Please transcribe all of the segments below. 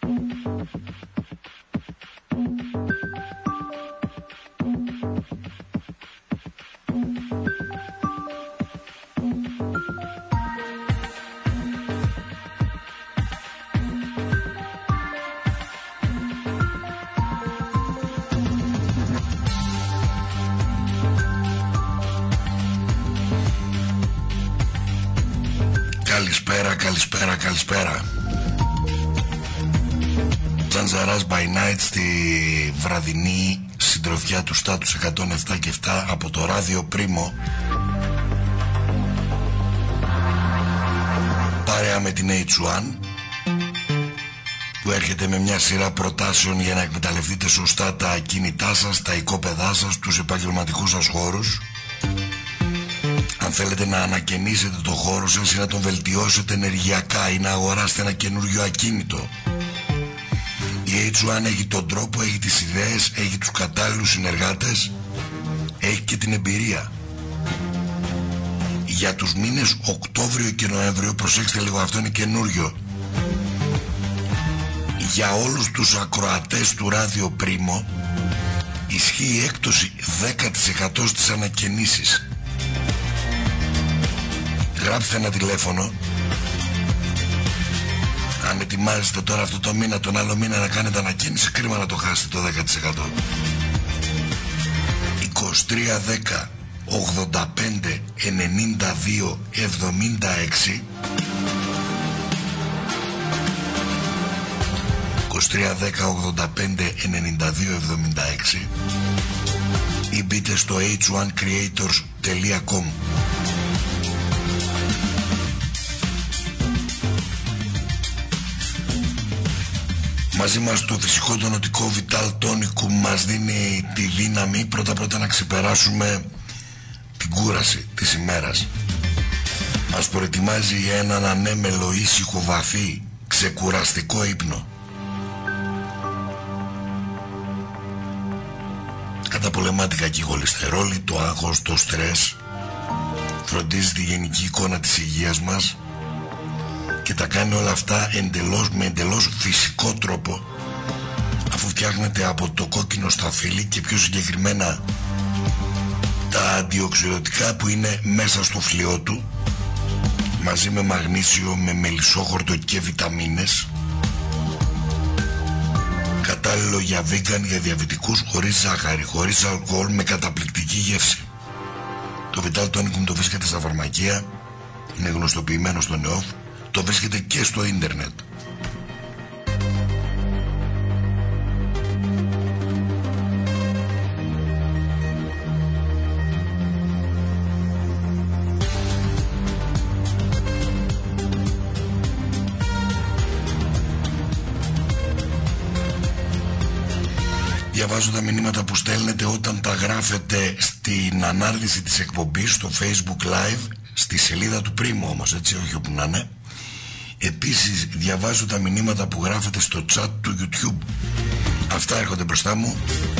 Καλησπέρα. Τζαντζαράς by night στη βραδινή συντροφιά του στάτους 107 και 7 από το ράδιο Πρίμο, παρέα με την H1, που έρχεται με μια σειρά προτάσεων για να εκμεταλλευτείτε σωστά τα κινητά σας, τα οικόπεδά σας, τους επαγγελματικούς σας χώρους. Αν θέλετε να ανακαινήσετε το χώρο σας ή να τον βελτιώσετε ενεργειακά ή να αγοράσετε ένα καινούριο ακίνητο, η H1 έχει τον τρόπο, έχει τις ιδέες, έχει τους κατάλληλους συνεργάτες, έχει και την εμπειρία. Για τους μήνες Οκτώβριο και Νοέμβριο, προσέξτε λίγο, αυτό είναι καινούριο, για όλους τους ακροατές του ράδιο Πρίμο ισχύει έκπτωση 10% στις ανακαινήσεις. Γράψτε ένα τηλέφωνο. Αν ετοιμάζεστε τώρα αυτό το μήνα, τον άλλο μήνα να κάνετε ανακαίνιση, κρίμα να το χάσετε το 10%. 2310 85 92 76 2310 85 92 76 ή μπείτε στο h1creators.com. Μαζί μας το φυσικό τονωτικό Vital Tonic που μας δίνει τη δύναμη πρώτα να ξεπεράσουμε την κούραση της ημέρας. Μας προετοιμάζει για έναν ανέμελο, ήσυχο, βαθύ, ξεκουραστικό ύπνο. Καταπολεμά την κακή χολυστερόλη, το άγχος, το στρες, φροντίζει τη γενική εικόνα της υγείας μας και τα κάνει όλα αυτά με εντελώς φυσικό τρόπο, αφού φτιάχνεται από το κόκκινο σταφύλι και πιο συγκεκριμένα τα αντιοξυδοτικά που είναι μέσα στο φλοιό του, μαζί με μαγνήσιο, με μελισσόχορτο και βιταμίνες, κατάλληλο για vegan, για διαβητικούς, χωρίς ζάχαρη, χωρίς αλκοόλ, με καταπληκτική γεύση. Το Vital Tonic το βρίσκεται στα φαρμακεία, είναι γνωστοποιημένο στο ΝΕΟΦ, το βρίσκεται και στο ίντερνετ. Διαβάζω τα μηνύματα που στέλνετε όταν τα γράφετε στην ανάρτηση της εκπομπής στο Facebook Live, στη σελίδα του Πρίμου όμως, έτσι, όχι όπου να είναι. Επίσης διαβάζω τα μηνύματα που γράφετε στο chat του YouTube. Αυτά έρχονται μπροστά μου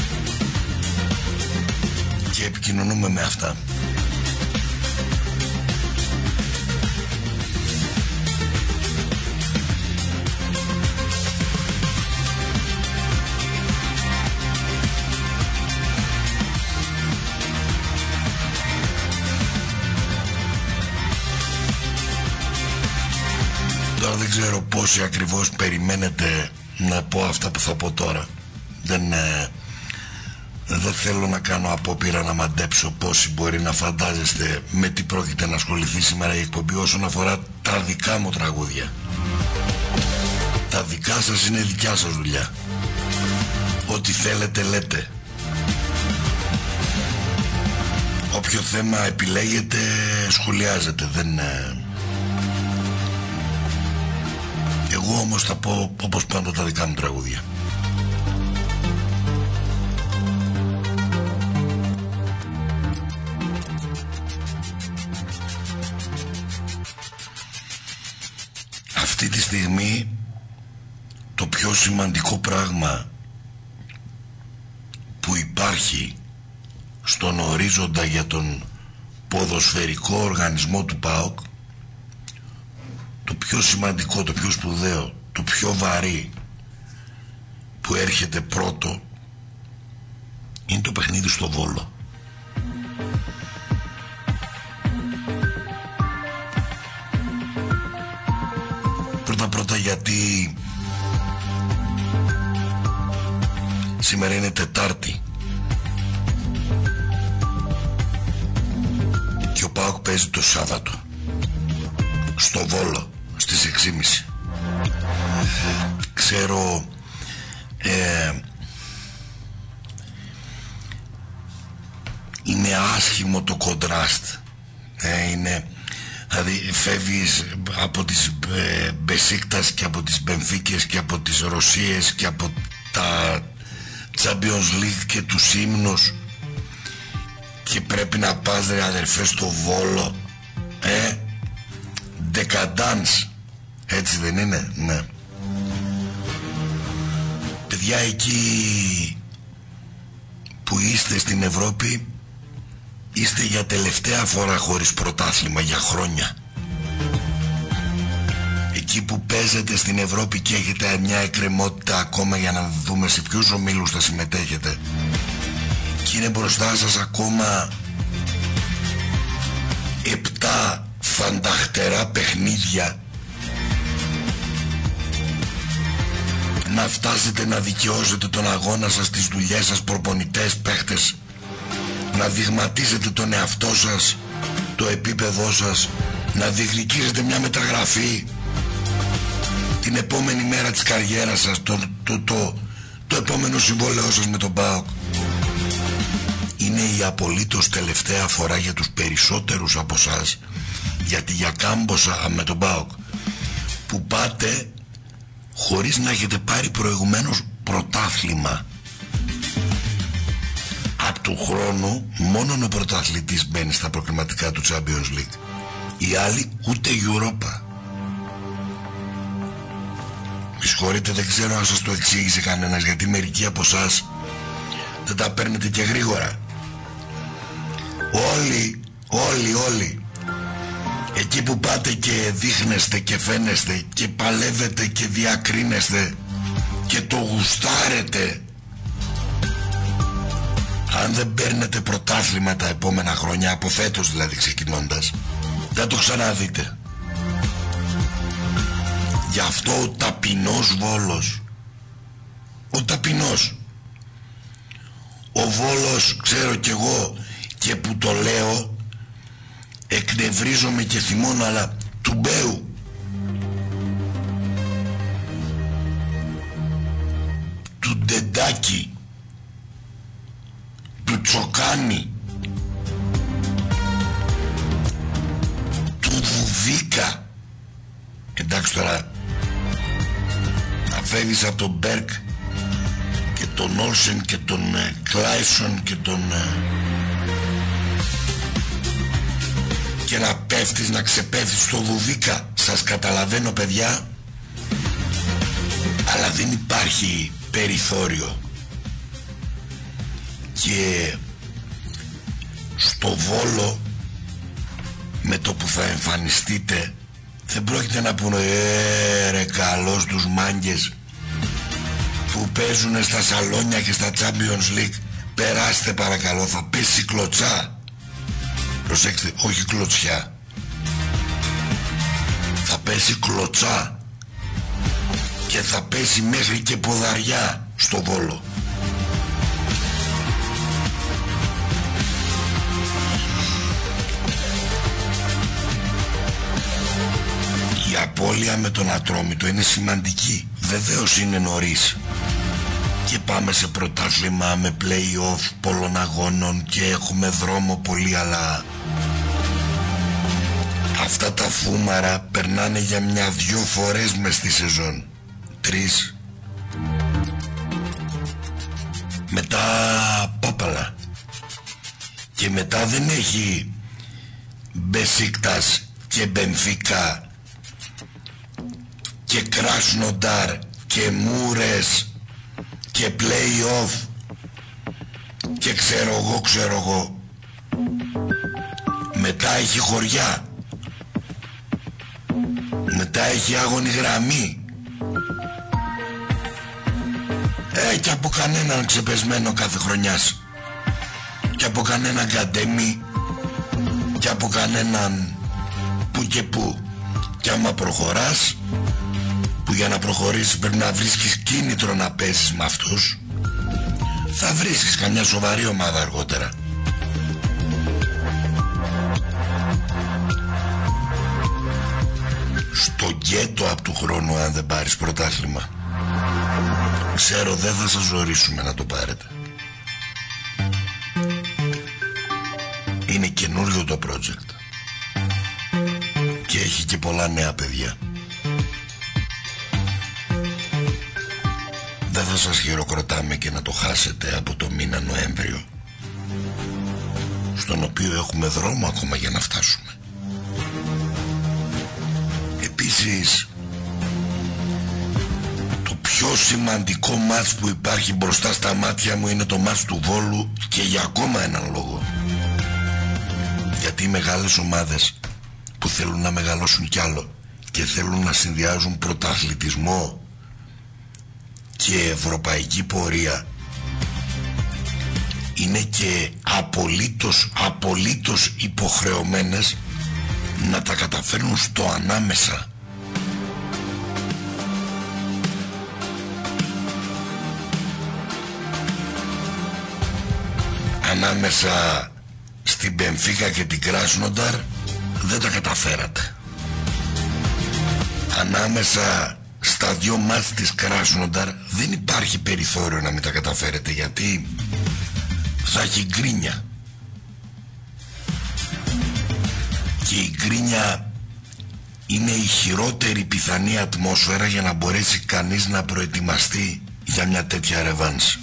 και επικοινωνούμε με αυτά. Τώρα δεν ξέρω πόσοι ακριβώς περιμένετε να πω αυτά που θα πω τώρα. Δεν θέλω να κάνω απόπειρα να μαντέψω πόσοι μπορεί να φαντάζεστε με τι πρόκειται να ασχοληθεί σήμερα η εκπομπή όσον αφορά τα δικά μου τραγούδια. Τα δικά σας είναι δικιά σας δουλειά. Ό,τι θέλετε λέτε. Όποιο θέμα επιλέγετε σχολιάζετε. Εγώ όμως θα πω όπως πάντα τα δικά μου τραγούδια. Αυτή τη στιγμή το πιο σημαντικό πράγμα που υπάρχει στον ορίζοντα για τον ποδοσφαιρικό οργανισμό του ΠΑΟΚ, το πιο σημαντικό, το πιο σπουδαίο, το πιο βαρύ, που έρχεται πρώτο είναι το παιχνίδι στο Βόλο. Πρώτα γιατί σήμερα είναι Τετάρτη και ο ΠΑΟΚ παίζει το Σάββατο στο Βόλο στις 6.30. Ξέρω είναι άσχημο το κοντράστ, είναι, δηλαδή φεύγεις από τις Μπεσίκτας και από τις Μπενφίκες και από τις Ρωσίες και από τα Champions League και τους ύμνους και πρέπει να πας, ρε αδερφέ, στο Βόλο, Decadence, έτσι δεν είναι? Ναι. Παιδιά, εκεί που είστε στην Ευρώπη είστε για τελευταία φορά χωρίς πρωτάθλημα για χρόνια. Εκεί που παίζετε στην Ευρώπη και έχετε μια εκκρεμότητα ακόμα για να δούμε σε ποιους ομίλους θα συμμετέχετε, και είναι μπροστά σας ακόμα 7 φανταχτερά παιχνίδια, να φτάσετε να δικαιώσετε τον αγώνα σας, τις δουλειές σας, προπονητές, παίχτες, να δειγματίσετε τον εαυτό σας, το επίπεδό σας, να διεκδικήσετε μια μεταγραφή την επόμενη μέρα της καριέρας σας, το επόμενο συμβόλαιό σας με τον ΠΑΟΚ. Είναι η απολύτως τελευταία φορά για τους περισσότερους από εσάς, γιατί για κάμποσα με τον ΠΑΟΚ που πάτε χωρίς να έχετε πάρει προηγουμένως πρωτάθλημα. Από του χρόνου μόνον ο πρωταθλητής μπαίνει στα προκριματικά του Champions League, οι άλλοι ούτε Europa. Μη συγχωρείτε, δεν ξέρω αν σας το εξήγησε κανένας, γιατί μερικοί από εσάς δεν τα παίρνετε και γρήγορα. Όλοι εκεί που πάτε και δείχνεστε και φαίνεστε και παλεύετε και διακρίνεστε και το γουστάρετε, αν δεν παίρνετε πρωτάθλημα τα επόμενα χρόνια, από φέτος δηλαδή ξεκινώντας, δεν το ξαναδείτε. Γι' αυτό ο ταπεινός Βόλος, ο ταπεινός, ο Βόλος, ξέρω κι εγώ, και που το λέω εκνευρίζομαι και θυμώνω, αλλά του Μπέου, του Ντεντάκη, του Τσοκάνη, του Βουβίκα. Εντάξει, τώρα να φεύγεις από τον Μπέρκ και τον Όλσεν και τον Κλάισον και τον και να πέφτεις, να ξεπέφτεις στο Βουβίκα. Σας καταλαβαίνω, παιδιά, αλλά δεν υπάρχει περιθώριο. Και στο Βόλο, με το που θα εμφανιστείτε, δεν πρόκειται να πούνε ρε καλώς τους μάγκες που παίζουν στα σαλόνια και στα Champions League, περάστε παρακαλώ, θα πέσει κλωτσά. Προσέξτε, όχι κλωτσιά, θα πέσει κλωτσά και θα πέσει μέχρι και ποδαριά στο Βόλο. Η απώλεια με τον Ατρόμητο είναι σημαντική. Βεβαίως είναι νωρίς και πάμε σε πρωτάθλημα με play-off πολλών αγώνων και έχουμε δρόμο πολύ, αλλά αυτά τα φούμαρα περνάνε για 1-2 φορές μες στη σεζόν, 3. Μετά πάπαλα. Και μετά δεν έχει Μπεσίκτας και Μπενφίκα και Κράσνονταρ και Μούρες και play-off και ξέρω εγώ. Μετά έχει χωριά, μετά έχει άγωνη γραμμή. Και από κανέναν ξεπεσμένο κάθε χρονιάς, και από κανέναν καντέμι, και από κανέναν που και που. Και άμα προχωράς, που για να προχωρήσεις πρέπει να βρίσκεις κίνητρο να παίζεις με αυτούς, θα βρίσκεις καμιά σοβαρή ομάδα αργότερα. Στο γκέτο από του χρόνου, αν δεν πάρεις πρωτάθλημα, ξέρω δεν θα σας ζορίσουμε να το πάρετε. Είναι καινούριο το project και έχει και πολλά νέα παιδιά. Δεν θα σας χειροκροτάμε και να το χάσετε από το μήνα Νοέμβριο, στον οποίο έχουμε δρόμο ακόμα για να φτάσουμε. Επίσης, το πιο σημαντικό μάτς που υπάρχει μπροστά στα μάτια μου είναι το μάτς του Βόλου, και για ακόμα έναν λόγο. Γιατί οι μεγάλες ομάδες που θέλουν να μεγαλώσουν κι άλλο και θέλουν να συνδυάζουν πρωταθλητισμό και ευρωπαϊκή πορεία, είναι και απολύτως υποχρεωμένες να τα καταφέρνουν στο ανάμεσα. Ανάμεσα στην Μπενφίκα και την Κράσνονταρ δεν τα καταφέρατε. Ανάμεσα στα δυο μάτς της Κράσνονταρ δεν υπάρχει περιθώριο να μην τα καταφέρετε, γιατί θα έχει γκρίνια. Και η γκρίνια είναι η χειρότερη πιθανή ατμόσφαιρα για να μπορέσει κανείς να προετοιμαστεί για μια τέτοια ρεβάνς.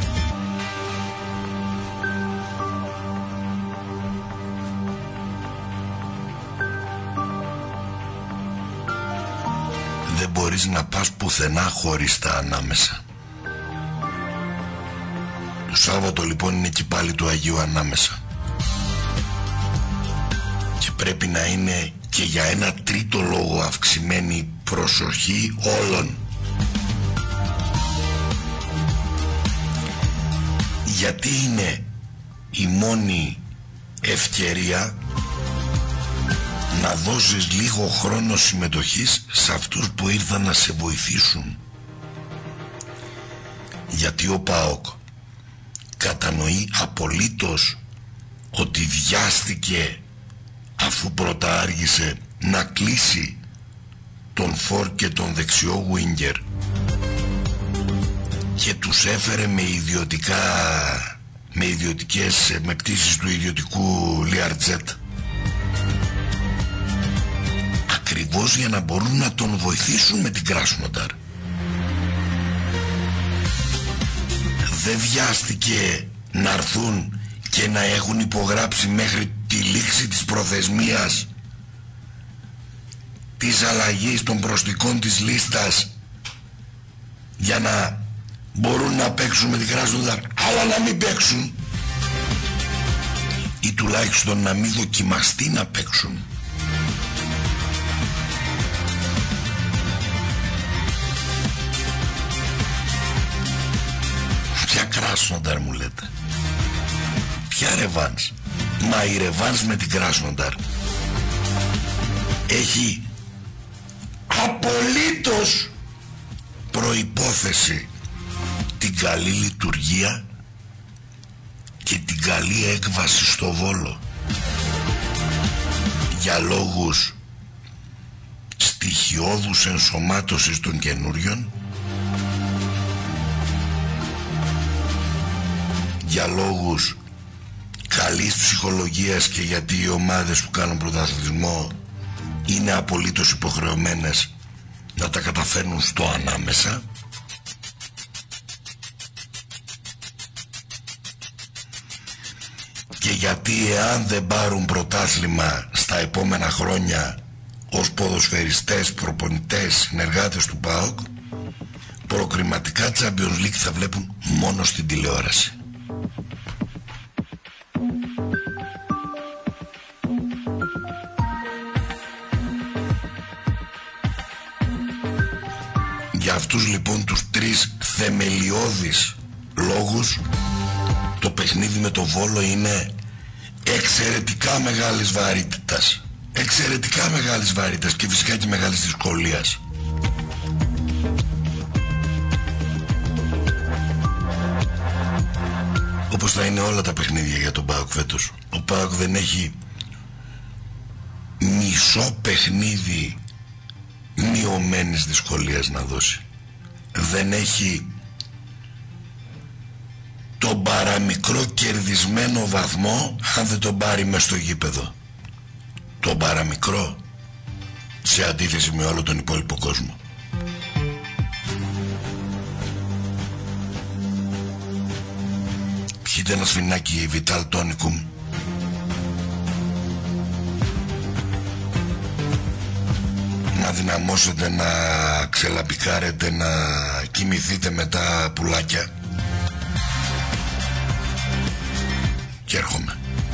Δεν μπορείς να πας πουθενά χωρίς τα ανάμεσα. Το Σάββατο λοιπόν είναι και πάλι του Αγίου ανάμεσα. Και πρέπει να είναι και για ένα τρίτο λόγο αυξημένη προσοχή όλων. Γιατί είναι η μόνη ευκαιρία να δώσεις λίγο χρόνο συμμετοχής σε αυτούς που ήρθαν να σε βοηθήσουν. Γιατί ο ΠΑΟΚ κατανοεί απολύτως ότι βιάστηκε, αφού πρώτα άργησε να κλείσει τον φορ και τον δεξιό winger, και τους έφερε με πτήσεις του ιδιωτικού Learjet, ακριβώς για να μπορούν να τον βοηθήσουν με την Κράσνονταρ. Δεν βιάστηκε να έρθουν και να έχουν υπογράψει μέχρι τη λήξη της προθεσμίας της αλλαγής των προστικών της λίστας για να μπορούν να παίξουν με την Κράσνονταρ, αλλά να μην παίξουν, ή τουλάχιστον να μην δοκιμαστεί να παίξουν. Ποια Κράσνονταρ μου λέτε? Ποια ρεβάνς? Μα η ρεβάνς με την Κράσνονταρ έχει απολύτως προϋπόθεση την καλή λειτουργία και την καλή έκβαση στο Βόλο, για λόγους στοιχειώδους ενσωμάτωσης των καινούριων, για λόγους καλής ψυχολογίας, και γιατί οι ομάδες που κάνουν πρωταθλητισμό είναι απολύτως υποχρεωμένες να τα καταφέρνουν στο ανάμεσα. Και γιατί εάν δεν πάρουν πρωτάθλημα στα επόμενα χρόνια ως ποδοσφαιριστές, προπονητές, συνεργάτες του ΠΑΟΚ, προκριματικά Champions League θα βλέπουν μόνο στην τηλεόραση. Γι' αυτούς λοιπόν τους 3 θεμελιώδεις λόγους, το παιχνίδι με το Βόλο είναι εξαιρετικά μεγάλης βαρύτητας. Εξαιρετικά μεγάλης βαρύτητας και φυσικά και μεγάλης δυσκολίας. Όπως θα είναι όλα τα παιχνίδια για τον ΠΑΟΚ φέτος. Ο ΠΑΟΚ δεν έχει μισό παιχνίδι μειωμένης δυσκολίας να δώσει. Δεν έχει τον παραμικρό κερδισμένο βαθμό αν δεν τον πάρει μες στο γήπεδο. Τον παραμικρό, σε αντίθεση με όλο τον υπόλοιπο κόσμο. Πιείτε ένα σφινάκι Vital Tonicum. Να δυναμώσετε, να ξελαπικάρετε, να κοιμηθείτε με τα πουλάκια. Και έρχομαι.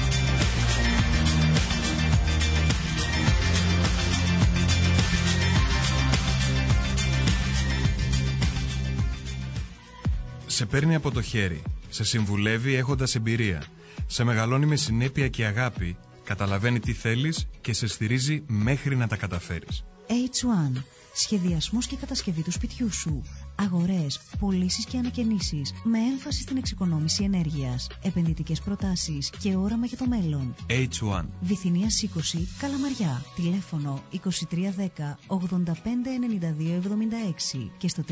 Σε παίρνει από το χέρι, σε συμβουλεύει έχοντας εμπειρία, σε μεγαλώνει με συνέπεια και αγάπη, καταλαβαίνει τι θέλεις και σε στηρίζει μέχρι να τα καταφέρεις. H1. Σχεδιασμός και κατασκευή του σπιτιού σου. Αγορές, πωλήσεις και ανακαινήσεις με έμφαση στην εξοικονόμηση ενέργειας. Επενδυτικές προτάσεις και όραμα για το μέλλον. H1. Βυθινίας 20, Καλαμαριά. Τηλέφωνο 2310 859276 και στο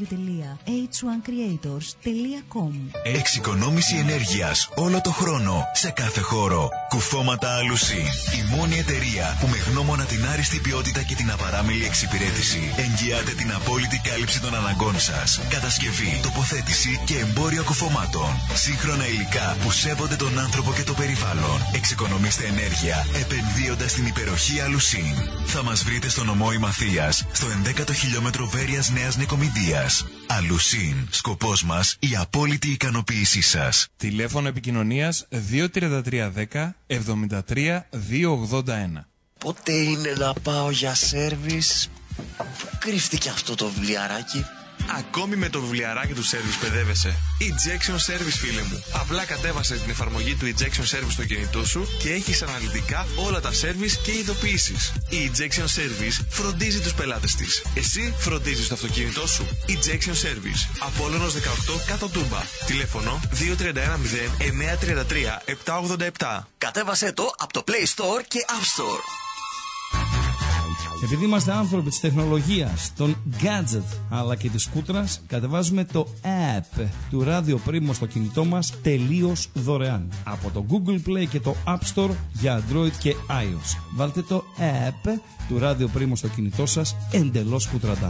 www.h1creators.com. Εξοικονόμηση ενέργειας όλο το χρόνο, σε κάθε χώρο. Κουφώματα Αλουσίν. Η μόνη εταιρεία που με γνώμονα την άριστη ποιότητα και την απαράμιλη εξυπηρέτηση εγγυάται την απόλυτη κάλυψη των αναγκών σας. Κατασκευή, τοποθέτηση και εμπόριο κουφωμάτων. Σύγχρονα υλικά που σέβονται τον άνθρωπο και το περιβάλλον. Εξοικονομήστε ενέργεια επενδύοντας στην υπεροχή Αλουσίν. Θα μας βρείτε στο νομό Ημαθίας, στο 11ο χιλιόμετρο Βέρειας Νέας Νικομιδίας. Αλουσίν. Σκοπός μας η απόλυτη ικανοποίησή σας. Τηλέφωνο επικοινωνίας 23310 73 281. Πότε είναι να πάω για σέρβις? Πού κρύφτηκε αυτό το βιβλιαράκι? Ακόμη με το βιβλιαράκι του Service παιδεύεσαι. Ejection Service, φίλε μου. Απλά κατέβασες την εφαρμογή του Ejection Service στο κινητό σου και έχεις αναλυτικά όλα τα service και ειδοποιήσεις. Η Ejection Service φροντίζει τους πελάτες της. Εσύ φροντίζεις το αυτοκίνητό σου. Ejection Service. Απόλλωνος 18 κάτω Τούμπα. Τηλέφωνο 2310 933 787. Κατέβασέ το από το Play Store και App Store. Επειδή είμαστε άνθρωποι της τεχνολογίας, των gadget αλλά και της σκούτρας, κατεβάζουμε το app του Radio Primo στο κινητό μας τελείως δωρεάν. Από το Google Play και το App Store για Android και iOS. Βάλτε το app του Radio Primo στο κινητό σας εντελώς σκούτραντάν.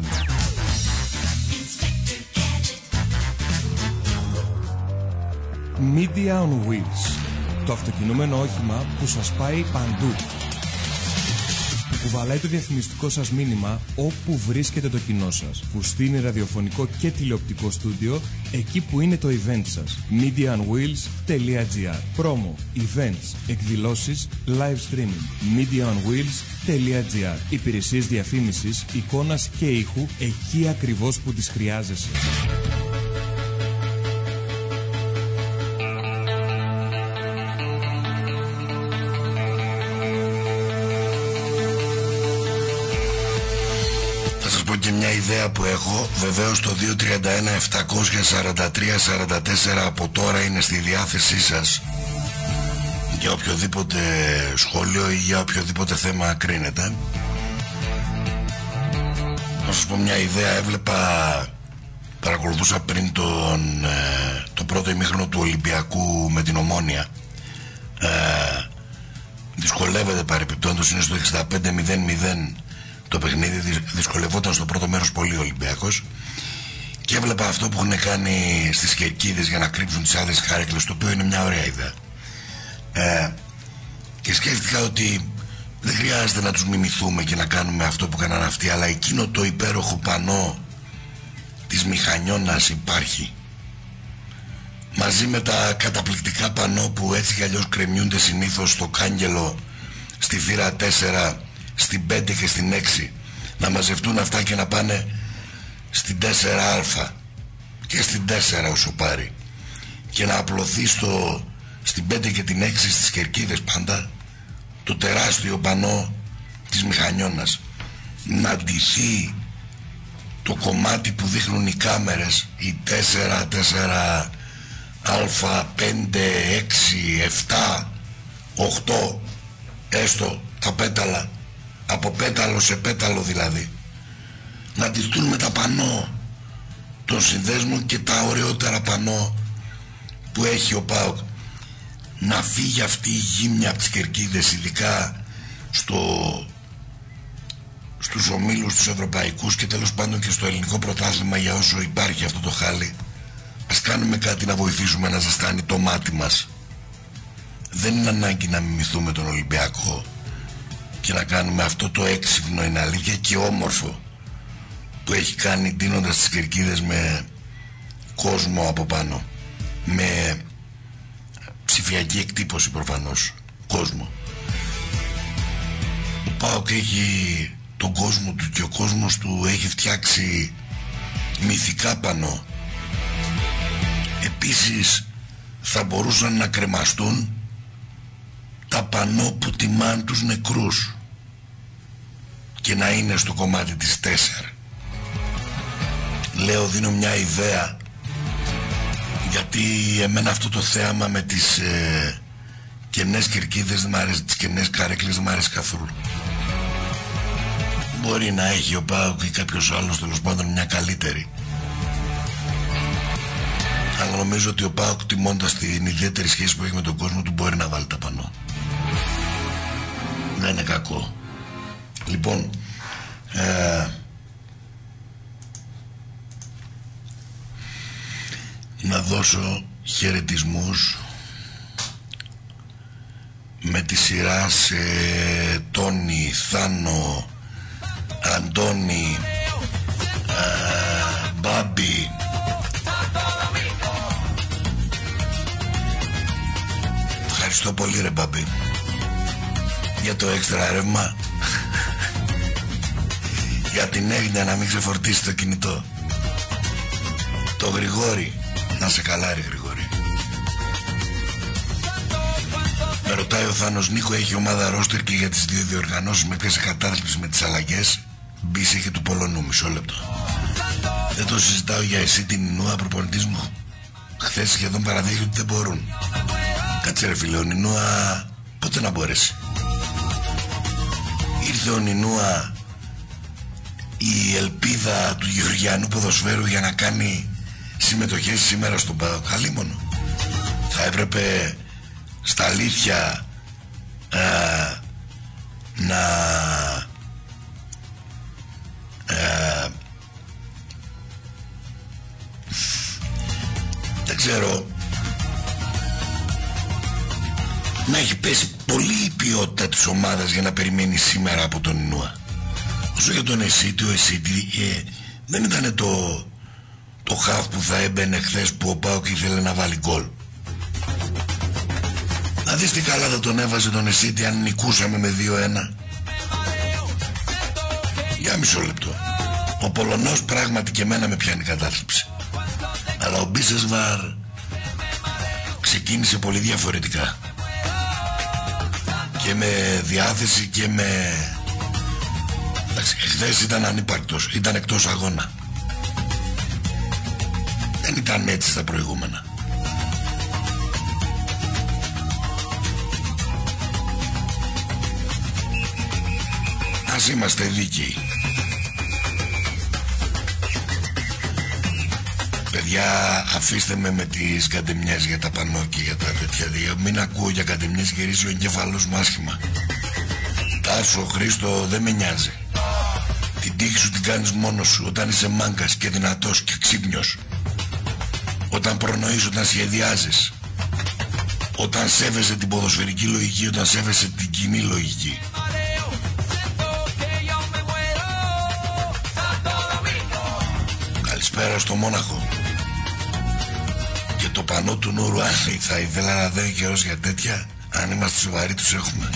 Media on Wheels. Το αυτοκινούμενο όχημα που σας πάει παντού. Που κουβαλάει το διαφημιστικό σας μήνυμα όπου βρίσκεται το κοινό σας. Που στείνει ραδιοφωνικό και τηλεοπτικό στούντιο εκεί που είναι το event σας. MediaOnWheels.gr. Promo, events, εκδηλώσεις, live streaming. MediaOnWheels.gr. Υπηρεσίες διαφήμισης, εικόνας και ήχου εκεί ακριβώς που τις χρειάζεσαι. Και μια ιδέα που έχω, βεβαίως το 231 743 44 από τώρα είναι στη διάθεσή σας για οποιοδήποτε σχόλιο ή για οποιοδήποτε θέμα κρίνεται. Να σας πω μια ιδέα. Παρακολουθούσα πριν το πρώτο ημίχρονο του Ολυμπιακού με την Ομόνοια. Δυσκολεύεται παρεπιπτόντως, είναι στο 65-0-0 το παιχνίδι, δυσκολευόταν στο πρώτο μέρος πολύ ο Ολυμπιακός και έβλεπα αυτό που έχουν κάνει στις Κερκίδες για να κρύψουν τις άδειες καρέκλες, το οποίο είναι μια ωραία ιδέα, και σκέφτηκα ότι δεν χρειάζεται να τους μιμηθούμε και να κάνουμε αυτό που κάναν αυτοί, αλλά εκείνο το υπέροχο πανό της Μηχανιώνας υπάρχει μαζί με τα καταπληκτικά πανό που έτσι κι αλλιώς κρεμιούνται συνήθως στο κάγκελο, στη θύρα 4, στην 5 και στην 6, να μαζευτούν αυτά και να πάνε στην 4α και στην 4 όσο πάρει, και να απλωθεί στην 5 και την 6 στις Κερκίδες πάντα το τεράστιο πανό της Μηχανιώνας, να ντυθεί το κομμάτι που δείχνουν οι κάμερες, η 4, 4α, 5, 6, 7, 8, έστω τα πέταλα, από πέταλο σε πέταλο δηλαδή, να ντυθούν με τα πανό των συνδέσμων και τα ωραιότερα πανό που έχει ο ΠΑΟΚ, να φύγει αυτή η γύμνια από τις Κερκίδες, ειδικά στους ομίλους τους ευρωπαϊκούς και τέλος πάντων και στο ελληνικό πρωτάθλημα, για όσο υπάρχει αυτό το χάλι. Ας κάνουμε κάτι να βοηθήσουμε να ζεστάνει το μάτι μας. Δεν είναι ανάγκη να μιμηθούμε τον Ολυμπιακό και να κάνουμε αυτό το έξυπνο, είναι αλήθεια, και όμορφο που έχει κάνει ντύνοντας τις Κερκίδες με κόσμο από πάνω, με ψηφιακή εκτύπωση προφανώς κόσμο. Ο ΠΑΟΚ έχει τον κόσμο του και ο κόσμος του έχει φτιάξει μυθικά πανό. Επίσης θα μπορούσαν να κρεμαστούν τα πανό που τιμάν τους νεκρούς και να είναι στο κομμάτι της 4. Λέω, δίνω μια ιδέα, γιατί εμένα αυτό το θέαμα με τις κενές Κερκίδες δεν μ' αρέσει, τις κενές καρέκλες δεν μ' αρέσει καθόλου. Μπορεί να έχει ο ΠΑΟΚ ή κάποιος άλλος τέλος πάντων μια καλύτερη, αλλά νομίζω ότι ο ΠΑΟΚ, τιμώντας την ιδιαίτερη σχέση που έχει με τον κόσμο του, μπορεί να βάλει τα πανό. Δεν είναι κακό. Λοιπόν, να δώσω χαιρετισμούς με τη σειρά σε Τόνι, Θάνο, Αντώνη, Μπάμπη, ευχαριστώ πολύ ρε Μπάμπη για το έξτρα ρεύμα, για την έγνοια να μην ξεφορτίσει το κινητό. Το Γρηγόρη, να σε καλά ρε Γρηγόρη. Με ρωτάει ο Θάνος, Νίκο, έχει ομάδα ρόστερ και για τις δύο διοργανώσεις με πιάσε κατάθλιψη με τις αλλαγές? Μπίση και του Πολωνού, μισό λεπτό. Δεν το συζητάω για εσύ την Νινούα, προπονητής μου. Χθες σχεδόν παραδείχει ότι δεν μπορούν. Κάτσε ρε φίλε, ο Νινούα πότε να μπορέσει? Ήρθε ο Νινούα, η ελπίδα του γεωργιανού ποδοσφαίρου, για να κάνει συμμετοχές σήμερα στον ΠΑΟΚ. Χαλίμονο. Θα έπρεπε στα αλήθεια δεν ξέρω, να έχει πέσει πολύ η ποιότητα της ομάδας για να περιμένει σήμερα από τον Ινούα. Όσο για τον Εσίτη, ο Εσίτη δεν ήταν το χαφ που θα έμπαινε χθες που ο ΠΑΟΚ ήθελε να βάλει γκολ. Να δεις τι καλά θα τον έβαζε τον Εσίτη αν νικούσαμε με 2-1. Για μισό λεπτό. Ο Πολωνός πράγματι και εμένα με πιάνει κατάθλιψη, αλλά ο Μπίσεσβαρ ξεκίνησε πολύ διαφορετικά και με διάθεση και με... Χθες ήταν ανύπαρκτος, ήταν εκτός αγώνα. Δεν ήταν έτσι στα προηγούμενα. Ας είμαστε δίκαιοι. Παιδιά, αφήστε με τις καντεμιές για τα πανό και για τα τέτοια. Μην ακούω για καντεμιές, γυρίζει ο εγκέφαλος μου άσχημα. Τάσο, Χρήστο, δεν με νοιάζει. Την τύχη σου την κάνεις μόνος σου, όταν είσαι μάγκας και δυνατός και ξύπνιος. Όταν προνοείς, όταν σχεδιάζεις. Όταν σέβεσαι την ποδοσφαιρική λογική, όταν σέβεσαι την κοινή λογική. Καλησπέρα στο Μόναχο. Και το πανό του Νούρου Άλλη, θα ήθελα να δω καιρός για τέτοια. Αν είμαστε σοβαροί τους έχουμε.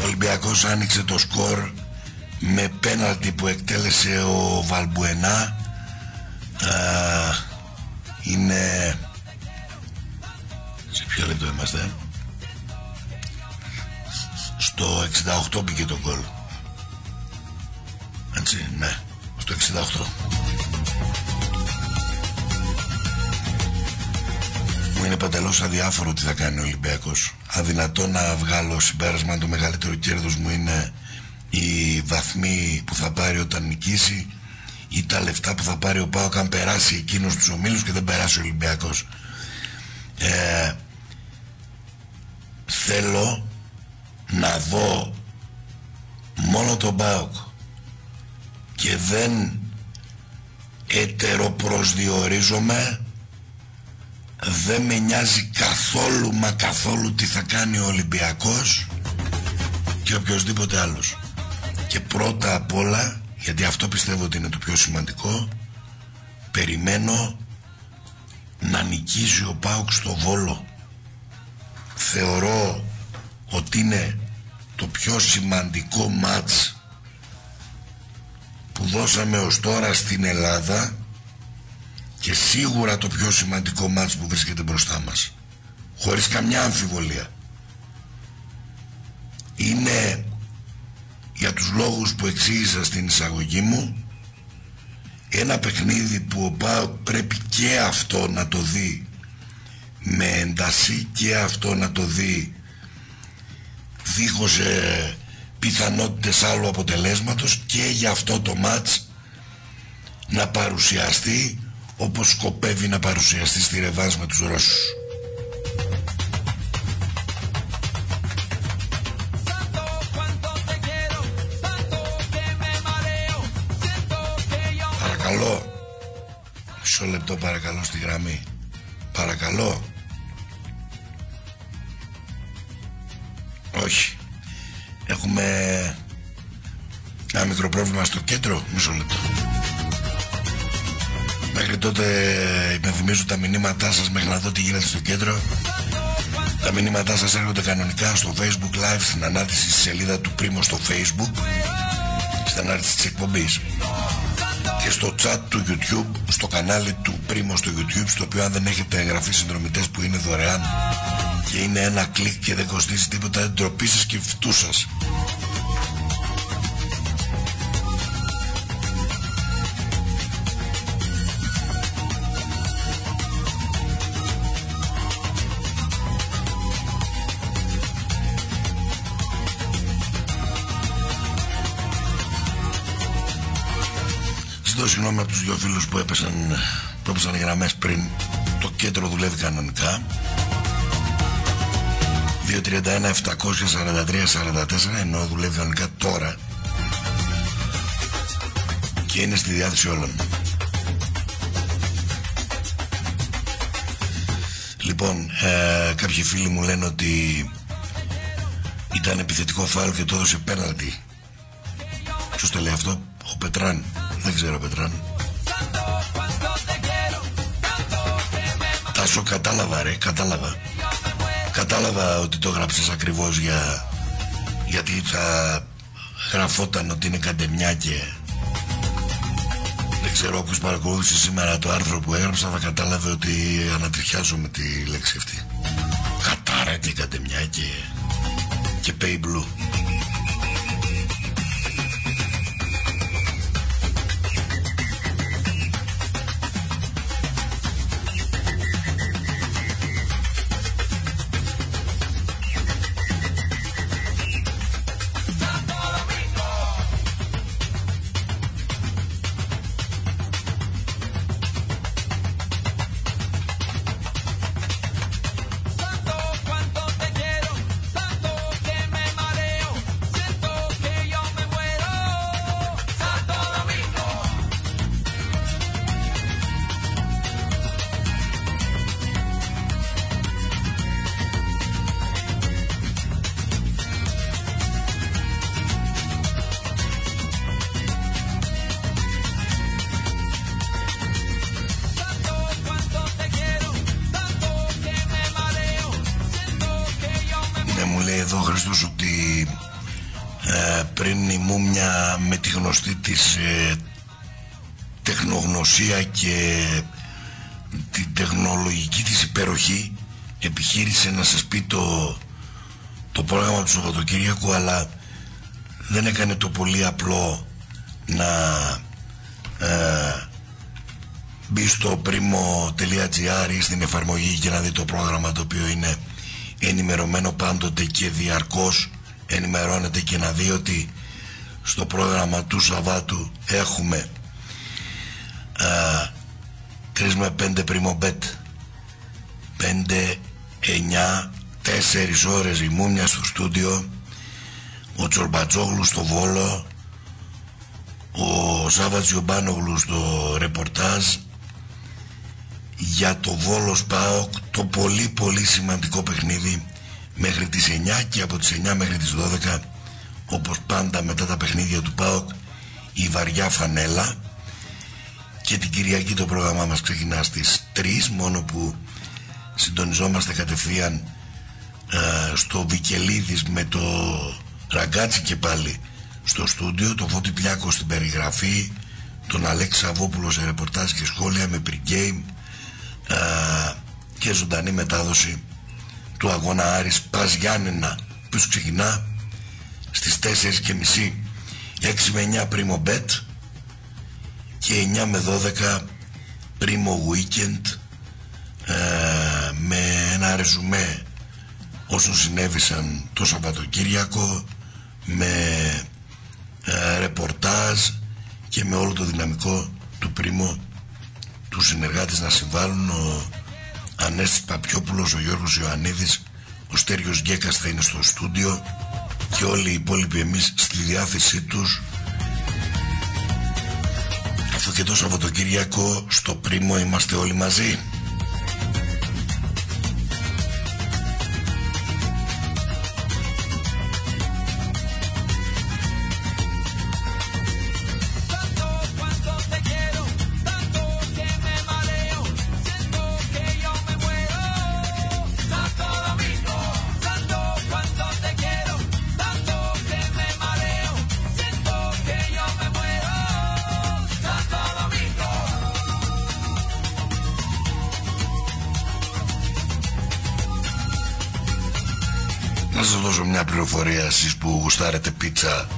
Ολυμπιακός άνοιξε το σκορ με πέναλτι που εκτέλεσε ο Βαλμπουενά. Είναι... Σε ποιο λεπτό είμαστε? Στο 68 πήγε το γκολ. Έτσι, ναι, στο 68. Μου είναι παντελώς αδιάφορο τι θα κάνει ο Ολυμπιακός. Αδυνατό να βγάλω συμπέρασμα. Το μεγαλύτερο κέρδος μου είναι οι βαθμοί που θα πάρει όταν νικήσει ή τα λεφτά που θα πάρει ο ΠΑΟΚ αν περάσει εκείνος τους ομίλους και δεν περάσει ο Ολυμπιακός. Θέλω να δω μόνο τον ΠΑΟΚ και δεν ετεροπροσδιορίζομαι. Δεν με νοιάζει καθόλου μα καθόλου τι θα κάνει ο Ολυμπιακός και οποιοσδήποτε άλλος. Και πρώτα απ' όλα, γιατί αυτό πιστεύω ότι είναι το πιο σημαντικό, περιμένω να νικήσει ο ΠΑΟΚ στο Βόλο. Θεωρώ ότι είναι το πιο σημαντικό μάτς που δώσαμε ως τώρα στην Ελλάδα και σίγουρα το πιο σημαντικό μάτς που βρίσκεται μπροστά μας, χωρίς καμιά αμφιβολία. Είναι, για τους λόγους που εξήγησα στην εισαγωγή μου, ένα παιχνίδι που ο ΠΑΟΚ πρέπει και αυτό να το δει με ένταση και αυτό να το δει δίχως πιθανότητες άλλου αποτελέσματος, και για αυτό το μάτς να παρουσιαστεί όπως σκοπεύει να παρουσιαστεί στη ρεβάνς με τους Ρώσους. Παρακαλώ, μισό λεπτό παρακαλώ στη γραμμή. Παρακαλώ. Όχι. Έχουμε ένα μικρό πρόβλημα στο κέντρο. Μισό λεπτό. Μέχρι τότε υπενθυμίζω τα μηνύματά σας μέχρι να δω τι γίνεται στο κέντρο. Τα μηνύματά σας έρχονται κανονικά στο Facebook Live, στην ανάρτηση στη σελίδα του Πρίμο στο Facebook, στην ανάρτηση της εκπομπής, και στο chat του YouTube, στο κανάλι του Πρίμο στο YouTube, στο οποίο αν δεν έχετε εγγραφεί συνδρομητές, που είναι δωρεάν και είναι ένα κλικ και δεν κοστίζει τίποτα, δεν ντροπή σας και φτού σας. Ζητώ συγγνώμη από τους δύο φίλους που έπεσαν οι γραμμές πριν. Το κέντρο δουλεύει κανονικά. 231-743-44, ενώ δουλεύει κανονικά τώρα και είναι στη διάθεση όλων. Λοιπόν, κάποιοι φίλοι μου λένε ότι ήταν επιθετικό φάουλ και το έδωσε πέναλτι. Ποιος το λέει αυτό? Ο Πετράν. Δεν ξέρω, Πετράν. Τάσο, κατάλαβα ρε, κατάλαβα ότι το γράψες ακριβώς γιατί θα γραφόταν ότι είναι καντεμιά και δεν ξέρω, όποιος παρακολούθησε σήμερα το άρθρο που έγραψα θα κατάλαβε ότι ανατριχιάζω με τη λέξη αυτή. Κατάρα και καντεμιά και pay blue. Εδώ ο Χριστός ότι πριν η Μούμια με τη γνωστή της τεχνογνωσία και την τεχνολογική της υπεροχή επιχείρησε να σας πει το πρόγραμμα του Σαββατοκύριακου, αλλά δεν έκανε το πολύ απλό να μπει στο primo.gr ή στην εφαρμογή και να δει το πρόγραμμα, το οποίο είναι ενημερωμένο πάντοτε και διαρκώς ενημερώνεται, και να δει ότι στο πρόγραμμα του Σαββάτου έχουμε 3 με 5 primo bet, 5, 9, 4 ώρες η Μούμια στο στούντιο, ο Τσορμπατσόγλου στο Βόλο, ο Σάββατς Ιωμπάνογλου στο ρεπορτάζ για το Βόλος ΠΑΟΚ, το πολύ πολύ σημαντικό παιχνίδι μέχρι τις 9, και από τις 9 μέχρι τις 12 όπως πάντα μετά τα παιχνίδια του ΠΑΟΚ η βαριά φανέλα. Και την Κυριακή το πρόγραμμά μας ξεκινά στις 3, μόνο που συντονιζόμαστε κατευθείαν στο Βικελίδης με το Ραγκάτσι και πάλι στο στούντιο, το Φώτη Πλιάκο στην περιγραφή, τον Αλέξη Σαββόπουλο σε ρεπορτάζ και σχόλια με pre-game και ζωντανή μετάδοση του αγώνα Άρης Πας Γιάννενα, που ξεκινά στις 4.30. 6 με 9 primo bet και 9 με 12 primo weekend, με ένα ρεζουμέ όσων συνέβησαν το Σαββατοκύριακο, με ρεπορτάζ και με όλο το δυναμικό του πρίμο, του συνεργάτες να συμβάλλουν. Ο Ανέστης Παπιόπουλος, ο Γιώργος Ιωαννίδης, ο Στέριος Γκέκας θα είναι στο στούντιο και όλοι οι υπόλοιποι εμείς στη διάθεσή τους. Αυτό και το Σαββατοκύριακο στο πρίμο είμαστε όλοι μαζί. Να σας δώσω μια πληροφορία, εσείς που γουστάρετε πίτσα.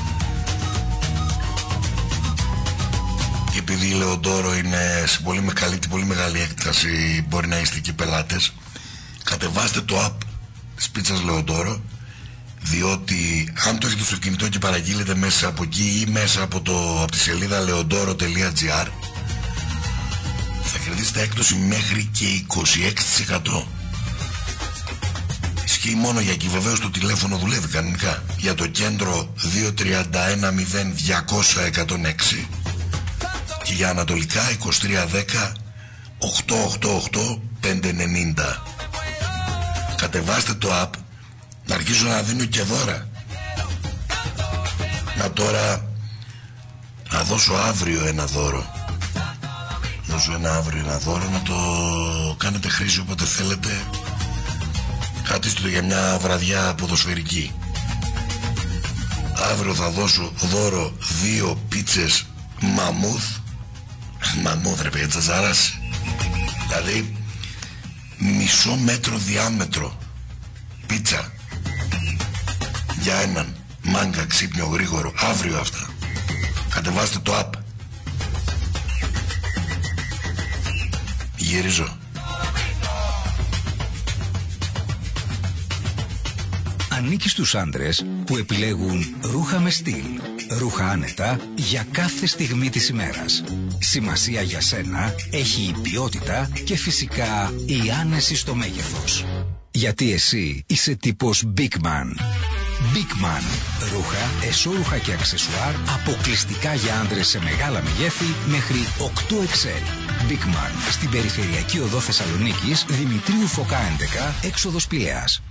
Και επειδή η Λεοντόρο είναι σε πολύ μεγάλη έκταση, μπορεί να είστε και πελάτες, κατεβάστε το app της πίτσας Λεοντόρο, διότι αν το έχετε στο κινητό και παραγγείλετε μέσα από εκεί ή μέσα από τη σελίδα leondoro.gr, θα κερδίσετε έκπτωση μέχρι και 26%. Ισχύει μόνο για εκεί, βεβαίως το τηλέφωνο δουλεύει κανονικά. Για το κέντρο 2310-200-106 και για ανατολικά 2310-888-590. Κατεβάστε το app, να αρχίσω να δίνω και δώρα. Να δώσω αύριο ένα δώρο. Να το κάνετε χρήση όποτε θέλετε. Κρατήστε το για μια βραδιά ποδοσφαιρική. Αύριο θα δώσω δώρο 2 πίτσες μαμούθ. Μαμούθ ρε παιδιά, τσαζαράς. Δηλαδή μισό μέτρο διάμετρο πίτσα για έναν μάγκα ξύπνιο γρήγορο. Αύριο αυτά. Κατεβάστε το app. Γυρίζω. Ανήκει στους άντρες που επιλέγουν ρούχα με στυλ, ρούχα άνετα για κάθε στιγμή της ημέρας. Σημασία για σένα έχει η ποιότητα και φυσικά η άνεση στο μέγεθος. Γιατί εσύ είσαι τύπος Big Man. Big Man. Ρούχα, εσώρουχα και αξεσουάρ αποκλειστικά για άντρες σε μεγάλα μεγέθη μέχρι 8XL. Big Man. Στην περιφερειακή οδό Θεσσαλονίκης, Δημητρίου Φωκά 11, έξοδος Πηλαίας.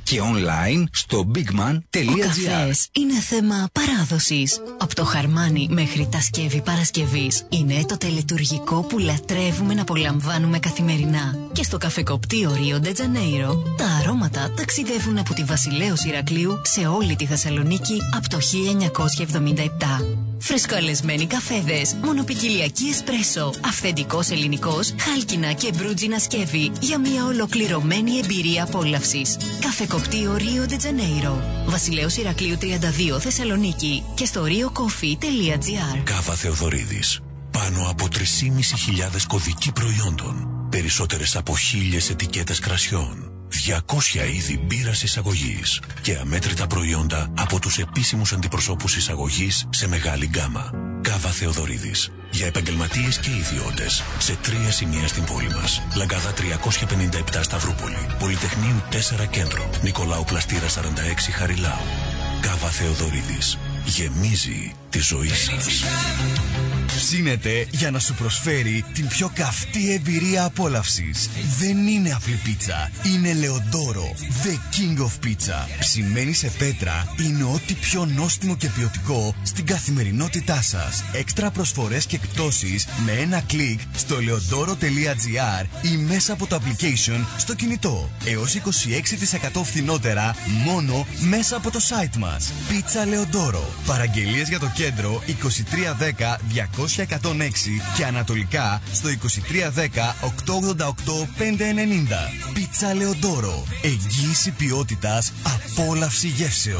και online στο bigman.gr. Ο καφές είναι θέμα παράδοσης. Από το χαρμάνι μέχρι τα σκεύη Παρασκευής είναι το τελετουργικό που λατρεύουμε να απολαμβάνουμε καθημερινά. Και στο καφεκοπτείο Ρίο ντε Τζανέιρο τα αρώματα ταξιδεύουν από τη Βασιλέως Ηρακλείου σε όλη τη Θεσσαλονίκη από το 1977. Φρεσκοαλεσμένοι καφέδες, μονοπικιλιακή εσπρέσο, αυθεντικός ελληνικός, χάλκινα και μπρούτζινα σκεύη για μια ολοκληρωμένη εμπειρία απόλαυσης. Καφεκοπτείο Ρίο ντε Τζανέιρο, Βασιλέως Ηρακλείου 32 Θεσσαλονίκη και στο riocoffee.gr. Κάβα Θεοδωρίδης. Πάνω από 3.500 κωδικοί προϊόντων. Περισσότερες από 1.000 ετικέτες κρασιών. 200 είδη μπύρας εισαγωγής και αμέτρητα προϊόντα από τους επίσημους αντιπροσώπους εισαγωγής σε μεγάλη γκάμα. Κάβα Θεοδωρίδης. Για επαγγελματίες και ιδιώτες. Σε 3 σημεία στην πόλη μας. Λαγκάδα 357 Σταυρούπολη. Πολυτεχνείου 4 Κέντρο. Νικολάου Πλαστήρα 46 Χαριλάου. Κάβα Θεοδωρίδης. Γεμίζει τη ζωή σας. Ψήνεται για να σου προσφέρει την πιο καυτή εμπειρία απόλαυσης. Δεν είναι απλή πίτσα, είναι Λεοντόρο, the king of pizza. Ψημένη σε πέτρα, είναι ό,τι πιο νόστιμο και ποιοτικό στην καθημερινότητά σας. Έξτρα προσφορές και εκπτώσεις με ένα κλικ στο leodoro.gr ή μέσα από το application στο κινητό. Έως 26% φθηνότερα μόνο μέσα από το site μας. Πίτσα Λεοντόρο. Παραγγελίες για το κέντρο 2310 200 106 και ανατολικά στο 2310 888 590. Πίτσα Λεοντόρο. Εγγύηση ποιότητας, απόλαυση γεύσεων.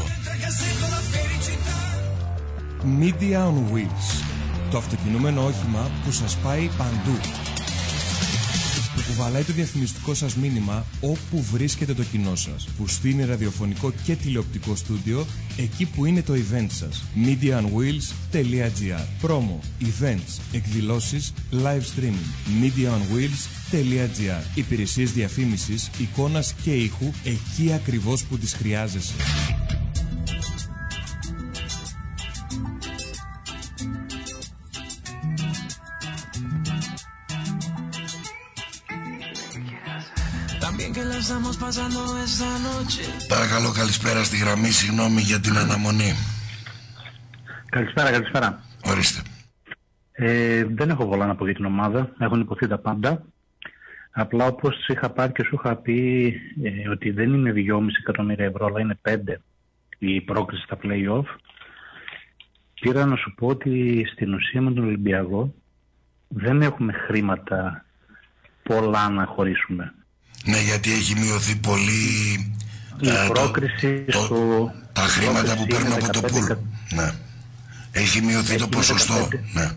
Media on Wheels. Το αυτοκινούμενο όχημα που σας πάει παντού. Που κουβαλάει το διαφημιστικό σας μήνυμα όπου βρίσκεται το κοινό σας. Που στείνει ραδιοφωνικό και τηλεοπτικό στούντιο εκεί που είναι το event σας. MediaOnWheels.gr. Promo, events, εκδηλώσεις, live streaming. MediaOnWheels.gr. Υπηρεσίες διαφήμισης, εικόνας και ήχου εκεί ακριβώς που τις χρειάζεσαι. Παρακαλώ, καλησπέρα στη γραμμή, συγγνώμη για την αναμονή. Καλησπέρα. Ορίστε. Δεν έχω πολλά να πω για την ομάδα, έχουν υποθεί τα πάντα. Απλά όπως είχα πάρει και σου είχα πει ότι δεν είναι 2,5 εκατομμύρια ευρώ, αλλά είναι 5 η πρόκριση στα play-off. Πήρα να σου πω ότι στην ουσία με τον Ολυμπιακό δεν έχουμε χρήματα πολλά να χωρίσουμε. Ναι, γιατί έχει μειωθεί πολύ η πρόκριση τα χρήματα που παίρνουν από το πουλ. Ναι. Έχει μειωθεί το ποσοστό. Ναι.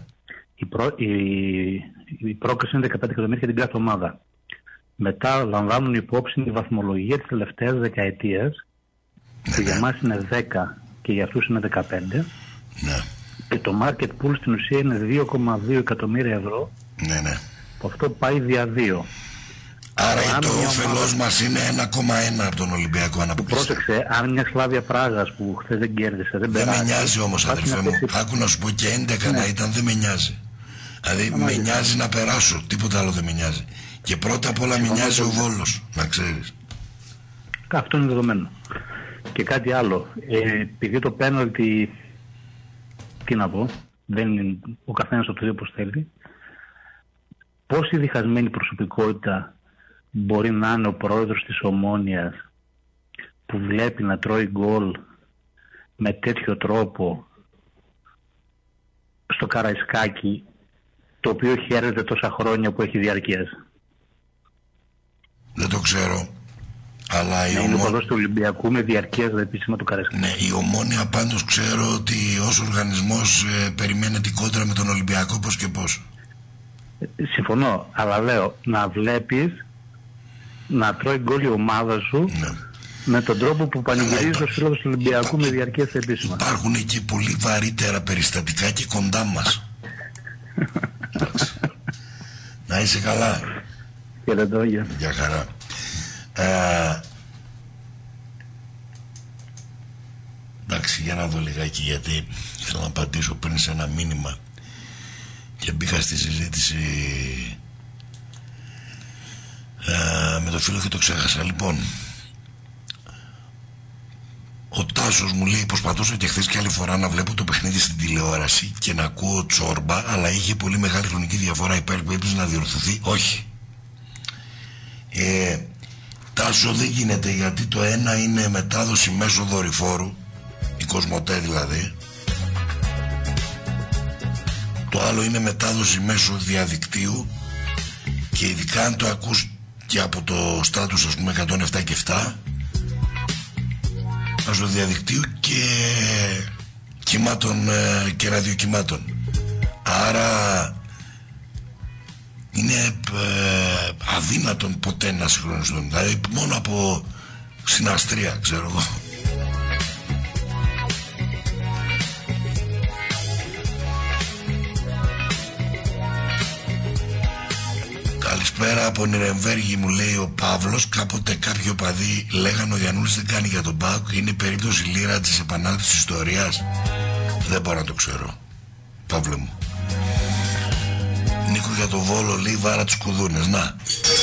Η πρόκριση είναι 15 εκατομμύρια για την κάθε ομάδα. Μετά λαμβάνουν υπόψη τη βαθμολογία της τελευταίας δεκαετίας, που για μας είναι 10 και για αυτούς είναι 15. Ναι. Και το market pool στην ουσία είναι 2,2 εκατομμύρια ευρώ. Ναι. Που αυτό πάει δια 2. Άρα το όφελος μας είναι 1,1 από τον Ολυμπιακό αναποκλειστά. Πρόσεξε, αν μια Σλάβια Πράγας που χθες δεν κέρδισε, δεν περάσει. Δεν με νοιάζει όμως, αδερφέ μου. Άκου να σου πω, και 11 να ήταν, δεν με νοιάζει. Δηλαδή με νοιάζει να περάσω, τίποτα άλλο δεν με νοιάζει. Και πρώτα απ' όλα με νοιάζει ο Βόλος, να ξέρεις. Αυτό είναι δεδομένο. Και κάτι άλλο, επειδή το πέναλτι, τι να πω, δεν είναι ο καθένας το τρόπο όπως θέλει, πόση διχασμένη προσωπικότητα μπορεί να είναι ο πρόεδρος της Ομόνοιας που βλέπει να τρώει γκολ με τέτοιο τρόπο στο Καραϊσκάκι, το οποίο χαίρεται τόσα χρόνια που έχει διαρκείας. Δεν το ξέρω. Αλλά είναι ο του Ολυμπιακού με διαρκείας επίσημα του Καραϊσκάκι. Ναι, η Ομόνια πάντως ξέρω ότι ως οργανισμός περιμένει την κόντρα με τον Ολυμπιακό πώς και πώς. Συμφωνώ, αλλά λέω να βλέπεις να τρώει γκολ η ομάδα σου, ναι, με τον τρόπο που πανηγυρίζει ο σύλλογος του Ολυμπιακού με διαρκές επίσημα. Υπάρχουν εκεί πολύ βαρύτερα περιστατικά και κοντά μας. Να είσαι καλά. Χαιρετώ, γεια. Γεια χαρά. Εντάξει, για να δω λιγάκι, γιατί θέλω να απαντήσω πριν σε ένα μήνυμα και μπήκα στη συζήτηση με το φίλο και το ξέχασα. Λοιπόν, Ο Τάσος μου λέει: προσπαθούσα και χθες και άλλη φορά να βλέπω το παιχνίδι στην τηλεόραση και να ακούω τσόρμπα, αλλά είχε πολύ μεγάλη χρονική διαφορά. Υπάρχει περίπτωση να διορθωθεί? Όχι. Τάσο, δεν γίνεται, γιατί το ένα είναι μετάδοση μέσω δορυφόρου, η Κοσμοτέ δηλαδή. Το άλλο είναι μετάδοση μέσω διαδικτύου, και ειδικά αν το ακούς και από το στάτους, ας πούμε 107 και 7, μέσω διαδικτύου και κυμάτων και ραδιοκυμάτων. Άρα είναι αδύνατον ποτέ να συγχρονιστούν. Δηλαδή μόνο από συναστρία, ξέρω εγώ. Καλησπέρα από Νιρεμβέργη, μου λέει ο Παύλος. Κάποτε κάποιοι οπαδοί λέγανε ο Γιαννούλης δεν κάνει για τον ΠΑΟΚ. Είναι περίπτωση λίρα της επανάληψης της ιστορίας? Δεν μπορώ να το ξέρω, Παύλο μου. Νίκο για το Βόλο λέει: βάρα τους κουδούνες. Να,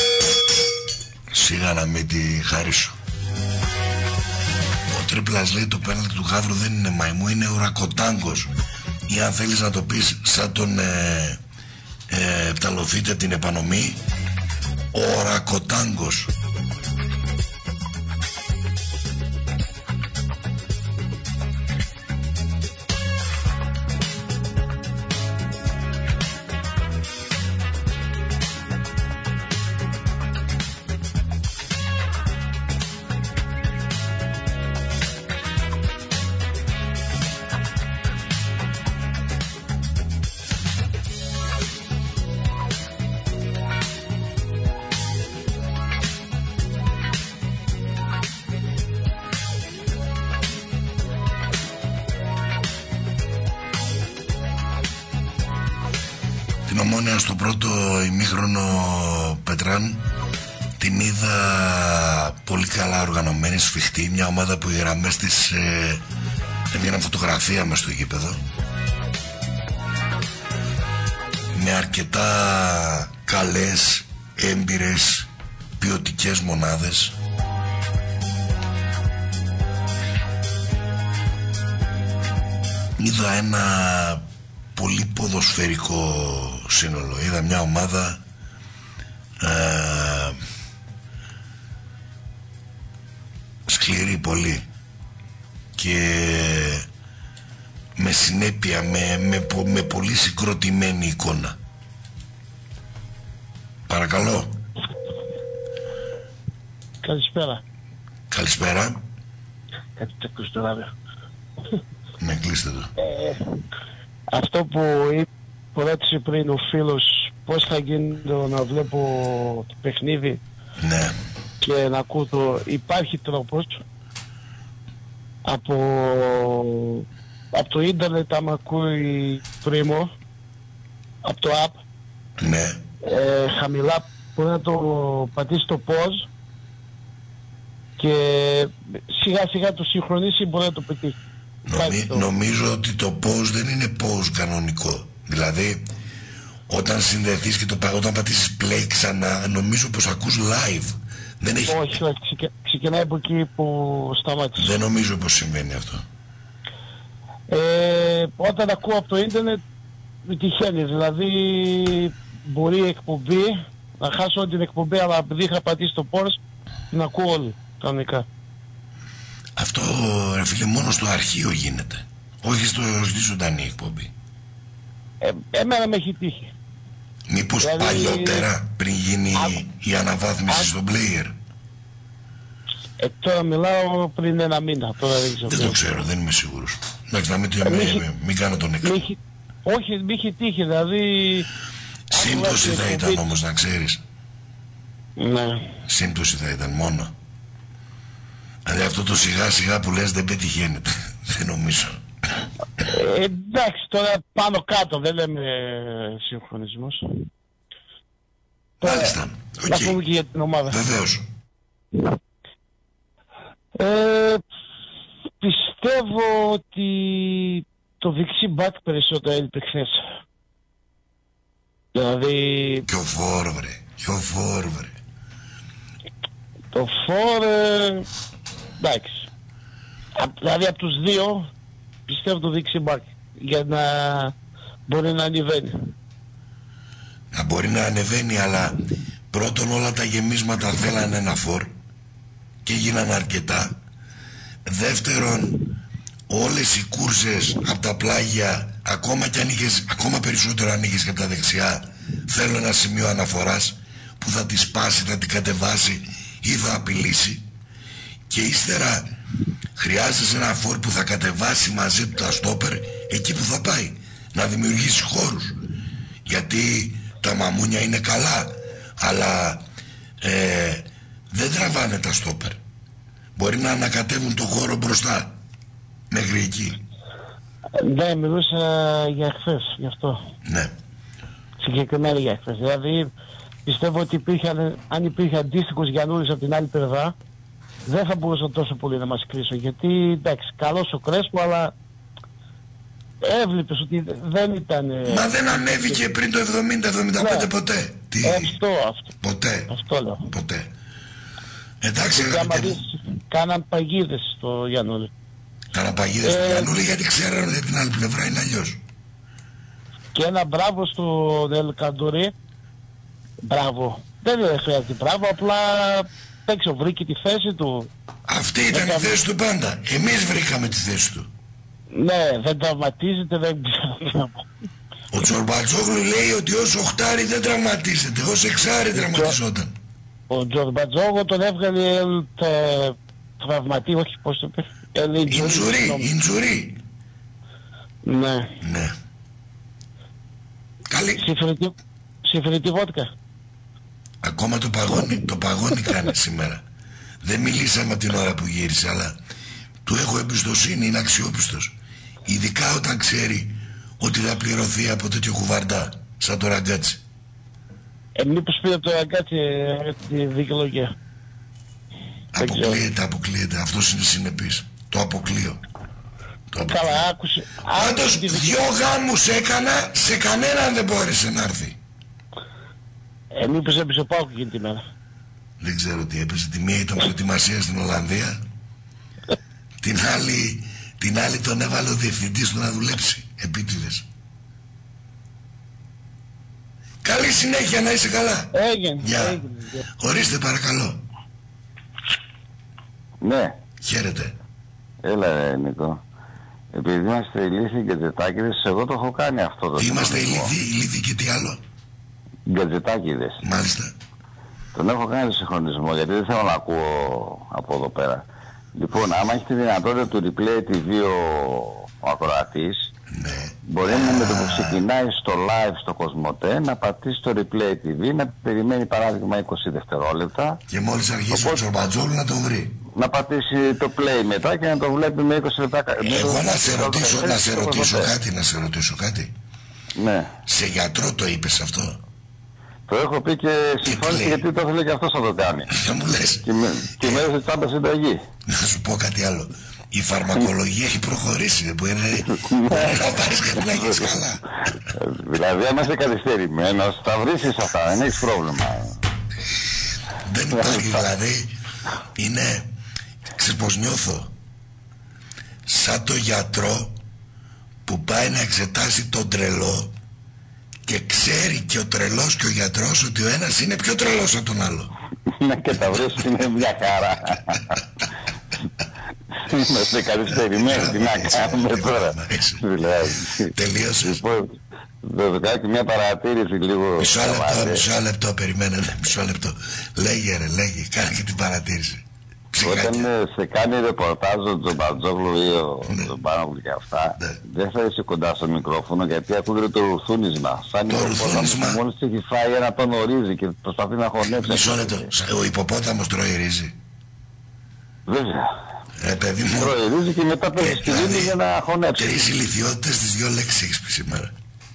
σιγά να μην τη χαρίσω. Ο Τρίπλας λέει: το πέναλτι του Γαύρου δεν είναι μαϊμού, είναι ουρακοτάγκος. Ή αν θέλεις να το πεις σαν τον Πταλοφίτε την επανομή, ορακοτάγκος. Στο πρώτο ημίχρονο, Πετράν, την είδα πολύ καλά οργανωμένη, σφιχτή. Μια ομάδα που οι γραμμές της έβγαιναν φωτογραφία μες στο γήπεδο, με αρκετά καλές, έμπειρες, ποιοτικές μονάδες. Είδα ένα πολύ ποδοσφαιρικό σύνολο. Είδα μια ομάδα σκληρή πολύ και με συνέπεια, με πολύ συγκροτημένη εικόνα. Παρακαλώ. Καλησπέρα. Καλησπέρα. Κάτι τσακούς το ράδιο. Ναι, κλείστε το. Αυτό που ρώτησε πριν ο φίλος, πώς θα γίνει να βλέπω το παιχνίδι, ναι, και να ακούω το... Υπάρχει τρόπος από το ίντερνετ, άμα ακούει πρίμο, από το app, ναι, χαμηλά μπορεί να το πατήσει το pause και σιγά σιγά το συγχρονίσει, μπορεί να το πετύχει. Νομίζω ότι το pause δεν είναι pause κανονικό. Δηλαδή όταν συνδεθείς και όταν πατήσεις play ξανά, νομίζω πως ακούς live. Δεν έχει... Όχι, ξεκινάει από εκεί που σταμάτησε. Δεν νομίζω πως συμβαίνει αυτό. Όταν ακούω από το ίντερνετ με τυχαίνει. Δηλαδή μπορεί η εκπομπή να χάσω την εκπομπή, αλλά επειδή είχα πατήσει το pause την ακούω όλη κανονικά. Αυτό, ρε φίλε, μόνο στο αρχείο γίνεται. Όχι στη ζωντανή εκπομπή. Εμένα με έχει τύχει. Μήπως δηλαδή... παλιότερα, πριν γίνει η αναβάθμιση στο player? Τώρα μιλάω πριν ένα μήνα. Τώρα δεν το ξέρω, δεν είμαι σίγουρος. Εντάξει, να μην κάνω τον έκτο. Όχι, μη έχει τύχει, δηλαδή... Σύμπτωση θα ήταν όμως, να ξέρεις. Ναι. Σύμπτωση θα ήταν μόνο. Δηλαδή αυτό το σιγά σιγά που λες δεν πετυχαίνεται. Δεν νομίζω. Εντάξει, τώρα πάνω κάτω δεν λέμε συγχρονισμός. Μάλιστα. Να πούμε και για την ομάδα. Βεβαίως. Πιστεύω ότι το δεξί μπακ περισσότερο έλειπε χθες. Δηλαδή... Και ο Φόρ, βρε. Το Φόρ... εντάξει. Δηλαδή από τους δύο πιστεύω το δεξιμπάκ για να μπορεί να ανεβαίνει. Να μπορεί να ανεβαίνει, αλλά πρώτον όλα τα γεμίσματα θέλανε ένα φορ και γίνανε αρκετά. Δεύτερον, όλες οι κούρσες από τα πλάγια, ακόμα και αν είχες, ακόμα περισσότερο αν είχες και από τα δεξιά, θέλω ένα σημείο αναφοράς που θα τη σπάσει, θα την κατεβάσει ή θα απειλήσει. Και ύστερα χρειάζεσαι ένα φορ που θα κατεβάσει μαζί του τα στόπερ εκεί που θα πάει, να δημιουργήσει χώρους. Γιατί τα μαμούνια είναι καλά, αλλά δεν τραβάνε τα στόπερ. Μπορεί να ανακατεύουν το χώρο μπροστά μέχρι εκεί. Ναι, μιλούσα για χθες, γι' αυτό. Ναι. Συγκεκριμένα για χθες. Δηλαδή πιστεύω ότι αν υπήρχε αντίστοιχος Γιαννούλης από την άλλη πλευρά, δεν θα μπορούσα τόσο πολύ να μας κρίσω. Γιατί εντάξει, καλός ο Κρέσπο, αλλά έβλεπες ότι δεν ήταν... Μα δεν ανέβηκε πριν το 70-75 ναι. Ποτέ. Τι... Αυτό. Ποτέ. Αυτό λέω. Ποτέ. Εντάξει, κάναν παγίδες στο Γιαννούλη. Κάναν παγίδες στο Γιαννούλη γιατί ξέραν ότι την άλλη πλευρά είναι αλλιώς. Και ένα μπράβο στον Ελκαντορί. Μπράβο. Δεν χρειάζεται μπράβο, απλά παίξω, βρήκε τη θέση του. Αυτή ήταν η θέση του πάντα. Εμείς βρήκαμε τη θέση του. Ναι, δεν τραυματίζεται, δεν ξέρω. Ο Τζορμπατζόγλου λέει ότι ως οχτάρι δεν τραυματίζεται, ως εξάρι τραυματιζόταν. Ο Τζορμπατζόγλου τον έβγαλε τραυματί, όχι πώς το πει. Ιντζουρί. Ναι. Ναι. Καλή. Συμφωνητή βότκα. Ακόμα το παγώνει κάνει σήμερα. Δεν μιλήσαμε την ώρα που γύρισε, αλλά του έχω εμπιστοσύνη, είναι αξιόπιστος. Ειδικά όταν ξέρει ότι θα πληρωθεί από τέτοιο κουβαρντά σαν το Ραγκάτσι. Μήπως πήρε το Ραγκάτσι τη δικαιολογία. Αποκλείεται. Αυτός είναι συνεπής. Το αποκλείω. Καλά, άκουσε. Πάντως 2 γάμους έκανα, σε κανέναν δεν μπόρεσε να έρθει. Μήπως έπεσε ο Πάουκ εκείνη τη μέρα. Δεν ξέρω τι έπεσε. Τη μία ήταν προετοιμασία στην Ολλανδία. Την άλλη τον έβαλε ο διευθυντής του να δουλέψει. Επίτηδες. Καλή συνέχεια, να είσαι καλά. Έγινε. Ορίστε παρακαλώ. Ναι. Χαίρετε. Έλα Νίκο. Επειδή είμαστε ηλίθιοι γκατζετάκηδες, εγώ το έχω κάνει αυτό το. Είμαστε ηλίθιοι και τι άλλο? Γκατζετάκηδες. Μάλιστα. Τον έχω κάνει το συγχρονισμό γιατί δεν θέλω να ακούω από εδώ πέρα. Λοιπόν, άμα έχει τη δυνατότητα του Replay TV ο ακροατής, ναι. Μπορεί με το που ξεκινάει στο live στο Κοσμοτέ να πατήσει το Replay TV, να περιμένει παράδειγμα 20 δευτερόλεπτα. Και μόλις αρχίσει ο Τζορμπατζόγλου να το βρει. Να πατήσει το play μετά και να το βλέπει με 20 λεπτά. Εγώ να σε ρωτήσω κάτι. Ναι. Σε γιατρό το είπες αυτό? Το έχω πει και συμφώνησε γιατί το ήθελε και αυτός να το κάνει. Δεν μου λες. Και μέσα στη τσάμπα συνταγή. Να σου πω κάτι άλλο. Η φαρμακολογία έχει προχωρήσει, δεν μπορεί να πάρεις κάτι να γίνεις καλά. Δηλαδή αν είσαι καθυστερημένος θα βρίσκεις αυτά, δεν έχεις πρόβλημα. Δεν υπάρχει δηλαδή. Είναι, ξέρεις πως νιώθω? Σαν το γιατρό που πάει να εξετάσει τον τρελό και ξέρει και ο τρελός και ο γιατρός ότι ο ένας είναι πιο τρελός από τον άλλο. Ναι, και τα βρίσκεις είναι μια χαρά. Είμαστε καθυστερημένοι, τι να κάνουμε τώρα. Τελείωσε. Θα κάνω και μια παρατήρηση λίγο. Μισό λεπτό, περιμένετε, μισό λεπτό. Λέγε, κάνε και την παρατήρηση. Όταν σε κάνει ρεπορτάζ ο Τζομπατζόγλου ή ο Τζομπάνογλου και αυτά, δεν θα είσαι κοντά στο μικρόφωνο γιατί ακούγεται το ρουθούνισμα. Σαν υποπόταμος που μόλις έχει φάει ένα τόνο ρύζι και προσπαθεί να χωνέψει. Μισό λεπτό, ο υποπόταμος τρώει ρύζι? Βέβαια. Παιδί μου, τρώει ρύζι και μετά παίρνει στη λίμνη για να χωνέψει. 3 ηλικιότητες στις 2 λέξεις έχεις πει σήμερα.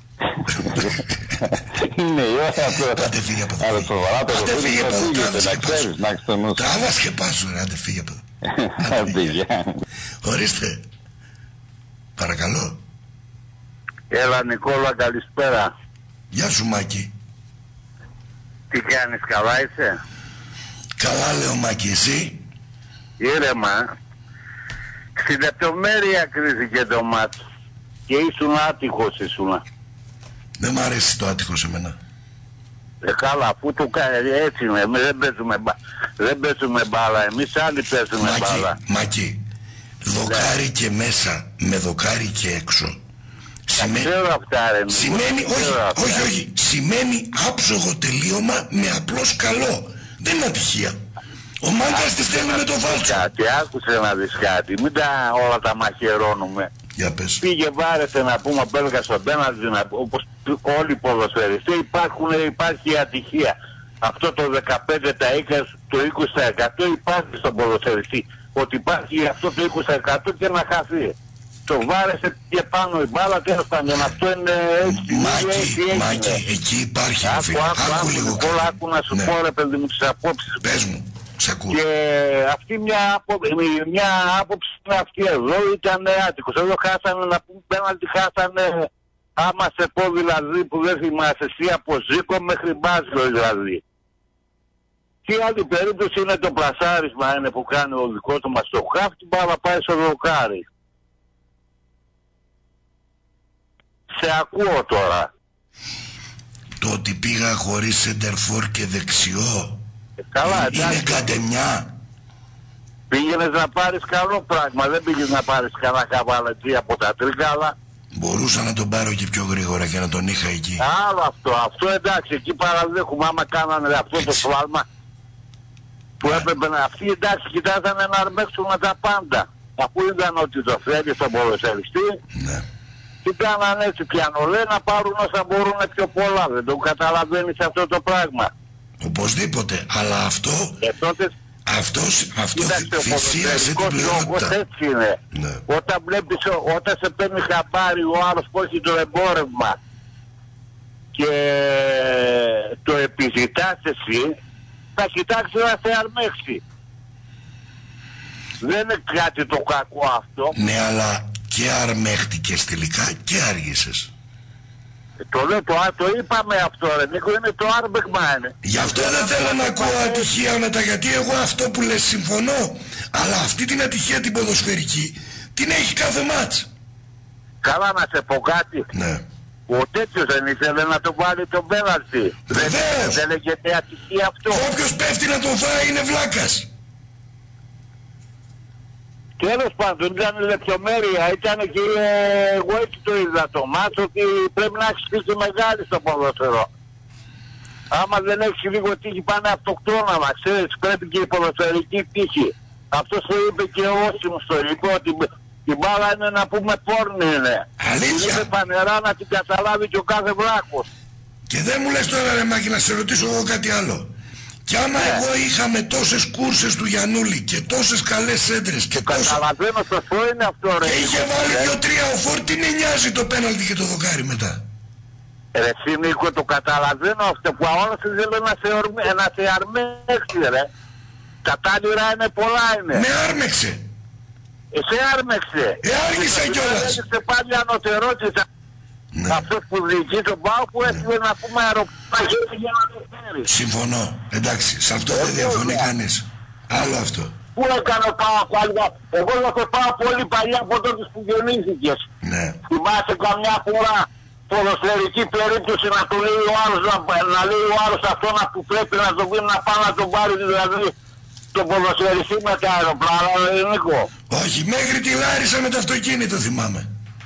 Είναι η ώρα τώρα. Άντε φύγε από εδώ. Άντε φύγε από εδώ. Τράβας και πάσου ρε, άντε φύγε από εδώ. Ορίστε. Παρακαλώ. Έλα Νικόλα, καλησπέρα. Γεια σου Μάκη. Τι κάνεις, καλά είσαι? Καλά λέω Μάκη, εσύ? Ήρεμα. Στη λεπτομέρεια κρίθηκε το μάτς. Και ήσουν άτυχος ήσουν. Δεν μ' αρέσει το άτυχος εμένα. Καλά, αφού το κάνει έτσι είναι. Δεν παίζουμε μπάλα. Εμείς άλλοι παίζουμε μπάλα. Μάκη, δοκάρι και μέσα με δοκάρι και έξω. Σημαίνει, όχι, σημαίνει άψογο τελείωμα με απλώς καλό. Δεν είναι ατυχία. Ο μάγκας τη στέλνει με το βάλτσο. Άκουσε να δεις κάτι, μην όλα τα μαχαιρώνουμε. Για πες. Πήγε βάρεσε να πούμε πέλγα στον πέναλτι, όπως όλοι οι ποδοσφαιριστές υπάρχει ατυχία. Αυτό το 15%, το 20% υπάρχει στον ποδοσφαιριστή. Ότι υπάρχει αυτό το 20% και να χαθεί. Το βάρεσε και πάνω η μπάλα, τέλος πάντων. Αυτό είναι έτσι. Μάκη, εκεί υπάρχει. Άκου λίγο καλά. Άκου να σου πω ρε παιδί μου τις απόψεις. Πες μου. Και αυτή μια άποψη είναι αυτή εδώ, ήταν άτυχος. Εδώ χάσανε να πούμε πέναλτι, χάσανε άμα σε πω δηλαδή που δεν θυμάσαι εσύ από Ζήκο μέχρι Μπάζιο δηλαδή. Και η άλλη περίπτωση είναι το πλασάρισμα είναι που κάνει ο δικός του μας το χαφ, την μπάλα πάει στο δοκάρι. Σε ακούω τώρα. Το ότι πήγα χωρίς σεντερφόρ και δεξιό καλά, είναι κατεμιά. Πήγαινες να πάρεις καλό πράγμα, δεν πήγες να πάρεις κανένα καβαλετζή από τα Τρίκαλα. Μπορούσα να τον πάρω και πιο γρήγορα και να τον είχα εκεί. Άλλο αυτό εντάξει, εκεί παραδέχομαι άμα κάνανε αυτό το σφάλμα που έπρεπε να αυτοί εντάξει κοιτάζανε να αρμέξουν τα πάντα. Αφού είδαν ότι το θέλει στον ποδοσφαιριστή, τι κάνανε έτσι πιανολέ να πάρουν όσα μπορούν πιο πολλά. Δεν το καταλαβαίνεις αυτό το πράγμα. Οπωσδήποτε, αλλά αυτό θυσίασε την πληρότητα. Έτσι είναι. Ναι. Όταν σε παίρνει χαμπάρι ο άλλος που έχει το εμπόρευμα και το επιζητάς εσύ, θα κοιτάξει να σε αρμέξει. Δεν είναι κάτι το κακό αυτό. Ναι, αλλά και αρμέχτηκες τελικά και άργησες. Το είπαμε αυτό ρε Νίκο, είναι το άρμπεγμα είναι. Γι' αυτό δεν θέλω να ακούω ατυχία μετά, γιατί εγώ αυτό που λες συμφωνώ. Αλλά αυτή την ατυχία την ποδοσφαιρική την έχει κάθε μάτς. Καλά να σε πω κάτι. Ναι. Ο τέτοιος δεν ήθελε να τον βάλει τον πέναλτι. Δεν λέγεται ατυχία αυτό. Όποιος πέφτει να τον φάει είναι βλάκας. Τέλος πάντων ήταν λεπτομέρεια, ήταν και εγώ έτσι το είδα το μάτσο ότι πρέπει να έχεις πίσει μεγάλη στο ποδόσφαιρο. Άμα δεν έχεις λίγο τύχη πάνε αυτοκτόνα, ξέρεις, πρέπει και η ποδοσφαιρική τύχη. Αυτό σου είπε και ο Όσιμος το είπε ότι η μπάλα είναι να πούμε πόρνη είναι. Αλήθεια. Είναι πανερά να την καταλάβει και ο κάθε βλάκος. Και δεν μου λες τώρα ρε Μάκη να σε ρωτήσω εγώ κάτι άλλο. Κι άμα εγώ είχαμε τόσες κούρσες του Γιαννούλη και τόσες καλές σέντρες και τόσα... Καταλαβαίνω σωστό είναι αυτό ρε. Και είχε βάλει 2-3 ο Φόρ, τι με νοιάζει το πέναλτι και το δοκάρι μετά. Ρε Νίκο, το καταλαβαίνω αυτό που όλος θέλει να σε αρμέξει ρε. Τα τάλιρα είναι πολλά είναι. Με άρμεξε. Σε άρμεξε. Άργησε κιόλας. Έδειξε πάλι ανωτερότητα. Ναι. Αυτός που διοικεί τον ΠΑΟΚ που έφυγε να πούμε αεροπλάγιο για να το φέρει. Συμφωνώ. Εντάξει, σε αυτό δεν διαφωνεί κανείς. Άλλο αυτό. Πού έκανε ο ΠΑΟΚ άλλη. Εγώ θα το πάω πολύ παλιά από τότε που γεννήθηκες. Ναι. Θυμάσαι καμιά φορά ποδοσφαιρική περίπτωση να του λέει ο άλλος να λέει ο άλλος αυτό να που πρέπει να το πει να πάει να τον πάρει δηλαδή το ποδοσφαιριστή με τα αεροπλάνα, Νίκο. Όχι, μέχρι τη Λάρισα με το αυτοκίνητο θυμάμαι.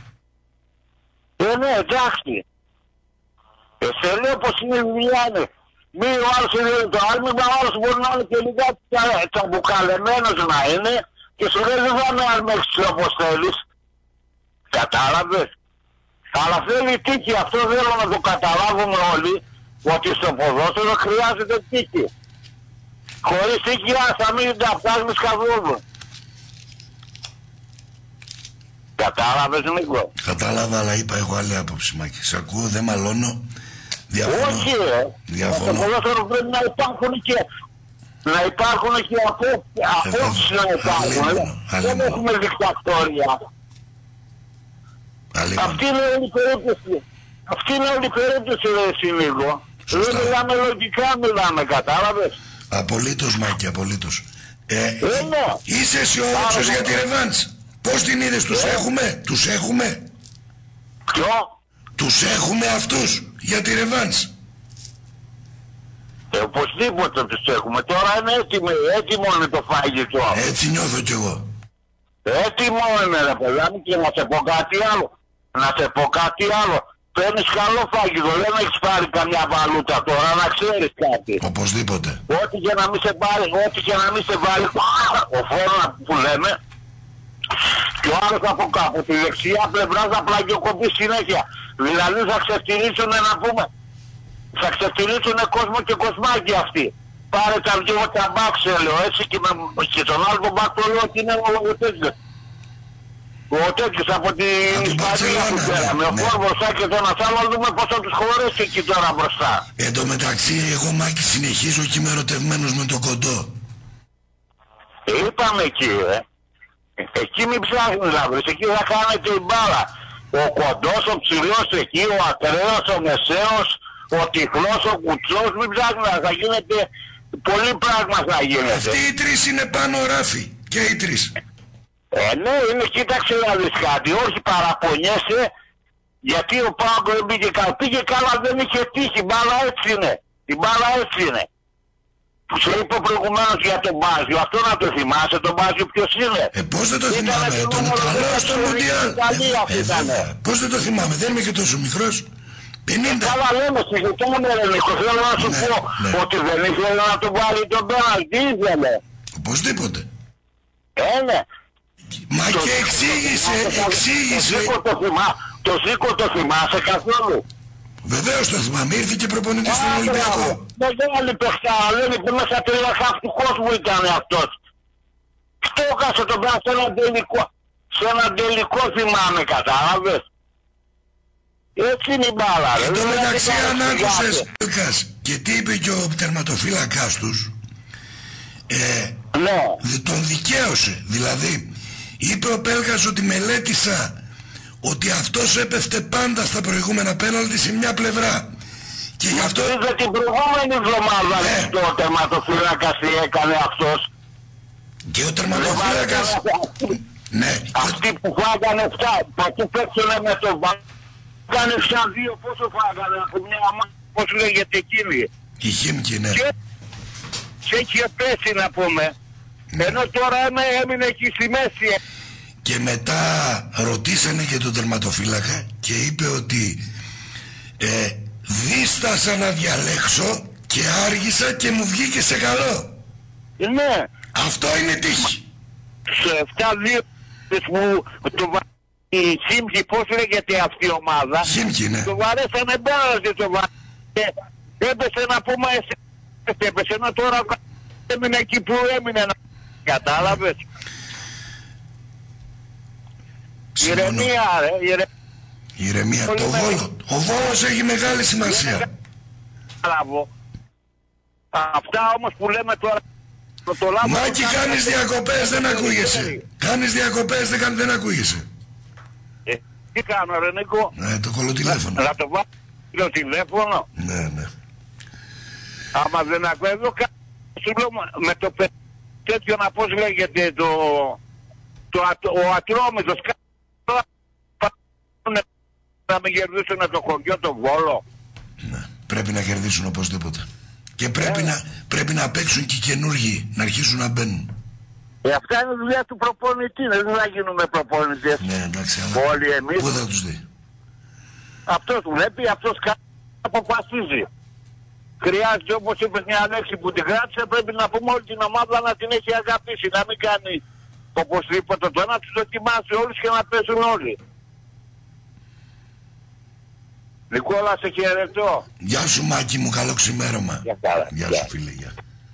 Ναι, εντάξει. Σε λέω πως είναι δουλειά είναι. Μη ο άλλος είναι το άλλο, ο άλλος μπορεί να είναι και λιγάκι τσαμπουκαλεμένος να είναι και σου λέει δεν θα με αρμέξεις όπως θέλεις. Κατάλαβες. Αλλά θέλει τύχη, αυτό θέλω να το καταλάβουμε όλοι, ότι στο ποδόσφαιρο χρειάζεται τύχη. Χωρίς τύχη θα μην τα φτάσουμε καθόλου. Κατάλαβες Νίκο. Κατάλαβα, αλλά είπα εγώ άλλη άποψη Μάκη. Σ' ακούω, δεν μαλώνω. Διαφωνώ. Όχι διαφωνώ. Στο ποδόσφαιρο πρέπει να υπάρχουν και απόψεις να υπάρχουν. Δεν έχουμε δικτατόρια. Αυτή είναι όλη η περίπτωση. Αυτή είναι όλη η περίπτωση ρε Νίκο. Δεν μιλάμε λογικά, μιλάμε, κατάλαβες. Απολύτως Μάκη, απολύτως. Είσαι αισιόδοξος για τη ρεβάνς. Πώς την είδες, τους έχουμε? Τους έχουμε? Ποιο? Τους έχουμε αυτούς για τη ρεβάνς? Οπωσδήποτε τους έχουμε. Τώρα είναι έτοιμο είναι το φαγητό. Έτσι νιώθω κι εγώ. Έτοιμο είναι ρε παιδιά μου, και να σε πω κάτι άλλο. Παίρνεις καλό φαγητό, δεν έχεις πάρει καμιά βαλούτα τώρα, να ξέρεις κάτι. Οπωσδήποτε. Ό,τι και να μην σε βάλει ο φόρος που λέμε, και ο άλλος από κάπου, τη δεξιά πλευρά θα πλαγιοκοπεί συνέχεια. Δηλαδή θα ξεφτυλίσουν να πούμε, θα ξεφτυλίσουν κόσμο και κοσμάκι αυτοί. Πάρε τα δυο ταμπάξε λέω έτσι, και τον άλλο μπακ το λέω ότι είναι ο τέτοιος. Ο τέτοιος από την Ισπανία που πέραμε, ο Φόρμοσά και τον Ασάλο, δούμε πώς θα τους χωρέσει εκεί τώρα μπροστά. Εν τω μεταξύ εγώ Μάκη συνεχίζω και είμαι ερωτευμένος με το κοντό. Είπαμε εκεί εκεί μην ψάχνεις να βρεις, εκεί θα κάνετε η μπάλα. Ο κοντός, ο ψηλός εκεί, ο ακραίος, ο μεσαίος, ο τυφλός, ο κουτσός, μην ψάχνεις, θα γίνεται πολύ πράγμα θα γίνεται. Αυτοί οι τρεις είναι πάνω ράφι, και οι τρεις. Ναι, είναι, κοίταξε να δεις κάτι, όχι παραπονιέσαι, γιατί ο Πάοκ δεν πήγε καλά, δεν είχε τύχει, η μπάλα έτσι είναι, η μπάλα έτσι είναι. Που σου είπα προηγουμένως για τον Μπάζιο, αυτό να το θυμάσαι, τον Μπάζιο ποιος είναι? Πώς δεν το θυμάμαι, τον Ιταλό στο Μουντιάλ. Πώς δεν το θυμάμαι, δεν είμαι και τόσο μικρός. 50. Καλά λέμε, συζητάμε ρε Νίκο, θέλω να σου πω ότι δεν ήθελε να τον βάλει τον πέναλτι, τι ήθελε? Οπωσδήποτε. Ναι. Μα και εξήγησε. Το Ζήκο το θυμάσαι καθόλου? Βεβαίως το θυμάμαι, ήρθε και προπονητής στον Ολυμπιακό. Δεν άλλη παιχτάρα, δεν είπε μέσα τρία χαφ του κόσμου ήταν αυτός. Στόκασε τον πέρα σε έναν τελικό θυμάμαι, κατάλαβες? Έτσι είναι η μπάλα. Εν τω μεταξύ αν άκουσες και τι είπε και ο τερματοφύλακας τους, τον δικαίωσε. Δηλαδή είπε ο Πέλκας ότι μελέτησα ότι αυτός έπεφτε πάντα στα προηγούμενα πέναλτι σε μια πλευρά. Και γι' αυτό... Είδε την προηγούμενη εβδομάδα το τερματοφύλακας τι έκανε αυτός. Και ο τερματοφύλακας... Ναι. Αυτοί που φάγανε 7, που παίξανε με τον Βα... Φάγανε 7-2, πόσο φάγανε από μια ομάδα, πώς λέγεται εκείνη. Η Χίμκι, ναι. Και έχει πέσει να πούμε. Ενώ τώρα έμεινε εκεί στη μέση. Και μετά ρωτήσανε και τον τερματοφύλακα και είπε ότι δίστασα να διαλέξω και άργησα και μου βγήκε σε καλό. Ναι. Αυτό είναι τύχη. Σε 7-2 που το η Χίμκι, πώς λέγεται αυτή η ομάδα. Χίμκι, ναι. Το βαρέσανε μπάλαζε το βαρέσανε. Έπεσε να πούμε, έπεσε να τώρα έμεινε εκεί που έμεινε να... Κατάλαβες. Ηρεμία ρε, ηρεμία. Το Βόλο. Ο Βόλος έχει μεγάλη σημασία. Αυτά όμως που λέμε τώρα... Μάκη, κάνεις διακοπές, δεν ακούγεσαι. Κάνεις διακοπές, δεν ακούγεσαι. Τι κάνω ρε Νίκο? Το κολλοτηλέφωνο. Να το βάλω το τηλέφωνο. Ναι. Άμα δεν ακούω εδώ σου λέω με το τέτοιο να πώς λέγεται ο Ατρόμητος να μην κερδίσουν το χωριό το Βόλο. Ναι, πρέπει να κερδίσουν οπωσδήποτε. Και πρέπει να παίξουν και οι καινούργοι, να αρχίσουν να μπαίνουν. Αυτά είναι δουλειά του προπονητή, δεν θα γίνουμε προπονητές. Ναι, εντάξει, αλλά όλοι εμείς. πού θα τους δει? Αυτός βλέπει, αυτός αποφασίζει. Χρειάζεται, όπως είπες, μια λέξη που την κράτησε, πρέπει να πούμε όλη την ομάδα να την έχει αγαπήσει, να μην κάνει οπωσδήποτε το να τους δοκιμάσει όλους και να παίζουν όλοι. Νικόλα, σε χαιρετώ. Γεια σου Μάκη μου, καλό ξημέρωμα. Γεια σου φίλε, γεια.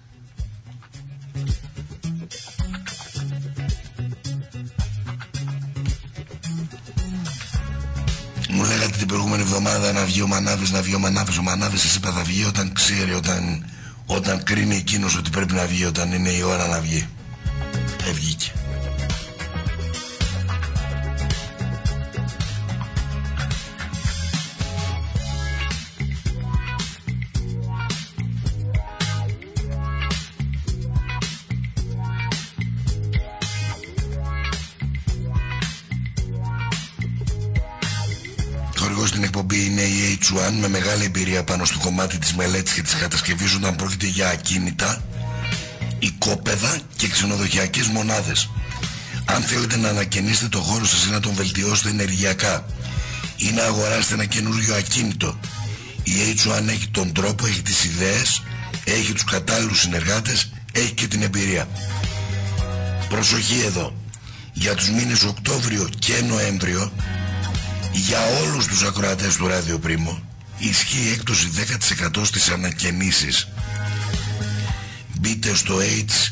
Μου λέγατε την προηγούμενη εβδομάδα να βγει ο Μανάβης, ο Μανάβης εσύ θα βγει όταν ξέρει, όταν κρίνει εκείνος ότι πρέπει να βγει, όταν είναι η ώρα να βγει. Βγήκε. εγώ στην εκπομπή είναι η H1 με μεγάλη εμπειρία πάνω στο κομμάτι της μελέτης και της κατασκευής όταν πρόκειται για ακίνητα, οικόπεδα και ξενοδοχειακές μονάδες. Αν θέλετε να ανακαινήσετε το χώρο σας ή να τον βελτιώσετε ενεργειακά ή να αγοράσετε ένα καινούριο ακίνητο, η H1 έχει τον τρόπο, έχει τις ιδέες, έχει τους κατάλληλους συνεργάτες, έχει και την εμπειρία. Προσοχή εδώ, για τους μήνες Οκτώβριο και Νοέμβριο, για όλους τους ακροατές του Ράδιο Πρίμο, ισχύει έκπτωση 10% στις ανακαινήσεις. Μπείτε στο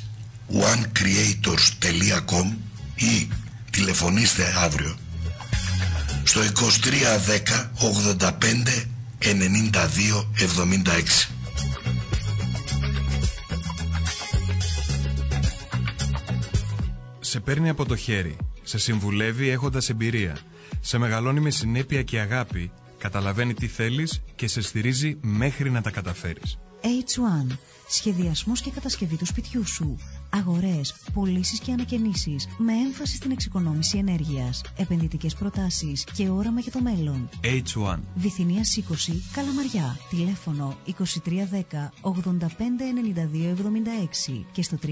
h1creators.com ή τηλεφωνήστε αύριο στο 2310 85 92 76. Σε παίρνει από το χέρι, σε συμβουλεύει έχοντας εμπειρία, σε μεγαλώνει με συνέπεια και αγάπη, καταλαβαίνει τι θέλεις και σε στηρίζει μέχρι να τα καταφέρεις. H1. Σχεδιασμός και κατασκευή του σπιτιού σου. Αγορές, πωλήσεις και ανακαινήσεις με έμφαση στην εξοικονόμηση ενέργειας. Επενδυτικές προτάσεις και όραμα για το μέλλον. H1. Βυθινίας 20, Καλαμαριά. Τηλέφωνο 2310 85 92 76 και στο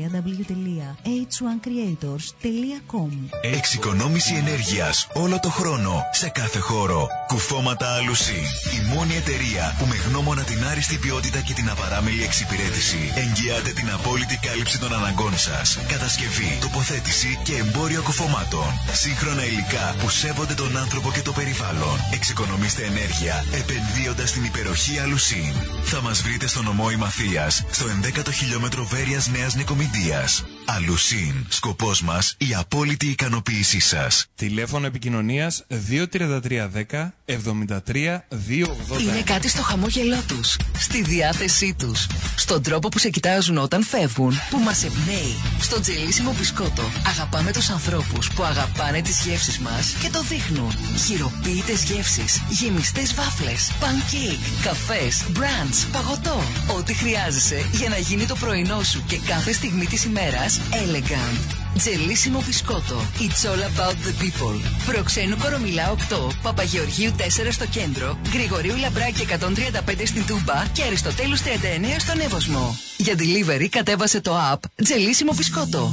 www.h1creators.com. Εξοικονόμηση ενέργειας όλο το χρόνο, σε κάθε χώρο. Κουφώματα Αλουσί. Η μόνη εταιρεία που με γνώμονα την άριστη ποιότητα και την απαράμιλη εξυπηρέτηση εγγυάται την απόλυτη κάλυψη των αναγκών σας. Κατασκευή, τοποθέτηση και εμπόριο κουφωμάτων. Σύγχρονα υλικά που σέβονται τον άνθρωπο και το περιβάλλον. Εξοικονομήστε ενέργεια επενδύοντας στην υπεροχή Αλουσίν. Θα μας βρείτε στο νομό Ημαθίας, στο 11ο χιλιόμετρο Βέρειας Νέας Νικομηντίας. Αλουσίν. Σκοπός μας η απόλυτη ικανοποίησή σας. Τηλέφωνο επικοινωνίας 23310 73 280. Είναι κάτι στο χαμόγελό τους, στη διάθεσή τους, στον τρόπο που σε κοιτάζουν όταν φεύγουν, που μας εμπνέει. Στο τζελίσιμο μπισκότο αγαπάμε τους ανθρώπους που αγαπάνε τις γεύσεις μας και το δείχνουν. Χειροποίητες γεύσεις, γεμιστές βάφλες, pancake, καφές, μπραντς, παγωτό. Ό,τι χρειάζεσαι για να γίνει το πρωινό σου και κάθε στιγμή της ημέρας elegant. Τζελίσιμο μπισκότο. It's all about the people. Προξένου Κορομιλά 8, Παπαγεωργίου 4 στο κέντρο, Γρηγορίου Λαμπράκη 135 στην Τούμπα και Αριστοτέλους 39 στον Εύωσμο. Για delivery κατέβασε το app Τζελίσιμο μπισκότο.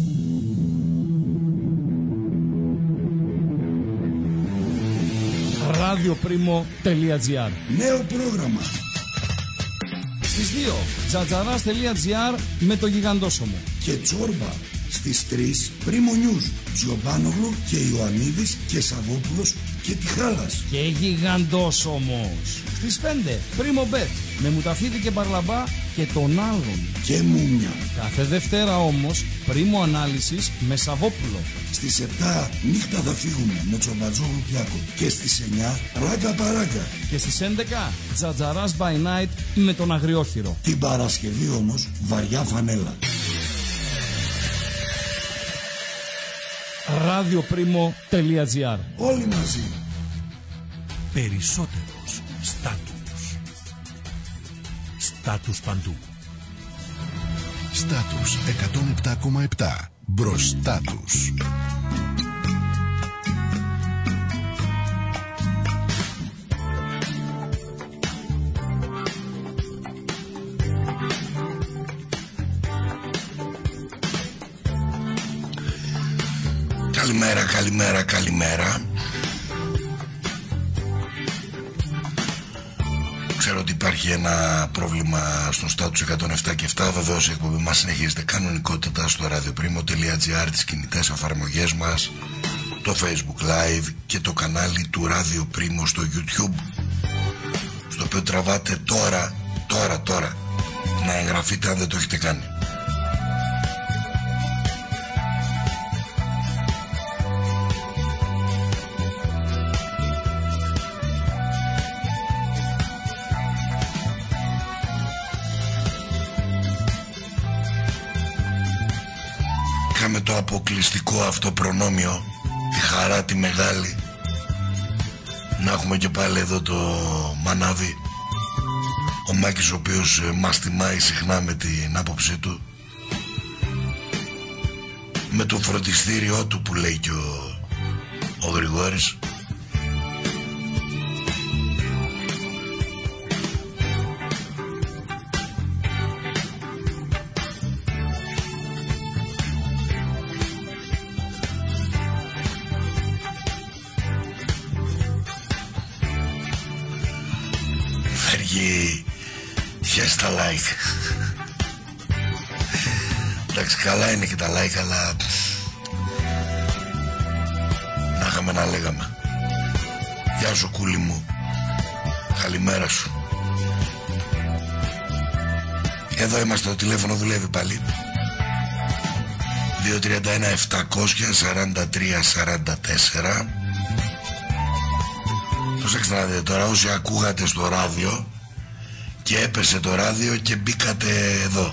radioprimo.gr. Νέο πρόγραμμα. Στις 2 τζατζαράς.gr με το γιγαντόσωμο. Και Τσόρμπα. Στις 3 Πρίμο News. Τζιομπάνογλου και Ιωαννίδης και Σαββόπουλος και Τιχάλας. Και γιγαντόσωμος. Στις 5 Πρίμο Bet με Μουταφίδη και Παρλαμπά και τον άλλον. Και Μούμια. Κάθε Δευτέρα όμως Πρίμο Ανάλυσης με Σαββόπουλο. Στις 7 Νύχτα θα φύγουμε με Τσομπατζόγλου Πιάκο. Και στις 9 Ράγκα Παράγκα. Και στις 11 Τζατζαράς by Night με τον Αγριόχειρο. Την Παρασκευή όμως βαριά φανέλα. radioprimo.gr. Όλοι μαζί. Περισσότερος στάτους. Στάτους παντού. Στάτους 107,7. Μπροστά τους. Καλημέρα, καλημέρα, καλημέρα. Ξέρω ότι υπάρχει ένα πρόβλημα στο στάτους 107 και 7. Βεβαίως η εκπομπή μας συνεχίζεται κανονικότητα στο radioprimo.gr, τις κινητές εφαρμογές μας, το Facebook Live και το κανάλι του Radio Primo στο YouTube, στο οποίο τραβάτε τώρα να εγγραφείτε αν δεν το έχετε κάνει. Με το αποκλειστικό αυτό προνόμιο, τη χαρά τη μεγάλη, να έχουμε και πάλι εδώ το μανάβι, ο Μάκης, ο οποίος μας τιμάει συχνά με την άποψή του, με το φροντιστήριό του που λέει και ο Γρηγόρης. εκεί χέστα like. Εντάξει, καλά είναι και τα like, αλλά να είχαμε να λέγαμε. Γεια σου κούλι μου, καλημέρα σου. Εδώ είμαστε, το τηλέφωνο δουλεύει πάλι. 231-700-43-44. Προσέξτε να δείτε τώρα, όσοι ακούγατε στο ράδιο και έπεσε το ράδιο και μπήκατε εδώ,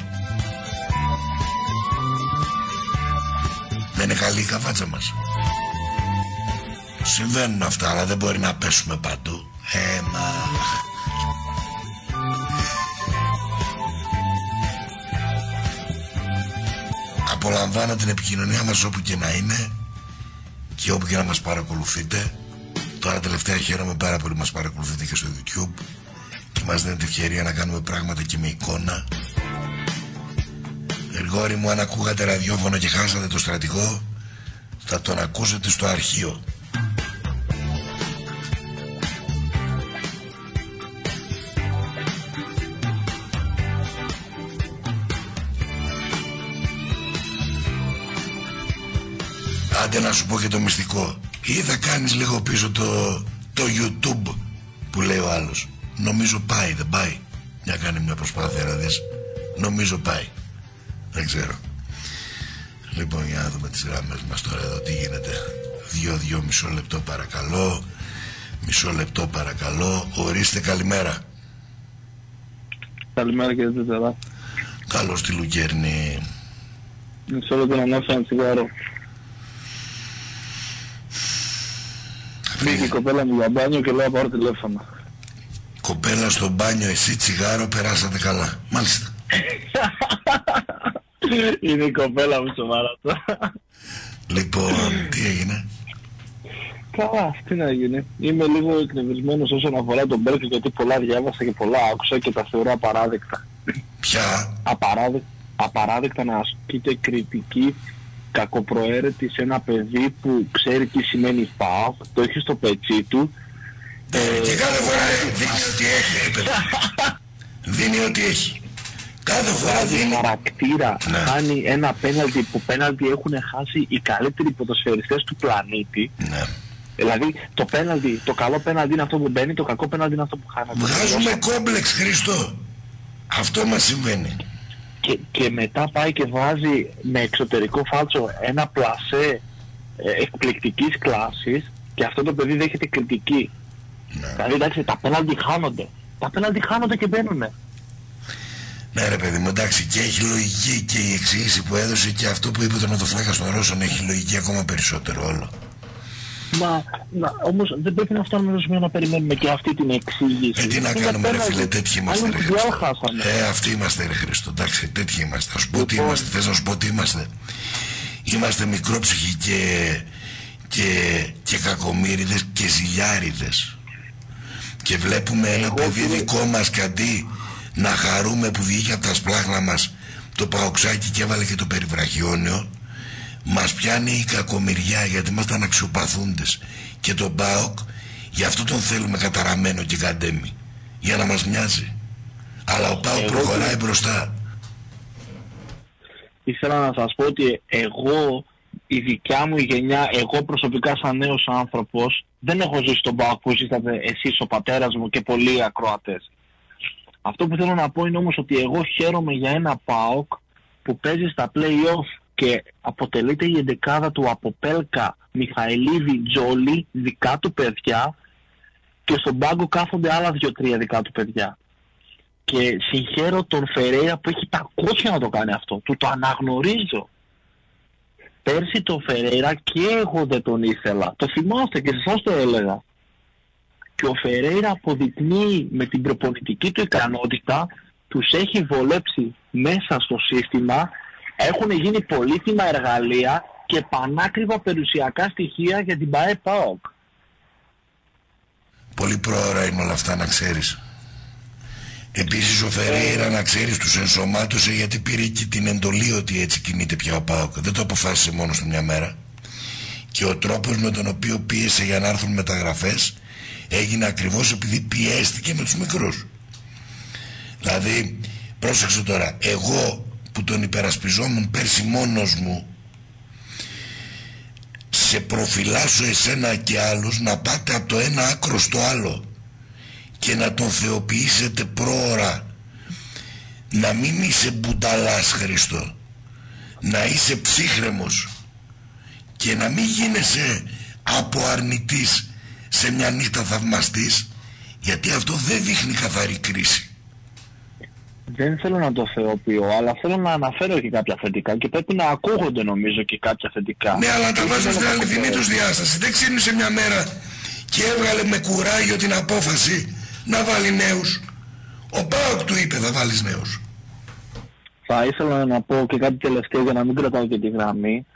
δεν είναι καλή η καβάτσα μας. Συμβαίνουν αυτά, αλλά δεν μπορεί να πέσουμε παντού. Απολαμβάνω την επικοινωνία μας όπου και να είναι και όπου και να μας παρακολουθείτε. Τώρα τελευταία χαίρομαι πάρα πολύ, μας παρακολουθείτε και στο YouTube και μας δίνετε ευκαιρία να κάνουμε πράγματα και με εικόνα. Γρηγόρη μου, αν ακούγατε ραδιόφωνο και χάσατε το στρατηγό, θα τον ακούσετε στο αρχείο. Άντε να σου πω και το μυστικό. Ή θα κάνεις λίγο πίσω το YouTube που λέει ο άλλος. Νομίζω πάει, δεν πάει. Για κάνει μια προσπάθεια να δεις. Νομίζω πάει. Δεν ξέρω. Λοιπόν, για να δούμε τις γραμμές μας τώρα εδώ τι γίνεται. 2-2, μισό λεπτό παρακαλώ. Μισό λεπτό παρακαλώ. Ορίστε, καλημέρα. Καλημέρα κύριε Τετέρα. Καλώς τη Λουκέρνη. Μισό λεπτό να ανάψω ένα τσιγάρο. Μπήκε η κοπέλα μου για μπάνιο και λέω πάρω τηλέφωνο. Κοπέλα στο μπάνιο, εσύ τσιγάρο, περάσατε καλά. Μάλιστα. Είναι η κοπέλα μου σοβαρά. Λοιπόν, τι έγινε? Καλά, τι να γίνει. Είμαι λίγο εκνευρισμένος όσον αφορά τον Μπέρκ, γιατί πολλά διάβασα και πολλά άκουσα και τα θεωρώ απαράδεκτα. Ποια? Απαράδεκτα να ασκείται κριτική κακοπροαίρετη σε ένα παιδί που ξέρει τι σημαίνει ΠΑΟΚ, το έχει στο πετσί του. Και κάθε φορά δείχνει ότι έχει, παιδί. Δίνει ό,τι έχει. Κάθε φορά δίνει χαρακτήρα, χάνει ένα πέναλτι που πέναλτι έχουν χάσει οι καλύτεροι ποδοσφαιριστές του πλανήτη. Ναι. Δηλαδή το πέναλτι, το καλό πέναλτι είναι αυτό που μπαίνει, το κακό πέναλτι είναι αυτό που χάνεται. Βγάζουμε κόμπλεξ, Χριστό. Αυτό μας συμβαίνει. Και μετά πάει και βάζει με εξωτερικό φάλτσο ένα πλασέ εκπληκτικής κλάσης και αυτό το παιδί δέχεται κριτική. Ναι. Δηλαδή εντάξει, τα πέναλτι χάνονται. Τα πέναλτι χάνονται και μπαίνουνε. Ναι ρε παιδί μου, εντάξει, και έχει λογική και η εξήγηση που έδωσε και αυτό που είπε ο τερματοφύλακας των Ρώσων έχει λογική ακόμα περισσότερο όλο. Όμως δεν πρέπει να φτάνουμε εδώ να περιμένουμε και αυτή την εξήγηση. Τι να κάνουμε ρε φίλε, τέτοιοι είμαστε ρε Χριστό. Αυτοί είμαστε ρε Χριστό, εντάξει, τέτοιοι είμαστε. Θα σου πω τι είμαστε, θες να σου πω τι είμαστε? Είμαστε μικρόψυχοι και κακομοίριδες και ζηλιάριδες. Και βλέπουμε ένα παιδί δικό μας και αντί να χαρούμε που βγήκε από τα σπλάχνα μας το παοξάκι και έβαλε και το περιβραχιόνιο, μας πιάνει η κακομοιριά γιατί ήμασταν αξιοπαθούντες και τον ΠΑΟΚ γι' αυτό τον θέλουμε καταραμένο και καντέμι, για να μας μοιάζει. Αλλά ο ΠΑΟΚ προχωράει μπροστά. Ήθελα να σας πω ότι εγώ, η δικιά μου γενιά, εγώ προσωπικά σαν νέος άνθρωπος δεν έχω ζήσει τον ΠΑΟΚ που ζήσατε εσείς, ο πατέρας μου και πολλοί ακροατές. Αυτό που θέλω να πω είναι όμως ότι εγώ χαίρομαι για ένα ΠΑΟΚ που παίζει στα play-off και αποτελείται η εντεκάδα του από Πέλκα, Μιχαηλίδη, Τζόλι, δικά του παιδιά, και στον πάγκο κάθονται άλλα 2-3 δικά του παιδιά. Και συγχαίρω τον Φερέιρα που έχει τα κότσια να το κάνει αυτό. Του το αναγνωρίζω. Πέρσι τον Φερέιρα και εγώ δεν τον ήθελα. Το θυμάστε και σε εσάς το έλεγα. Και ο Φερέιρα αποδεικνύει με την προπονητική του ικανότητα, τους έχει βολέψει μέσα στο σύστημα, έχουν γίνει πολύτιμα εργαλεία και πανάκριβα περιουσιακά στοιχεία για την ΠΑΕ ΠΑΟΚ. Πολύ πρόωρα είναι όλα αυτά να ξέρεις. Επίσης ο Φερέιρα να ξέρεις τους ενσωμάτωσε γιατί πήρε και την εντολή ότι έτσι κινείται πια ο ΠΑΟΚ. Δεν το αποφάσισε μόνος του μια μέρα. Και ο τρόπος με τον οποίο πίεσε για να έρθουν μεταγραφές έγινε ακριβώς επειδή πιέστηκε με τους μικρούς. Δηλαδή, πρόσεξε τώρα, εγώ που τον υπερασπιζόμουν πέρσι μόνος μου, σε προφυλάσσω εσένα και άλλους να πάτε από το ένα άκρο στο άλλο και να τον θεοποιήσετε πρόωρα. Να μην είσαι μπουνταλάς, Χριστό, να είσαι ψύχρεμος και να μην γίνεσαι αποαρνητής σε μια νύχτα θαυμαστής, γιατί αυτό δεν δείχνει καθαρή κρίση. Δεν θέλω να το θεοποιώ, αλλά θέλω να αναφέρω και κάποια θετικά και πρέπει να ακούγονται νομίζω και κάποια θετικά. Ναι, αλλά τα βάζω στην αληθινή τους διάσταση. Δεν ξύπνησε μια μέρα και έβγαλε με κουράγιο την απόφαση να βάλει νέους. Ο ΠΑΟΚ του είπε θα βάλεις νέους. Θα ήθελα να πω και κάτι τελευταίο για να μην κρατάω και τη γραμμή.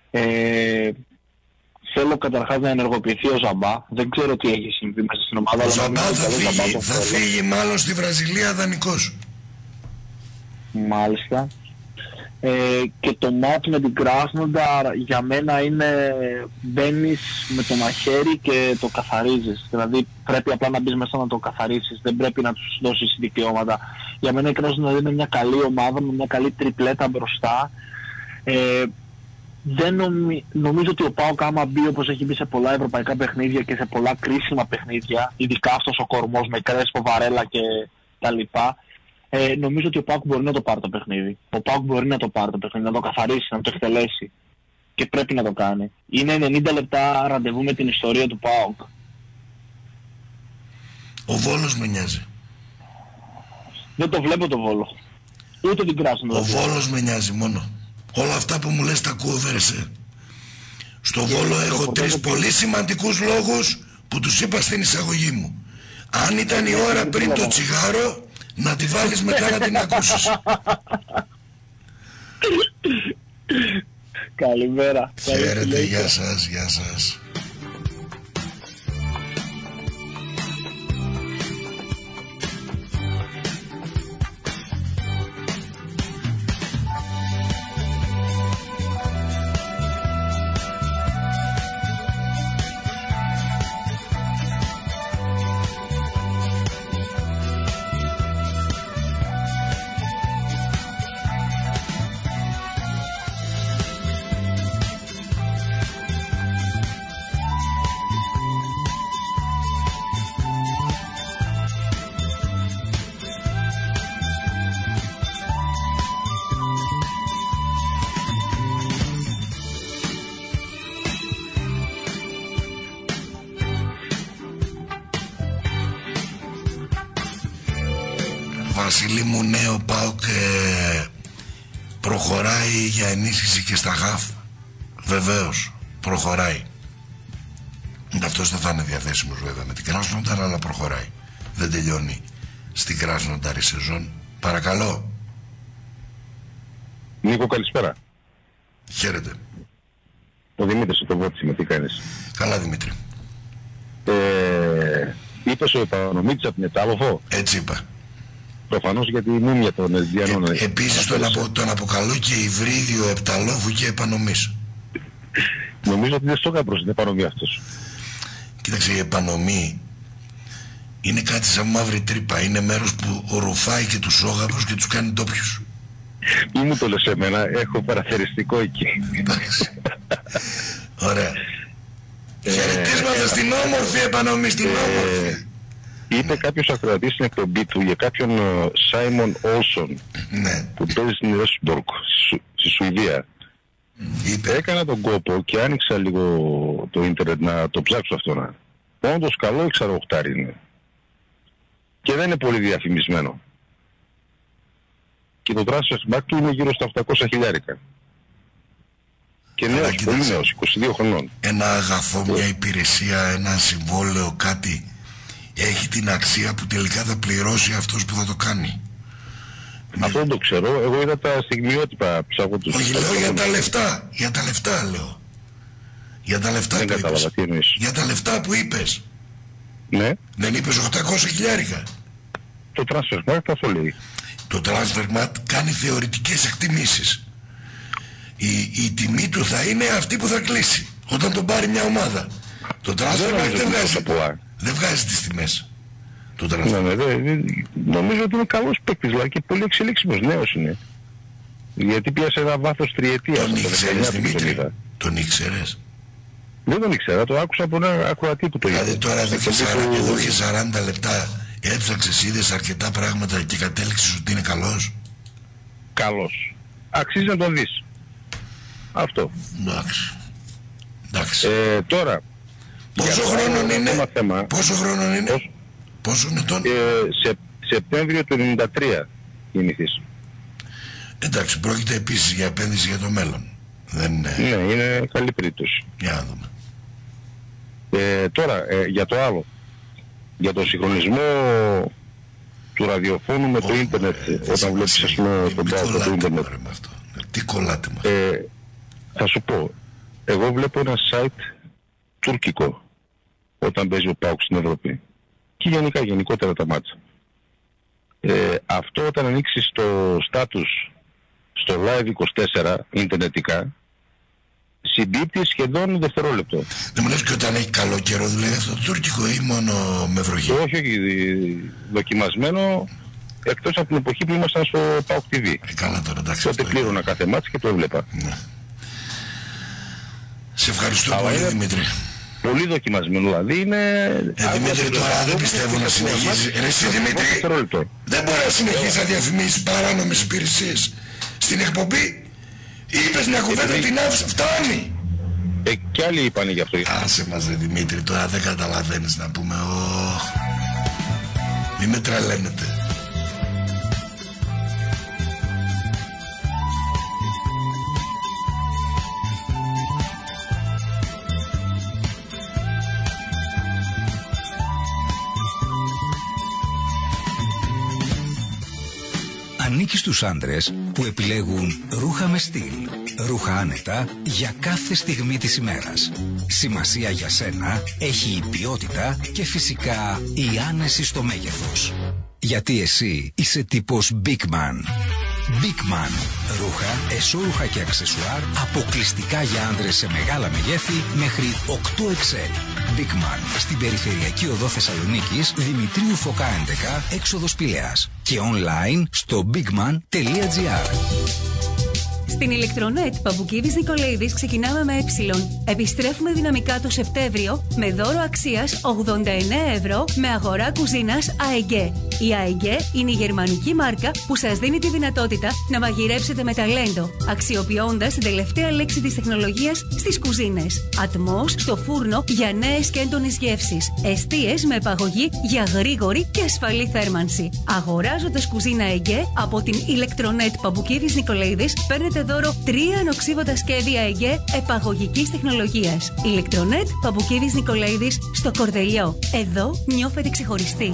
Θέλω καταρχάς να ενεργοποιηθεί ο Ζαμπά. Δεν ξέρω τι έχει συμβεί μέσα στην ομάδα. Ο Ζαμπά θα φύγει μάλλον στη Βραζιλία δανεικός. Μάλιστα. Και το μάτς με την Κράσνονταρ για μένα είναι μπαίνεις με το μαχαίρι και το καθαρίζεις. Δηλαδή πρέπει απλά να μπεις μέσα να το καθαρίσεις. Δεν πρέπει να τους δώσεις δικαιώματα. Για μένα η Κράσνονταρ είναι μια καλή ομάδα με μια καλή τριπλέτα μπροστά. Νομίζω ότι ο ΠΑΟΚ άμα μπει όπως έχει μπει σε πολλά ευρωπαϊκά παιχνίδια και σε πολλά κρίσιμα παιχνίδια, ειδικά αυτός ο κορμός με Κρέσπο, Βαρέλα και τα λοιπά, νομίζω ότι ο ΠΑΟΚ μπορεί να το πάρει το παιχνίδι. Ο ΠΑΟΚ μπορεί να το πάρει το παιχνίδι, να το καθαρίσει, να το εκτελέσει. Και πρέπει να το κάνει. Είναι 90 λεπτά ραντεβού με την ιστορία του ΠΑΟΚ. Ο Βόλος με νοιάζει. Δεν το βλέπω το Βόλο. Ούτε την Κράσνο. Ο Βόλος με νοιάζει μόνο. Όλα αυτά που μου λες τα ακούω, Βέρεσε. Στο Βόλο έχω τρεις πολύ σημαντικούς λόγους που τους είπα στην εισαγωγή μου. Αν ήταν η ώρα πριν το τσιγάρο, να τη βάλεις μετά να την ακούσεις. Καλημέρα. Χαίρετε, γεια σας, γεια σας. Βασίλη μου, νέο ΠΑΟΚ προχωράει για ενίσχυση και στα ΓΑΦ. Βεβαίως προχωράει. Αυτός δεν θα είναι διαθέσιμος βέβαια με την Κράσνονταρ, αλλά προχωράει. Δεν τελειώνει στην Κράσνονταρ η σεζόν. Παρακαλώ. Νίκο, καλησπέρα. Χαίρετε. Ο Δημήτρης το Βότσιμα, τι κάνεις? Καλά, Δημήτρη. Είπες ο Επανομίτης από την Ετάλοφο. Έτσι είπα. Προφανώς γιατί η μούμια των Ελδιανών. Επίσης τον αποκαλώ και υβρίδιο Επταλόφου και Επανομής. Νομίζω ότι δεν στο έκανα προς την επανομή αυτός. Κοίταξε, η επανομή είναι κάτι σαν μαύρη τρύπα. Είναι μέρος που ρουφάει και τους σόγαυρους και τους κάνει ντόπιους. Μη μου το λες εμένα, έχω παραθεριστικό εκεί. Ωραία. Χαιρετίσματα στην όμορφη επανομή, στην όμορφη. Είπε κάποιος ακροατής στην εκπομπή του για κάποιον Σάιμον Όλσον, που παίζει στην Ρέσμπορκ στη Σουηδία. Έκανα τον κόπο και άνοιξα λίγο το ίντερνετ να το ψάξω αυτό. Όντως καλό εξαρροχτάρι είναι. Και δεν είναι πολύ διαφημισμένο. Και το transfer back του είναι γύρω στα 800 χιλιάρικα. Και νέος, πολύ νέος, 22 χρονών. Ένα αγαθό, μια υπηρεσία, ένα συμβόλαιο, κάτι έχει την αξία που τελικά θα πληρώσει αυτός που θα το κάνει. Αυτό δεν το ξέρω, εγώ είδα τα στιγμιότυπα ψάχνω τους. Όχι, λέω για τα λεφτά, για τα λεφτά λέω. Για τα λεφτά που είπες. Για τα λεφτά που είπες. Ναι. Δεν είπες 800 χιλιάρικα? Το Transfermarkt αυτό λέει. Το Transfermarkt κάνει θεωρητικές εκτιμήσεις. Η τιμή του θα είναι αυτή που θα κλείσει όταν τον πάρει μια ομάδα. Το Transfermarkt δεν βγάζει τις τιμές. Νομίζω ότι είναι καλός παίκτης, δηλαδή και πολύ εξελίξιμος, νέος είναι. Γιατί πιάσε ένα βάθος τριετίας. Τον ήξερες, Δημήτρη? Τον ήξερες? Δεν τον ήξερα, το άκουσα από ένα ακροατή που το είπε. Δηλαδή τώρα εδώ και 40 λεπτά έψαξες, είδες αρκετά πράγματα και κατέληξες ότι είναι καλός. Καλός. Αξίζει να τον δεις. Αυτό. Εντάξει. Τώρα. Πόσο χρόνων είναι? Πόσο χρόνων είναι? Πόσο ετών? Σεπτέμβριο του 93 γεννηθείς. Εντάξει, πρόκειται επίσης για επένδυση για το μέλλον. Ναι, είναι καλή περίπτωση. Για να δούμε. Τώρα, για το άλλο. Για τον συγχρονισμό του ραδιοφώνου με το ίντερνετ, όταν βλέπεις, ας πούμε, τον ΠΑΟΚ το ίντερνετ. Τι κολλάτε μας. Θα σου πω, εγώ βλέπω ένα site τουρκικό όταν παίζει ο ΠΑΟΚ στην Ευρώπη. Και γενικότερα τα μάτσα. Αυτό όταν ανοίξεις το status στο Live 24 ιντερνετικά, συμπίπτει σχεδόν δευτερόλεπτο. Δεν μου λες και όταν έχει καλό καιρό δηλαδή αυτό το τουρκικό ή μόνο με βροχή? Όχι, δοκιμασμένο, εκτός από την εποχή που ήμασταν στο ΠΑΟΚ TV. Καλά τώρα, εντάξει. Τότε πλήρωνα κάθε μάτς και το έβλεπα. Ναι. Σε ευχαριστώ πολύ, Δημήτρη. Πολύ δοκιμασμένο, δηλαδή είναι... Δημήτρη, τώρα δεν πιστεύω να συνεχίσει. Εσύ, Δημήτρη, δεν μπορεί να συνεχίσει να διαφημίσεις παράνομες υπηρεσίες στην εκπομπή. Είπες μια κουβέντα, την άφησα, φτάνει. Κι άλλοι είπανε γι' αυτό. Άσε μας, Δημήτρη, τώρα δεν καταλαβαίνεις να πούμε. Μη με τρελαίνετε. Ανήκει στους άντρες που επιλέγουν ρούχα με στυλ, ρούχα άνετα για κάθε στιγμή της ημέρας. Σημασία για σένα έχει η ποιότητα και φυσικά η άνεση στο μέγεθος. Γιατί εσύ είσαι τύπος Big Man. Big Man. Ρούχα, εσώρουχα και αξεσουάρ αποκλειστικά για άντρες σε μεγάλα μεγέθη μέχρι 8XL. Big Man. Στην περιφερειακή οδό Θεσσαλονίκης, Δημητρίου Φωκά 11, έξοδος Πηλαίας. Και online στο bigman.gr. Στην Ηλεκτρονέτ Παμπουκίδης Νικολαίδης ξεκινάμε με Επιστρέφουμε δυναμικά το Σεπτέμβριο με δώρο αξίας 89 ευρώ με αγορά κουζίνας AEG. Η AEG είναι η γερμανική μάρκα που σας δίνει τη δυνατότητα να μαγειρέψετε με ταλέντο, αξιοποιώντας την τελευταία λέξη της τεχνολογίας στις κουζίνες. Ατμός στο φούρνο για νέες και έντονες γεύσεις. Εστίες με επαγωγή για γρήγορη και ασφαλή θέρμανση. Αγοράζοντας κουζίνα AEG από την Ηλεκτρονέτ Παμπουκίδης Νικολαίδης, παίρνετε δώρο 3 ανοξίβοντα σχέδια AEG επαγωγικής τεχνολογίας. Ηλεκτρονέτ Παμπουκίδης Νικολαίδης στο Κορδελιό. Εδώ νιώθετε ξεχωριστοί.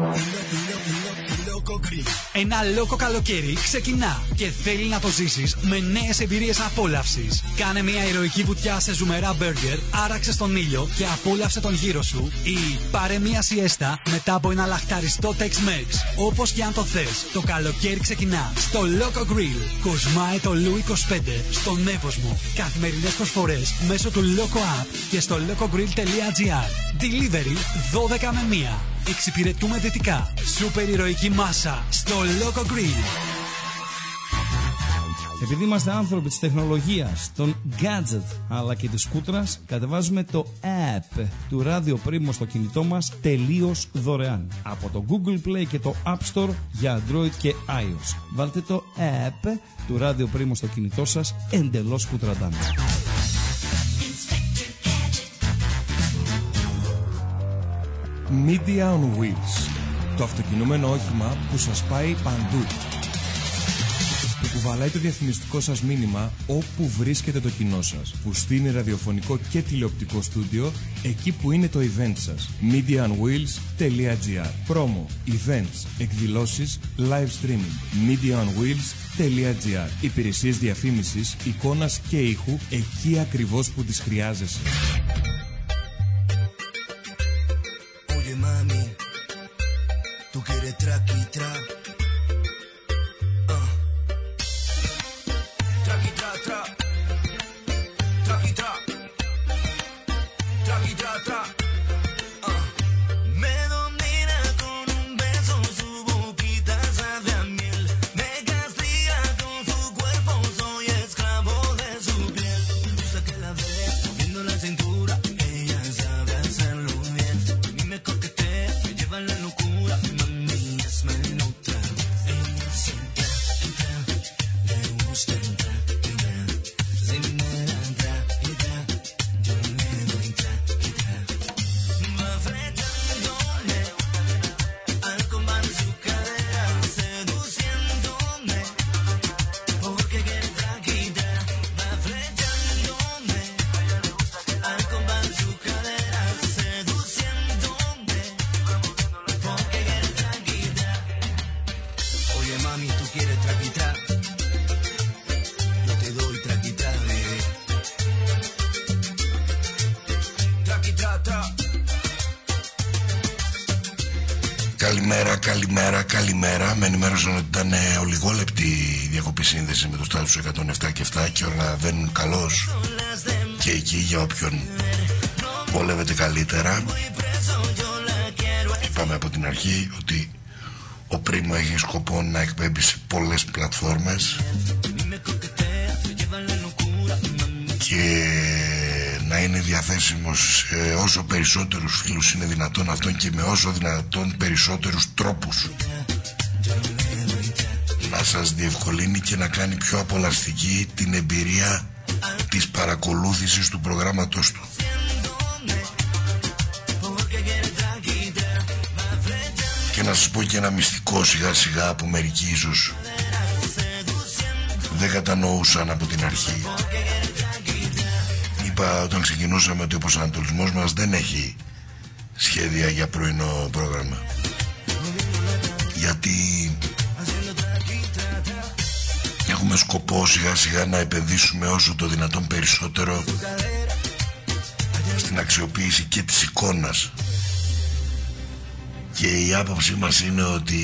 Ένα λόκο καλοκαίρι ξεκινά και θέλει να το ζήσεις με νέες εμπειρίες απόλαυσης. Κάνε μια ηρωική βουτιά σε ζουμερά μπέργκερ, άραξε στον ήλιο και απόλαυσε τον γύρο σου. Ή πάρε μια σιέστα μετά από ένα λαχταριστό Tex-Mex. Όπως και αν το θες, το καλοκαίρι ξεκινά στο Loco Grill. Κοσμάει το Λου 25 στον Εύωσμο. Καθημερινές προσφορές μέσω του Loco App και στο locogrill.gr. Delivery 12 με 1. Εξυπηρετούμε δυτικά. Σούπερ ηρωική μάσα στο Loco Grill. Επειδή είμαστε άνθρωποι της τεχνολογίας, των gadget αλλά και της σκούτρας, κατεβάζουμε το app του Radio Primo στο κινητό μας τελείως δωρεάν. Από το Google Play και το App Store για Android και iOS. Βάλτε το app του Radio Primo στο κινητό σας εντελώς σκούτραντάν. Media on Wheels. Το αυτοκινούμενο όχημα που σας πάει παντού. Που κουβαλάει το διαφημιστικό σας μήνυμα όπου βρίσκεται το κοινό σας. Που στείνει ραδιοφωνικό και τηλεοπτικό στούντιο εκεί που είναι το event σας. MediaOnWheels.gr. Promo, events, εκδηλώσεις, live streaming. MediaOnWheels.gr. Υπηρεσίες διαφήμισης, εικόνας και ήχου εκεί ακριβώς που τις χρειάζεσαι. Mami, tú quieres traqui tra. Traqui tra tra. Traqui tra. Traqui tra tra. Me domina con Καλημέρα. Με ενημέρωσαν ότι ήταν ολιγόλεπτη η διακοπή σύνδεση με το στάδιο 107 και 7 και όλα βαίνουν καλώς και εκεί για όποιον βολεύεται καλύτερα. Είπαμε από την αρχή ότι ο Πρίμο έχει σκοπό να εκπέμπει σε πολλές πλατφόρμες και να είναι διαθέσιμος σε όσο περισσότερους φίλους είναι δυνατόν αυτόν και με όσο δυνατόν περισσότερους τρόπους, να σας διευκολύνει και να κάνει πιο απολαυστική την εμπειρία της παρακολούθησης του προγράμματος του. Και να σας πω και ένα μυστικό σιγά σιγά που μερικοί ίσως δεν κατανοούσαν από την αρχή. Είπα όταν ξεκινούσαμε ότι ο προσανατολισμός μας δεν έχει σχέδια για πρωινό πρόγραμμα, γιατί έχουμε σκοπό σιγά σιγά να επενδύσουμε όσο το δυνατόν περισσότερο στην αξιοποίηση και της εικόνας. Και η άποψή μας είναι ότι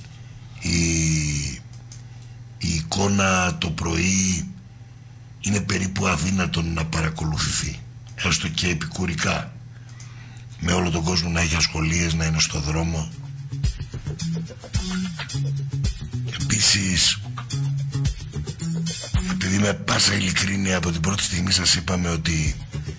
η εικόνα το πρωί είναι περίπου αδύνατον να παρακολουθηθεί, έστω και επικουρικά, με όλο τον κόσμο να έχει ασχολίες, να είναι στο δρόμο. Επίσης, επειδή με πάσα ειλικρίνεια από την πρώτη στιγμή σας είπαμε ότι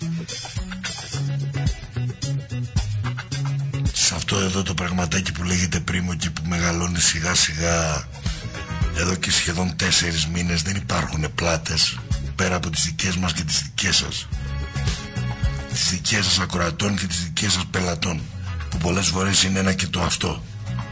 σε αυτό εδώ το πραγματάκι που λέγεται Πρίμο και που μεγαλώνει σιγά σιγά εδώ και σχεδόν 4 μήνες, δεν υπάρχουν πλάτες πέρα από τις δικές μας και τις δικές σας, τις δικές σας ακροατών και τις δικές σας πελατών, που πολλές φορές είναι ένα και το αυτό.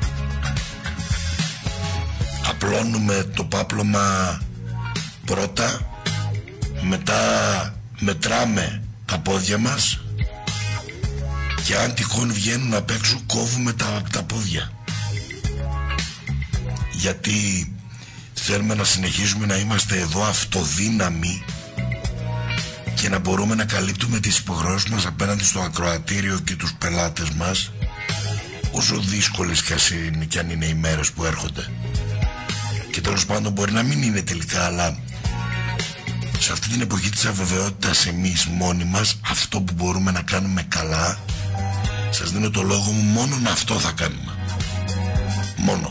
Απλώνουμε το πάπλωμα πρώτα, μετά μετράμε τα πόδια μας και αν τυχόν βγαίνουν απ' έξω κόβουμε τα πόδια, γιατί θέλουμε να συνεχίζουμε να είμαστε εδώ αυτοδύναμοι και να μπορούμε να καλύπτουμε τις υποχρεώσεις μας απέναντι στο ακροατήριο και τους πελάτες μας, όσο δύσκολες κι αν είναι οι μέρες που έρχονται. Και τέλος πάντων μπορεί να μην είναι τελικά, αλλά σε αυτή την εποχή της αβεβαιότητας εμείς μόνοι μας αυτό που μπορούμε να κάνουμε καλά, σας δίνω το λόγο μου, μόνον αυτό θα κάνουμε. Μόνο.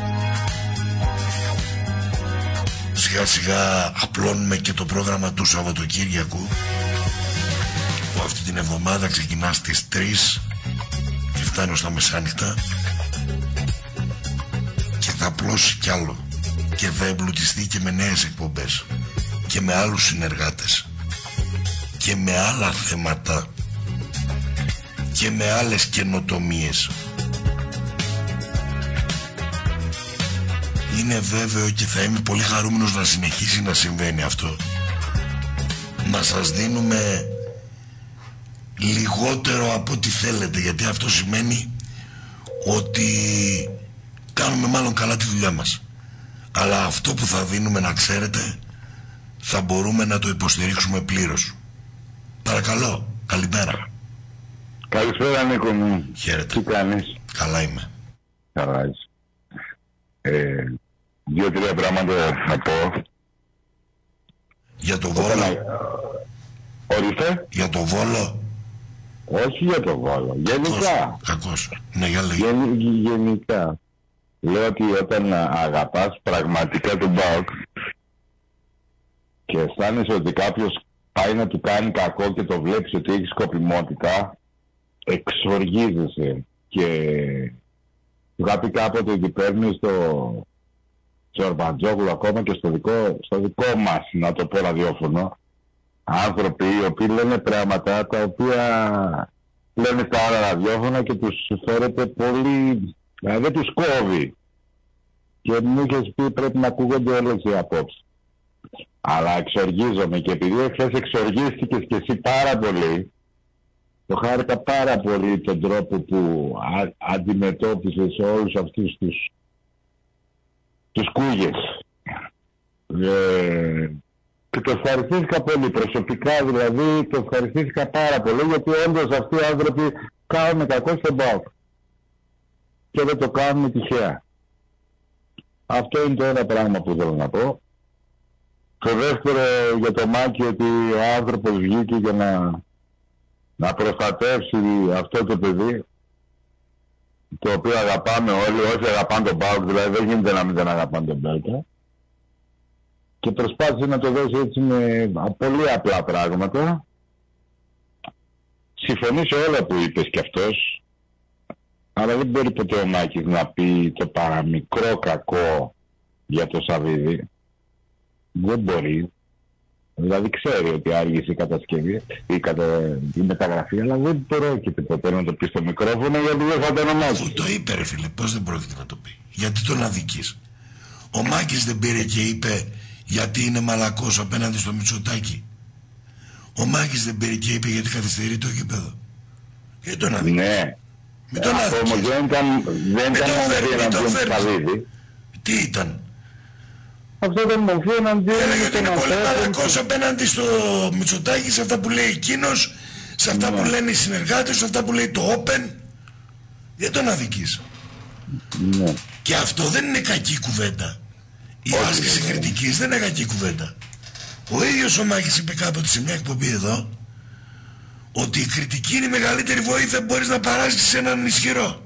Σιγά σιγά απλώνουμε και το πρόγραμμα του Σαββατοκύριακου, που αυτή την εβδομάδα ξεκινά στις 3 και φτάνει ως τα μεσάνυχτα, και θα απλώσει κι άλλο και θα εμπλουτιστεί και με νέες εκπομπές και με άλλους συνεργάτες και με άλλα θέματα και με άλλες καινοτομίες. Είναι βέβαιο και θα είμαι πολύ χαρούμενος να συνεχίσει να συμβαίνει αυτό, να σας δίνουμε λιγότερο από ό,τι θέλετε, γιατί αυτό σημαίνει ότι κάνουμε μάλλον καλά τη δουλειά μας, αλλά αυτό που θα δίνουμε, να ξέρετε, θα μπορούμε να το υποστηρίξουμε πλήρως. Παρακαλώ, καλημέρα. Καλησπέρα Νίκο μου. Χαίρετε. Τι κάνεις? Καλά είμαι. Καλά είσαι. 2-3 πράγματα θα πω. Για το Βόλο. Ορίστε. Για το Βόλο. Όχι για το Βόλο. Γενικά. Κακός. Ναι, για λέγε. Γενικά. Λέω ότι όταν αγαπάς πραγματικά τον ΠΑΟΚ και αισθάνεσαι ότι κάποιος πάει να του κάνει κακό και το βλέπεις ότι έχει σκοπιμότητα, εξοργίζεσαι. Και του είχα πει κάποτε ότι παίρνει στο Ορμπαντζόγλου, ακόμα και στο δικό μας, να το πω, ραδιόφωνο, άνθρωποι οι οποίοι λένε πράγματα τα οποία λένε στα άλλα ραδιόφωνα και τους φέρεται πολύ, δηλαδή δεν τους κόβει. Και μου είχες πει πρέπει να ακούγονται όλες οι απόψεις. Αλλά εξοργίζομαι, και επειδή εχθές εξοργίστηκες και εσύ πάρα πολύ, το χάρηκα πάρα πολύ τον τρόπο που αντιμετώπισες όλους αυτούς τους κούγες. Και το ευχαριστήθηκα πολύ, προσωπικά δηλαδή το ευχαριστήθηκα πάρα πολύ, γιατί όντως αυτοί οι άνθρωποι κάνουν κακό στον ΠΑΟΚ. και δεν το κάνουμε τυχαία. Αυτό είναι το ένα πράγμα που θέλω να πω. Το δεύτερο για το Μάκη, ότι ο άνθρωπος βγήκε για να προστατεύσει αυτό το παιδί, το οποίο αγαπάμε όλοι, όσοι αγαπάνε τον ΠΑΟΚ, δηλαδή δεν γίνεται να μην τον αγαπάνε τον ΠΑΟΚ, και προσπάθησε να το δώσει έτσι με πολύ απλά πράγματα. Συμφωνεί σε όλα που είπες κι αυτός, αλλά δεν μπορεί ποτέ ο Μάκης να πει το παραμικρό κακό για το Σαββίδι. Δεν μπορεί. Δηλαδή ξέρει ότι άργησε η κατασκευή, η μεταγραφή, αλλά δεν πρόκειται ποτέ να το πει στο μικρόφωνο, γιατί δεν θα το ονομάσει. Αυτό το είπε, ρε φίλε, πώς δεν πρόκειται να το πει? Γιατί τον αδικείς? Ο Μάκης δεν πήρε και είπε γιατί είναι μαλακός απέναντι στο Μητσοτάκη? Ο Μάκης δεν πήρε και είπε γιατί καθυστερεί το γήπεδο? Γιατί τον αδικείς? Ναι. Μην τον αδικείς. Όμως δεν ήταν Σαββίδι. Τι ήταν? Αυτό δεν μου φαίνεται. Έλεγε ότι είναι πολύ μαλακός απέναντι στο Μητσοτάκη, σε αυτά που λέει εκείνος, σε αυτά που λένε οι συνεργάτες, σε αυτά που λέει το Open. Δεν τον αδικείς. Ναι. Και αυτό δεν είναι κακή κουβέντα. Η άσκηση κριτικής δεν είναι κακή κουβέντα. Ο ίδιος ο Μάκης είπε κάποτε σε μια εκπομπή εδώ ότι η κριτική είναι η μεγαλύτερη βοήθεια που μπορείς να παράσχεις σε έναν ισχυρό.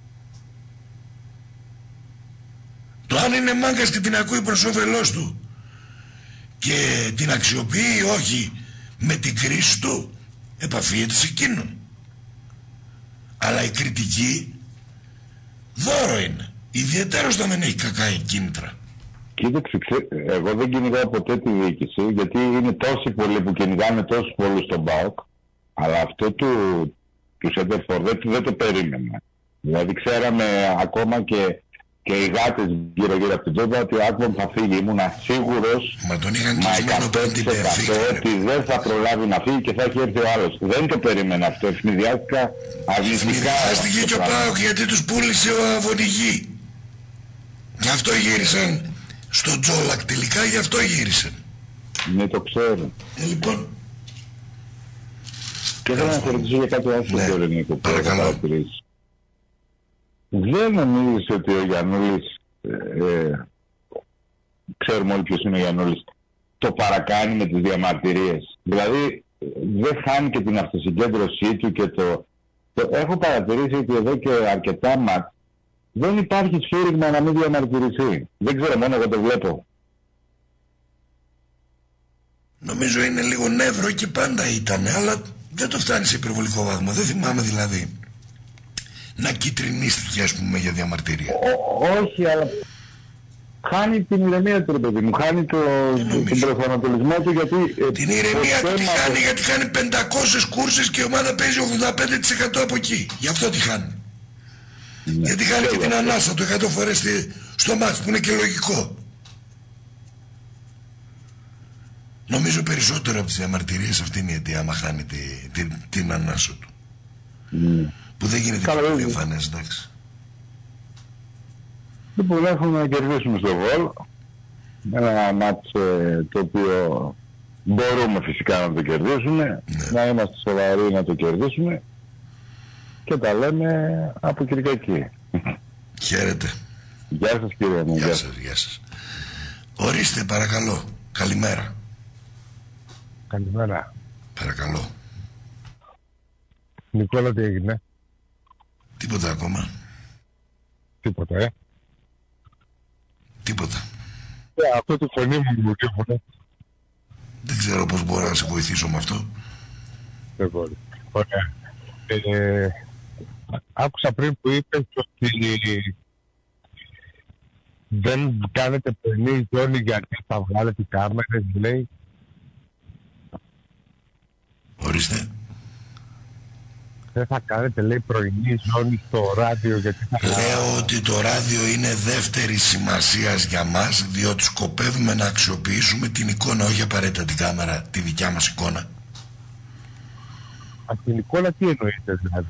Το αν είναι μάγκας και την ακούει προς όφελός του και την αξιοποιεί ή όχι με την κρίση του, επαφίεται σε εκείνον. Αλλά η κριτική δώρο είναι, ιδιαίτερος όταν δεν έχει κακά κίνητρα. Κοίταξε, εγώ δεν κυνηγάω ποτέ τη διοίκηση, γιατί είναι τόσοι πολλοί που κυνηγάνε τόσους πολλούς στον ΠΑΟΚ, αλλά αυτό του Σέντερφορ δεν το περίμενα. Δηλαδή ξέραμε ακόμα και οι γάτες γύρω-γύρω από την τσέπα ότι ο Άκπομ θα φύγει. Ήμουνα σίγουρος, μα τον είχαν κλεισμένο 5 ότι δεν θα προλάβει να φύγει και θα έχει έρθει ο άλλος. Δεν το περίμενα αυτό, ευνηδιάστηκα αρνητικά. Ευνηδιάστηκε και ο ΠΑΟΚ γιατί τους πούλησε ο Αβωνιγή. Γι' αυτό γύρισαν στο Τζόλακ τελικά, γι' αυτό γύρισαν. Ναι, το ξέρω. Λοιπόν. Και θέλω να σε ρωτήσω για κάτι άλλο, ναι, Νίκο. Παρακαλώ. Δεν νομίζεις ότι ο Γιαννούλης, ξέρουμε όλοι ποιος είναι ο Γιαννούλης, το παρακάνει με τις διαμαρτυρίες? Δηλαδή δεν χάνει και την αυτοσυγκέντρωσή του και έχω παρατηρήσει ότι εδώ και αρκετά ματ δεν υπάρχει σφύριγμα να μην διαμαρτυρηθεί. Δεν ξέρω, μόνο εγώ το βλέπω. Νομίζω είναι λίγο νεύρο και πάντα ήταν, αλλά δεν το φτάνει σε υπερβολικό βαθμό. Δεν θυμάμαι δηλαδή να κυτρινίστηκε, ας πούμε, για διαμαρτυρία. Όχι, αλλά χάνει την ηρεμία του, ρε παιδί μου. Χάνει τον προσανατολισμό του, γιατί... Την ηρεμία του τη χάνει, γιατί κάνει 500 κούρσες και η ομάδα παίζει 85% από εκεί. Γι' αυτό τη χάνει. Ναι, γιατί χάνει και την ανάσα του 100 φορές στο μάτς, που είναι και λογικό. Νομίζω περισσότερο από τις διαμαρτυρίες αυτή είναι η αιτία, άμα χάνει την ανάσα του. Που δεν γίνεται πιο διαφανές, εντάξει. Λοιπόν, έχουμε να κερδίσουμε στο Βόλ. Ένα μάτς το οποίο μπορούμε φυσικά να το κερδίσουμε. Ναι. Να είμαστε σοβαροί να το κερδίσουμε. Και τα λέμε από Κυριακή. Χαίρετε. Γεια σας, κύριε μου. Γεια σας, γεια σας. Ορίστε, παρακαλώ. Καλημέρα. Καλημέρα. Παρακαλώ. Νικόλα, τι έγινε? Τίποτα ακόμα. Τίποτα, Τίποτα. Αυτό τη φωνή μου τύχουνε. Δεν ξέρω πώς μπορώ να σε βοηθήσω με αυτό. Δεν μπορεί. Ωραία. Άκουσα πριν που είπες ότι δεν κάνετε πρωινή ζώνη γιατί θα βγάλετε κάμερες, λέει. Ορίστε. Δεν θα κάνετε, λέει, πρωινή ζώνη στο ράδιο γιατί θα... Λέω ότι το ράδιο είναι δεύτερη σημασίας για μας, διότι σκοπεύουμε να αξιοποιήσουμε την εικόνα, όχι απαραίτητα την κάμερα, τη δικιά μας εικόνα. Από την εικόνα τι εννοείτε δηλαδή?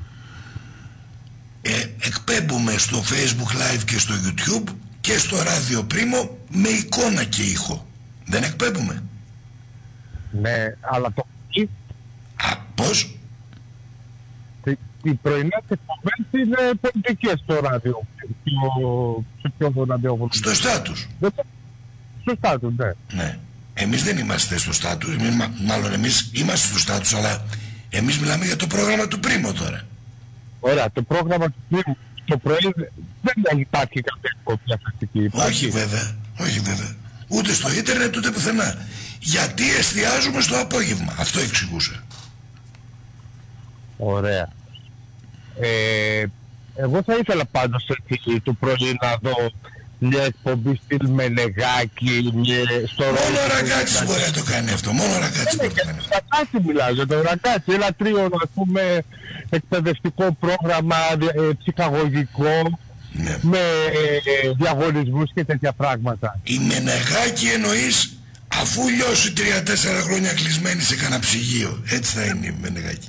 Εκπέμπουμε στο Facebook Live και στο YouTube και στο ράδιο Πρίμο με εικόνα και ήχο. Δεν εκπέμπουμε? Ναι, αλλά το... Πώς? οι πρωινές εκπομπές είναι πολιτικές στο ράδιο. Σε ποιο ραδιόφωνο. Στο στάτους. Στο στάτους, ναι. Ναι. Εμείς δεν είμαστε στο στάτους, μάλλον εμείς είμαστε στο στάτους, αλλά εμείς μιλάμε για το πρόγραμμα του Πρίμο τώρα. Ωραία, το πρόγραμμα του Πρίμο, το πρωί δεν υπάρχει κάποια εκπομπή αφαστική. Όχι βέβαια, όχι βέβαια. Ούτε στο ίντερνετ ούτε πουθενά. Γιατί εστιάζουμε στο απόγευμα, αυτό εξηγούσα. Ωραία. Εγώ θα ήθελα πάντως το πρωί να δω μια εκπομπή στυλ Μενεγάκη, στο ρόλο. Μόνο ο Ραγκάτσης μπορεί να το κάνει αυτό, μόνο ο Ραγκάτσης μπορεί να το κάνει αυτό. Ραγκάτσι μιλάω, για τον Ραγκάτσι, ένα τρίωρο, ας πούμε, εκπαιδευτικό πρόγραμμα, ψυχαγωγικό, ναι, με διαγωνισμούς και τέτοια πράγματα. Η Μενεγάκη εννοείς, αφού λιώσει 3-4 χρόνια κλεισμένη σε κανένα ψυγείο, έτσι θα είναι η Μενεγάκη.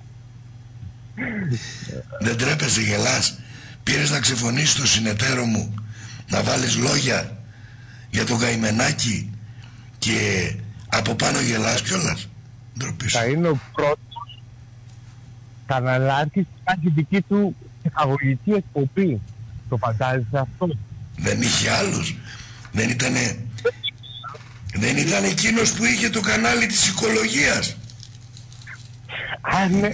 Δεν τρέπεσαι, γελάς? Πήρες να ξεφωνήσεις το συνεταίρο μου να βάλεις λόγια για τον Καημενάκη και από πάνω γελάς κιόλας? Θα είναι ο πρώτος καναλάρχης που κάνει δική του ψυχαγωγική εκπομπή. Το φαντάζεσαι αυτό? Δεν είχε άλλους? Δεν ήταν εκείνος που είχε το κανάλι της οικολογίας? Α, ναι,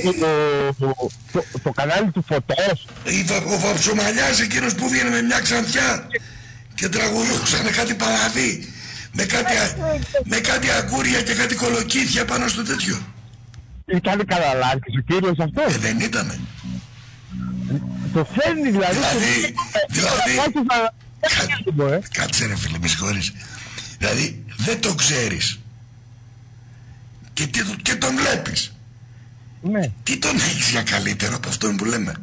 το κανάλι του Φωτός. Ο Βαψομαλιάς, εκείνος που βγαίνει με μια ξανθιά και τραγουδούσανε κάτι παλαβή με κάτι αγκούρια και κάτι κολοκύθια πάνω στο τέτοιο. Ήταν καναλάρχης ο κύριος αυτός? Δεν ήτανε. Το φέρνει δηλαδή. Κάτσε ρε φίλε, με συγχωρείς. Δηλαδή δεν το ξέρεις και τον βλέπεις. Ναι. Τι τον έχεις για καλύτερο από αυτόν που λέμε?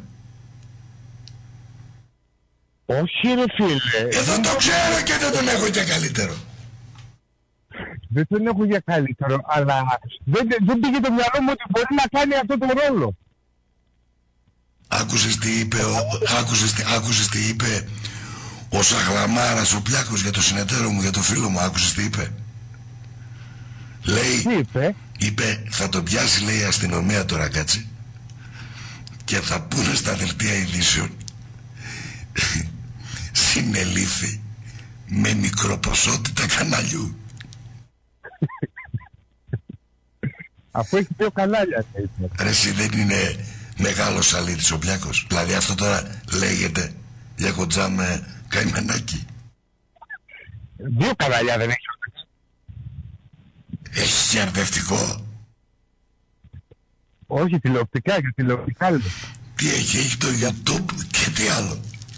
Όχι ρε φίλε. Εδώ το ξέρω και δεν τον έχω για καλύτερο. Δεν τον έχω για καλύτερο, αλλά δεν πήγε το μυαλό μου ότι μπορεί να κάνει αυτό το ρόλο. Άκουσες τι είπε ο Σαγλαμάρας ο Πλιάκος για το συνεταίρο μου, για το φίλο μου? Άκουσες τι είπε? Λέει, τι είπε? Είπε θα το πιάσει, λέει, η αστυνομία το Ραγκάτσι και θα πούνε στα δελτία ειδήσεων συνελήφθη με μικροποσότητα καναλιού. Αφού έχει 2 κανάλια. Ρε εσύ, δεν είναι μεγάλος αλήτης ο Πλιάκος? Δηλαδή αυτό τώρα λέγεται για κοντζά με Καημενάκη? 2 κανάλια δεν έχει? Έχει αρδευτικό? Όχι, τηλεοπτικά και τηλεοπτικά λέω. Τι έχει το YouTube και τι άλλο?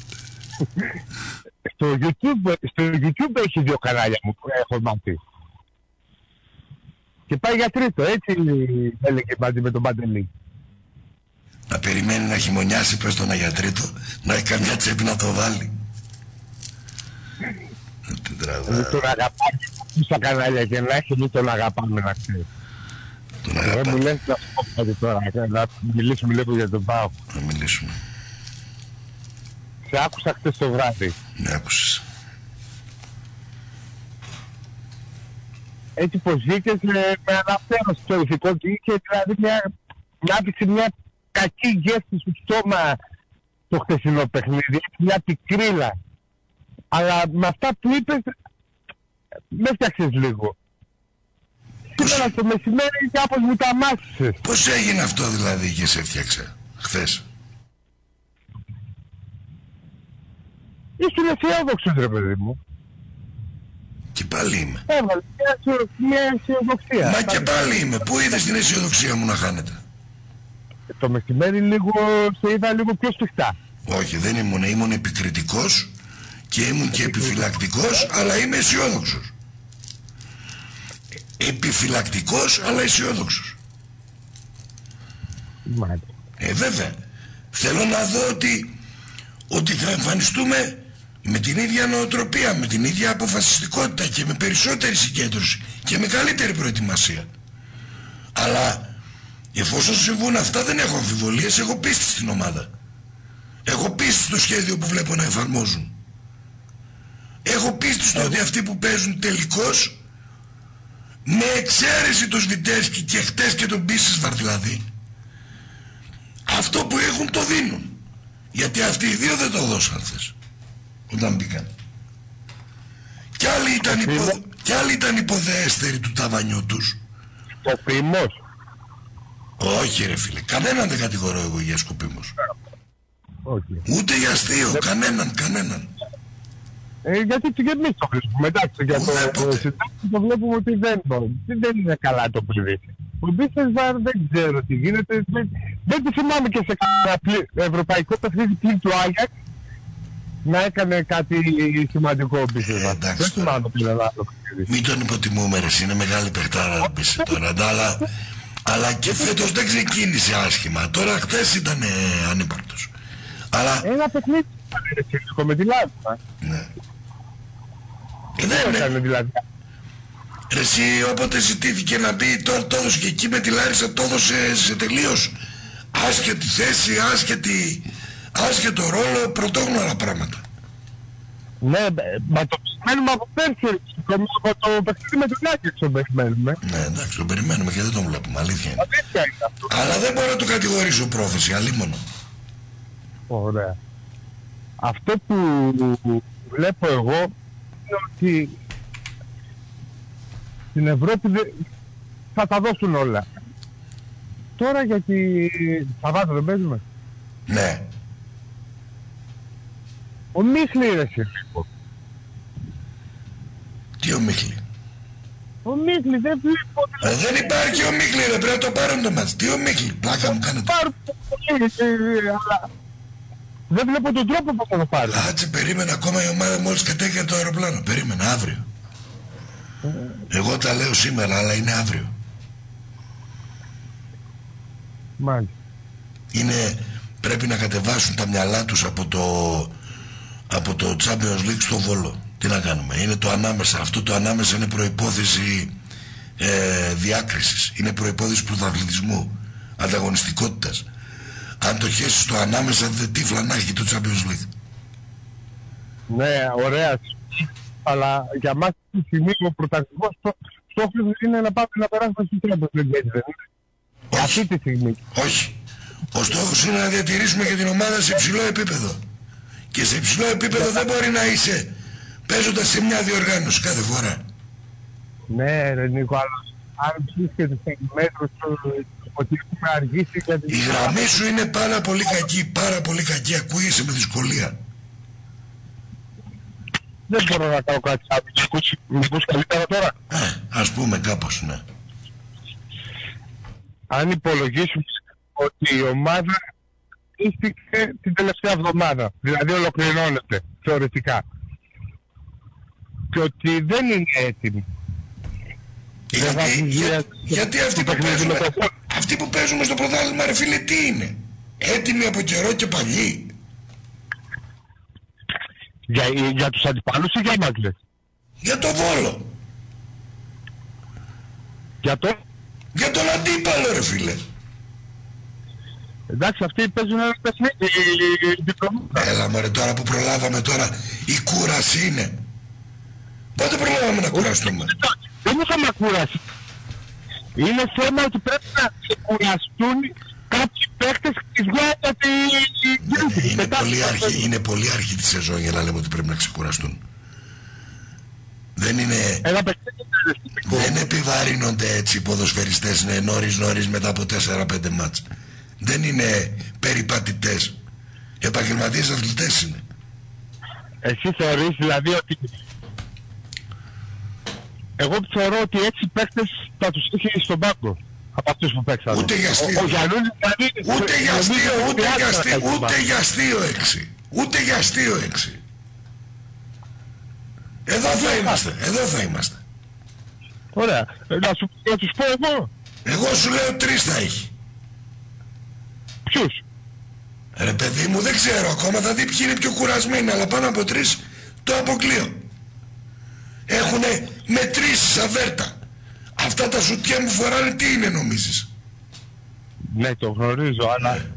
Στο YouTube έχει 2 κανάλια μου που έχω μάθει. Και πάει για τρίτο, έτσι έλεγε μαζί με τον Παντελή. Να περιμένει να χειμωνιάσει, πες το, να για τρίτο, να έχει καμιά τσέπη να το βάλει. Τον αγαπάμε στα κανάλια και να έχει, μην τον αγαπάμε, να ξέρει. Δεν μου λες να πω κάτι τώρα, να μιλήσουμε λίγο για τον ΠΑΟΚ. Να μιλήσουμε. Σε άκουσα χτες το βράδυ. Με άκουσες. Έτσι πως βγήκες με αναφέρον στο ηθικό του, είχε δηλαδή μια κακή γεύση στο στόμα το χτεσινό παιχνίδι, μια πικρίλα. Αλλά με αυτά που είπες με φτιάξες λίγο. Σήμερα το μεσημέρι κάπως μου τα μάθησες. Πώς έγινε αυτό δηλαδή και σε φτιάξα χθες? Ήσουν αισιόδοξος ρε παιδί μου. Και πάλι είμαι. Έβαλε μια αισιοδοξία. Μα και πάλι είμαι. Πού είδες την αισιοδοξία μου να χάνεται? Το μεσημέρι λίγο σε είδα λίγο πιο σφιχτά. Όχι, δεν ήμουν επικριτικός και ήμουν και επιφυλακτικός, αλλά είμαι αισιόδοξος. Επιφυλακτικός αλλά αισιόδοξος. Βέβαια. Θέλω να δω ότι θα εμφανιστούμε με την ίδια νοοτροπία, με την ίδια αποφασιστικότητα και με περισσότερη συγκέντρωση και με καλύτερη προετοιμασία. Αλλά εφόσον συμβούν αυτά δεν έχω αμφιβολίες, έχω πίστη στην ομάδα. Έχω πίστη στο σχέδιο που βλέπω να εφαρμόζουν. Έχω πίστη στο ότι αυτοί που παίζουν τελικώς, με εξαίρεση τον Σβιτέρσκι και χτες και τον Μπίσεσβαρ δηλαδή, Αυτό που έχουν το δίνουν. Γιατί αυτοί οι δύο δεν το δώσαν χθες όταν μπήκαν. Κι άλλοι ήταν υποδεέστεροι του ταβανιού τους. Σκοπίμος. Όχι ρε φίλε, κανέναν δεν κατηγορώ εγώ για σκοπίμος. Ούτε για αστείο, κανέναν. Γιατί και εμείς το χρησιμοποιούμε, εντάξει, για το βλέπουμε ότι δεν είναι καλά το παιδί. Ο Μπίσεσβαρ δεν ξέρω τι γίνεται, δεν τη θυμάμαι και σε κανένα ευρωπαϊκό παιχνίδι πλην του Άγιαξ να έκανε κάτι σημαντικό ο Μπίσεσβαρ. Δεν θυμάμαι πλην άλλο παιχνίδι. Μην τον υποτιμούμε ρε, είναι μεγάλη παιχτάρα ο Μπίσεσβαρ, αλλά και φέτος δεν ξεκίνησε άσχημα, τώρα χθες ήταν ανύπαρκτος. Ένα παιχνίδι με τη Λάζα. Ναι. Δεν έκανε δηλαδή. Εσύ όποτε ζητήθηκε να μπει, τώρα το έδωσε και εκεί με τη Λάρισα, το έδωσε σε τελείως άσχετη θέση, άσχετο ρόλο, πρωτόγνωρα πράγματα. Ναι, μα το περιμένουμε από πέρσι, από το παιχνίδι με τον Άκη το περιμένουμε. Ναι, εντάξει, το περιμένουμε και δεν τον βλέπουμε, αλήθεια είναι. Αλλά δεν μπορώ να το κατηγορήσω πρόθεση, αλίμονο. Ωραία. Αυτό που βλέπω εγώ είναι ότι στην Ευρώπη θα τα δώσουν όλα. Τώρα γιατί Σαββάτο δεν παίζουμε. Ναι. Ο Μίχλη είναι εσύ. Τι ο Μίχλη? Ο Μίχλη δεν βλέπω. Δεν υπάρχει ο Μίχλη ρε, πρέπει να το πάρουν το μάτς. Τι ο Μίχλη, πλάκα μου κάνετε. Αλλά δεν βλέπω τον τρόπο που θα το πάρει. Κάτσε, περίμενα ακόμα η ομάδα μόλις κατέβηκε από το αεροπλάνο. Περίμενα, αύριο. Εγώ τα λέω σήμερα, αλλά είναι αύριο. Μάλιστα. Πρέπει να κατεβάσουν τα μυαλά τους από το Champions League στο Βόλο. Τι να κάνουμε, είναι το ανάμεσα. Αυτό το ανάμεσα είναι προϋπόθεση διάκρισης. Είναι προϋπόθεση πρωταθλητισμού, ανταγωνιστικότητας. Αν το χέσεις στο ανάμεσα, δεν τύφλα να έχει το Champions League. Ναι, ωραία. Αλλά για μας τη στιγμή ο πρωταθλητισμός στόχος είναι να πάμε να περάσουμε στην Champions League. Αυτή τη στιγμή. Όχι. Ο στόχος είναι να διατηρήσουμε και την ομάδα σε υψηλό επίπεδο. Και σε υψηλό επίπεδο δεν μπορεί να είσαι παίζοντας σε μια διοργάνωση κάθε φορά. Ναι ρε Νίκο, αλλά αν βρίσκεται σε μέτρο ότι έχουμε αργήσει για την... Η γραμμή σου είναι πάρα πολύ κακή, ακούγεσαι με δυσκολία. Δεν μπορώ να κάνω κάτι άλλο, μήπως καλύτερα τώρα. Ας πούμε κάπως, ναι. Αν υπολογίσουμε ότι η ομάδα ίστηκε την τελευταία εβδομάδα, δηλαδή ολοκληρώνεται θεωρητικά, και ότι δεν είναι έτοιμη. Γιατί αυτοί που παίζουμε στο πρωτάθλημα ρε φίλε τι είναι? Έτοιμοι από καιρό και παλιοί? Για τους αντιπάλους ή για εμάς λες? Για το Βόλο. Για τον αντίπαλο ρε φίλε. Εντάξει, αυτοί παίζουν ένα παιχνίδι. Έλα μωρέ, τώρα που προλάβαμε τώρα, η κούραση είναι. Πότε προλάβαμε να κουραστούμε? Δεν είχαμε κούραση. Είναι θέμα ότι πρέπει να ξεκουραστούν κάποιοι παίκτες της διάρκειας. Είναι πολύ αρχή τη σεζόν για να λέμε ότι πρέπει να ξεκουραστούν. Δεν είναι... Δεν επιβαρύνονται έτσι οι ποδοσφαιριστές νωρίς μετά από 4-5 μάτς. Δεν είναι περιπατητές. Επαγγελματίες αθλητές είναι. Εσύ θεωρείς δηλαδή ότι... Εγώ θεωρώ ότι έτσι παίκτες θα τους είχε στον πάγκο από αυτούς που παίξαν. Ούτε για αστείο. Ούτε για αστείο 6. Εδώ θα είμαστε. Ωραία. Να τους πω εγώ. Εγώ σου λέω 3 θα έχει. Ποιους? Ρε παιδί μου δεν ξέρω ακόμα, θα δει ποιοι είναι πιο κουρασμένοι, αλλά πάνω από 3 το αποκλείω. Έχουνε μετρήσεις αβέρτα. Αυτά τα σουτιά μου φοράνε τι είναι νομίζεις? Ναι, το γνωρίζω, αλλά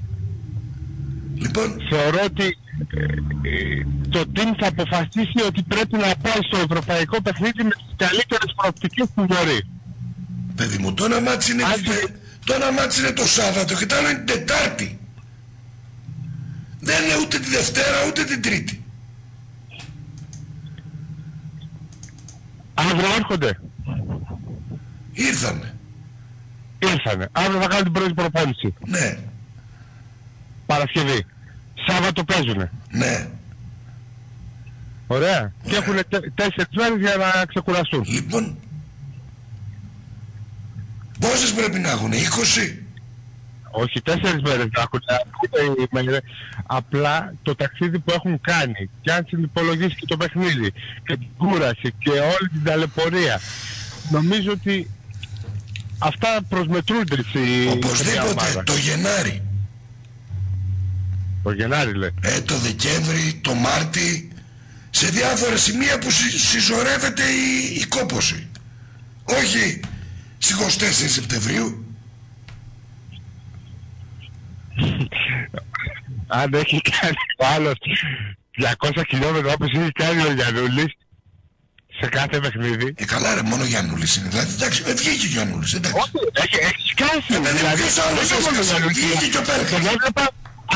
λοιπόν θεωρώ ότι το team θα αποφασίσει ότι πρέπει να πάει στο ευρωπαϊκό παιχνίδι με τις καλύτερες προοπτικές που μπορεί. Παιδί μου, το Το ένα μάτς είναι το Σάββατο και το άλλο είναι την Τετάρτη. Δεν είναι ούτε τη Δευτέρα ούτε την Τρίτη. Αύριο έρχονται. Ήρθανε. Αύριο θα κάνουν την πρώτη προπόνηση. Ναι. Παρασκευή. Σάββατο παίζουνε. Ναι. Ωραία. Και έχουν 4 μέρες για να ξεκουραστούν. Λοιπόν, πόσες πρέπει να έχουν, 20? Όχι, 4 μέρες να έχουν. Απλά το ταξίδι που έχουν κάνει, και αν συνυπολογίσει και το παιχνίδι και την κούραση και όλη την ταλαιπωρία, νομίζω ότι αυτά προσμετρούνται οπωσδήποτε το Γενάρη. Το Γενάρη λέει. Το Δεκέμβρη, το Μάρτι, σε διάφορα σημεία που συσσωρεύεται η κόπωση. Όχι στις 24 Σεπτεμβρίου. Αν έχει κάνει ο άλλος 200 χιλιόμετρα όπως έχει κάνει ο Γιαννούλης σε κάθε παιχνίδι. Καλά ρε, μόνο ο Γιαννούλης είναι. Δηλαδή, εντάξει, βγήκε ο Γιαννούλης, εντάξει. Όχι, έχει σκάσει. Δηλαδή, ποιος άλλος έσκασε, βγήκε και ο Πέρκας.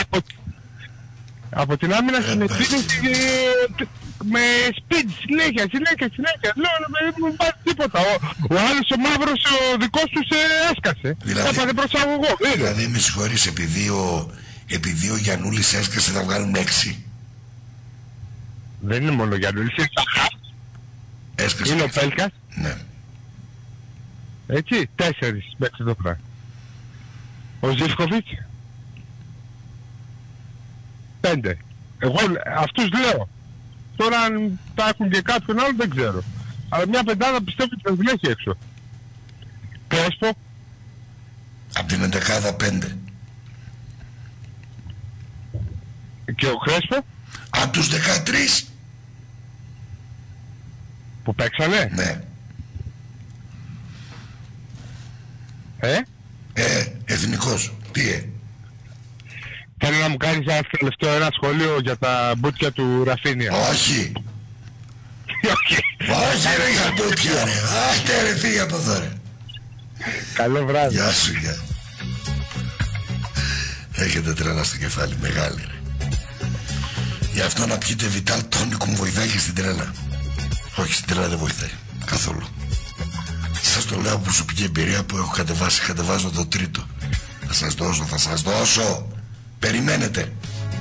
Από την άμυνα στην επίθεση με speed συνέχεια. Λέω, δεν μου πάρει τίποτα. Ο άλλος ο μαύρος ο δικός τους έσκασε. Έπαθε προσαγωγό. Δηλαδή με συγχωρείς, επειδή ο Γιαννούλης έσκασε θα βγάλουν 6. Δεν είναι μόνο ο Γιαννούλης, έσκασε. Είναι ο Πέλκας. Ναι. Έτσι, 4 μέχρι το πράγμα. Ο Ζίφκοβιτς 5. Εγώ αυτούς λέω. Τώρα αν τα έχουν και κάποιον άλλο δεν ξέρω. Αλλά μια πεντάδα πιστεύω ότι θα την έχει έξω. Κρέσπο. Απ' την 11 5. Και ο Κρέσπο. Απ' τους 13 που παίξανε. Ναι. Εθνικός. Τι Θέλω να μου κάνεις ένα τελευταίο σχόλιο για τα μπουτια του Ραφίνια. Όχι. Όχι ρε για μπουτια ρε. Άχτε ρε, φύγε από εδώ ρε. Καλό βράδυ. Γεια σου, γεια. Έχετε τρέλα στο κεφάλι, μεγάλη ρε. Γι' αυτό να πιείτε Vital Tonic μου βοηθάει και στην τρέλα. Όχι, στην τρέλα δεν βοηθάει καθόλου. Σας το λέω από προσωπική εμπειρία που έχω κατεβάσει. Κατεβάζω το τρίτο. Θα σας δώσω. Περιμένετε.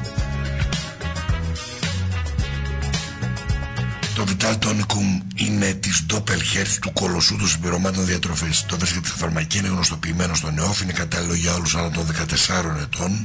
Το Vital Tonicum είναι της Doppelherz του κολοσσού των συμπληρωμάτων διατροφής. Το βρίσκεται στη φαρμακή, είναι γνωστοποιημένο στο νεόφι, είναι κατάλληλο για όλους άνω των 14 ετών.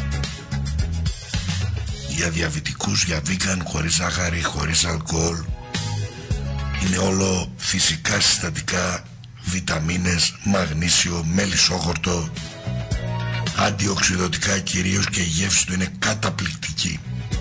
Για διαβητικούς, για vegan, χωρίς ζάχαρη, χωρίς αλκοόλ. Είναι όλο φυσικά συστατικά, βιταμίνες, μαγνήσιο, μελισσόχορτο, αντιοξυδοτικά κυρίως, και η γεύση του είναι καταπληκτική.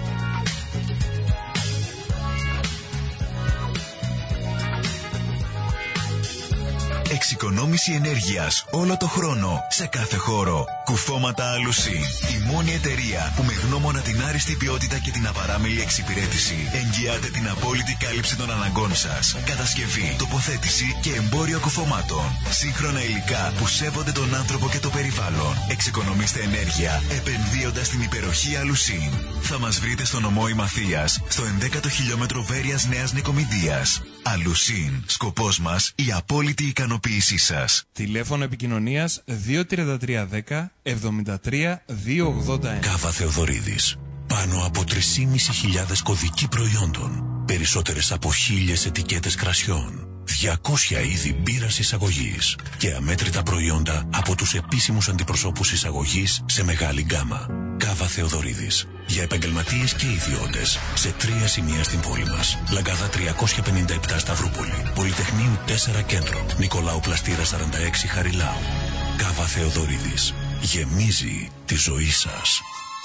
Εξοικονόμηση ενέργειας όλο το χρόνο, σε κάθε χώρο. Κουφώματα Αλουσίν. Η μόνη εταιρεία που με γνώμονα την άριστη ποιότητα και την απαράμιλη εξυπηρέτηση εγγυάται την απόλυτη κάλυψη των αναγκών σας. Κατασκευή, τοποθέτηση και εμπόριο κουφωμάτων. Σύγχρονα υλικά που σέβονται τον άνθρωπο και το περιβάλλον. Εξοικονομήστε ενέργεια επενδύοντας στην υπεροχή Αλουσίν. Θα μας βρείτε στο νομό Ημαθίας, στο 11ο χιλιόμετρο Βέρειας Νέας Νικομιδίας. Αλουσίν. Σκοπός μας η απόλυτη ικανοποίησή σας. Τηλέφωνο επικοινωνίας 23310 73 281. Κάβα Θεοδωρίδης. Πάνω από 3.500 κωδικοί προϊόντων. Περισσότερες από 1.000 ετικέτες κρασιών. 200 είδη μπύρας εισαγωγής. Και αμέτρητα προϊόντα από τους επίσημους αντιπροσώπους εισαγωγής σε μεγάλη γκάμα. Κάβα Θεοδωρίδης. Για επαγγελματίες και ιδιώτες. Σε 3 σημεία στην πόλη μας. Λαγκάδα 357 Σταυρούπολη. Πολυτεχνείου 4 Κέντρο. Νικολάου Πλαστήρα 46 Χαριλάου. Κάβα Θεοδωρίδης. Γεμίζει τη ζωή σας.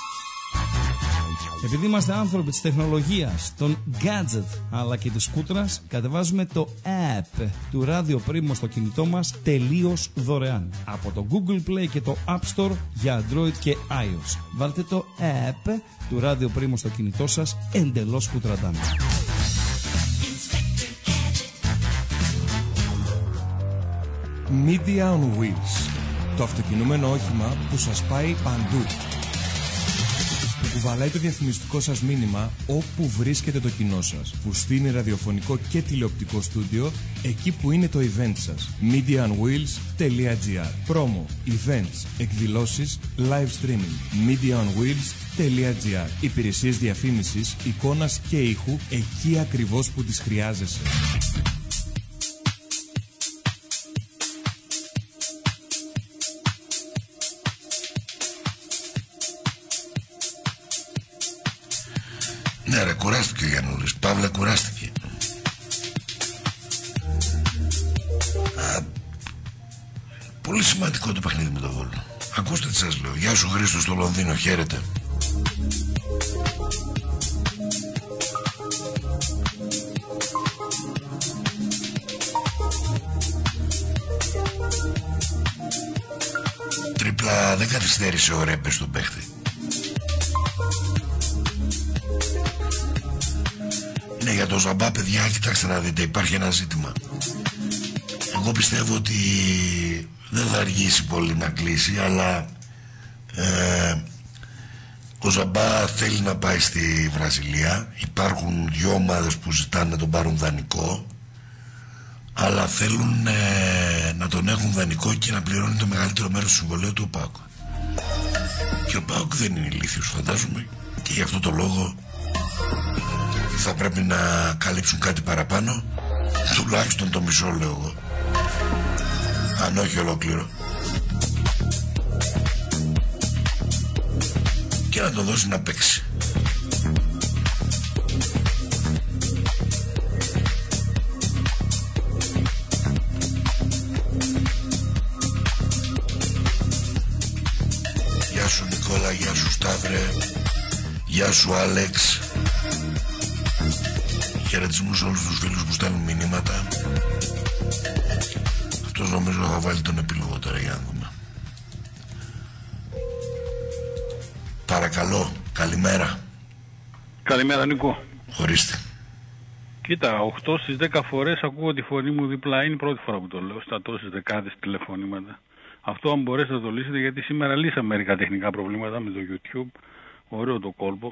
Επειδή είμαστε άνθρωποι της τεχνολογίας, των gadget αλλά και της κούτρας, κατεβάζουμε το app του Radio Primo στο κινητό μας τελείως δωρεάν. Από το Google Play και το App Store για Android και iOS. Βάλτε το app του Radio Primo στο κινητό σας εντελώς κουτραντάν. Media on Wheels. Το αυτοκινούμενο όχημα που σας πάει παντού. Που κουβαλάει το διαφημιστικό σας μήνυμα όπου βρίσκεται το κοινό σας. Που στείνει ραδιοφωνικό και τηλεοπτικό στούντιο εκεί που είναι το event σας. MediaOnWheels.gr. Promo, events, εκδηλώσεις, live streaming. MediaOnWheels.gr. Υπηρεσίες διαφήμισης, εικόνας και ήχου εκεί ακριβώς που τις χρειάζεσαι. Ναι ρε, κουράστηκε ο Γιαννούλης. Παύλα, κουράστηκε. Πολύ σημαντικό το παιχνίδι με το Βόλο. Ακούστε τι σας λέω. Γεια σου Χρήστο στο Λονδίνο, χαίρετε. Τρίπλα δεν καθυστέρησε ο Ρέπε στον παίχτη. Ναι, για το Ζαμπά, παιδιά, κοιτάξτε να δείτε, υπάρχει ένα ζήτημα. Εγώ πιστεύω ότι δεν θα αργήσει πολύ να κλείσει, αλλά ο Ζαμπά θέλει να πάει στη Βραζιλία. Υπάρχουν 2 ομάδες που ζητάνε να τον πάρουν δανεικό, αλλά θέλουν να τον έχουν δανεικό και να πληρώνει το μεγαλύτερο μέρος του συμβολαίου του ΠΑΟΚ. Και ο ΠΑΟΚ δεν είναι ηλίθιος, φαντάζομαι, και γι' αυτό το λόγο θα πρέπει να καλύψουν κάτι παραπάνω, τουλάχιστον το μισό, λέω εγώ, αν όχι ολόκληρο, και να το δώσει να παίξει. Γεια σου Νικόλα, γεια σου Σταύρε, γεια σου Άλεξ. Χαιρετισμούς σε όλους τους φίλους που στέλνουν μηνύματα. Αυτός νομίζω θα βάλει τον επίλογο τώρα, για να δούμε. Παρακαλώ, καλημέρα. Καλημέρα Νίκο. Ορίστε. Κοίτα, 8 στις 10 φορές ακούω τη φωνή μου δίπλα. Είναι η πρώτη φορά που το λέω, στα τόσες δεκάδες τηλεφωνήματα. Αυτό αν μπορέσετε να το λύσετε, γιατί σήμερα λύσαμε μερικά τεχνικά προβλήματα με το YouTube. Ωραίο το κόλπο.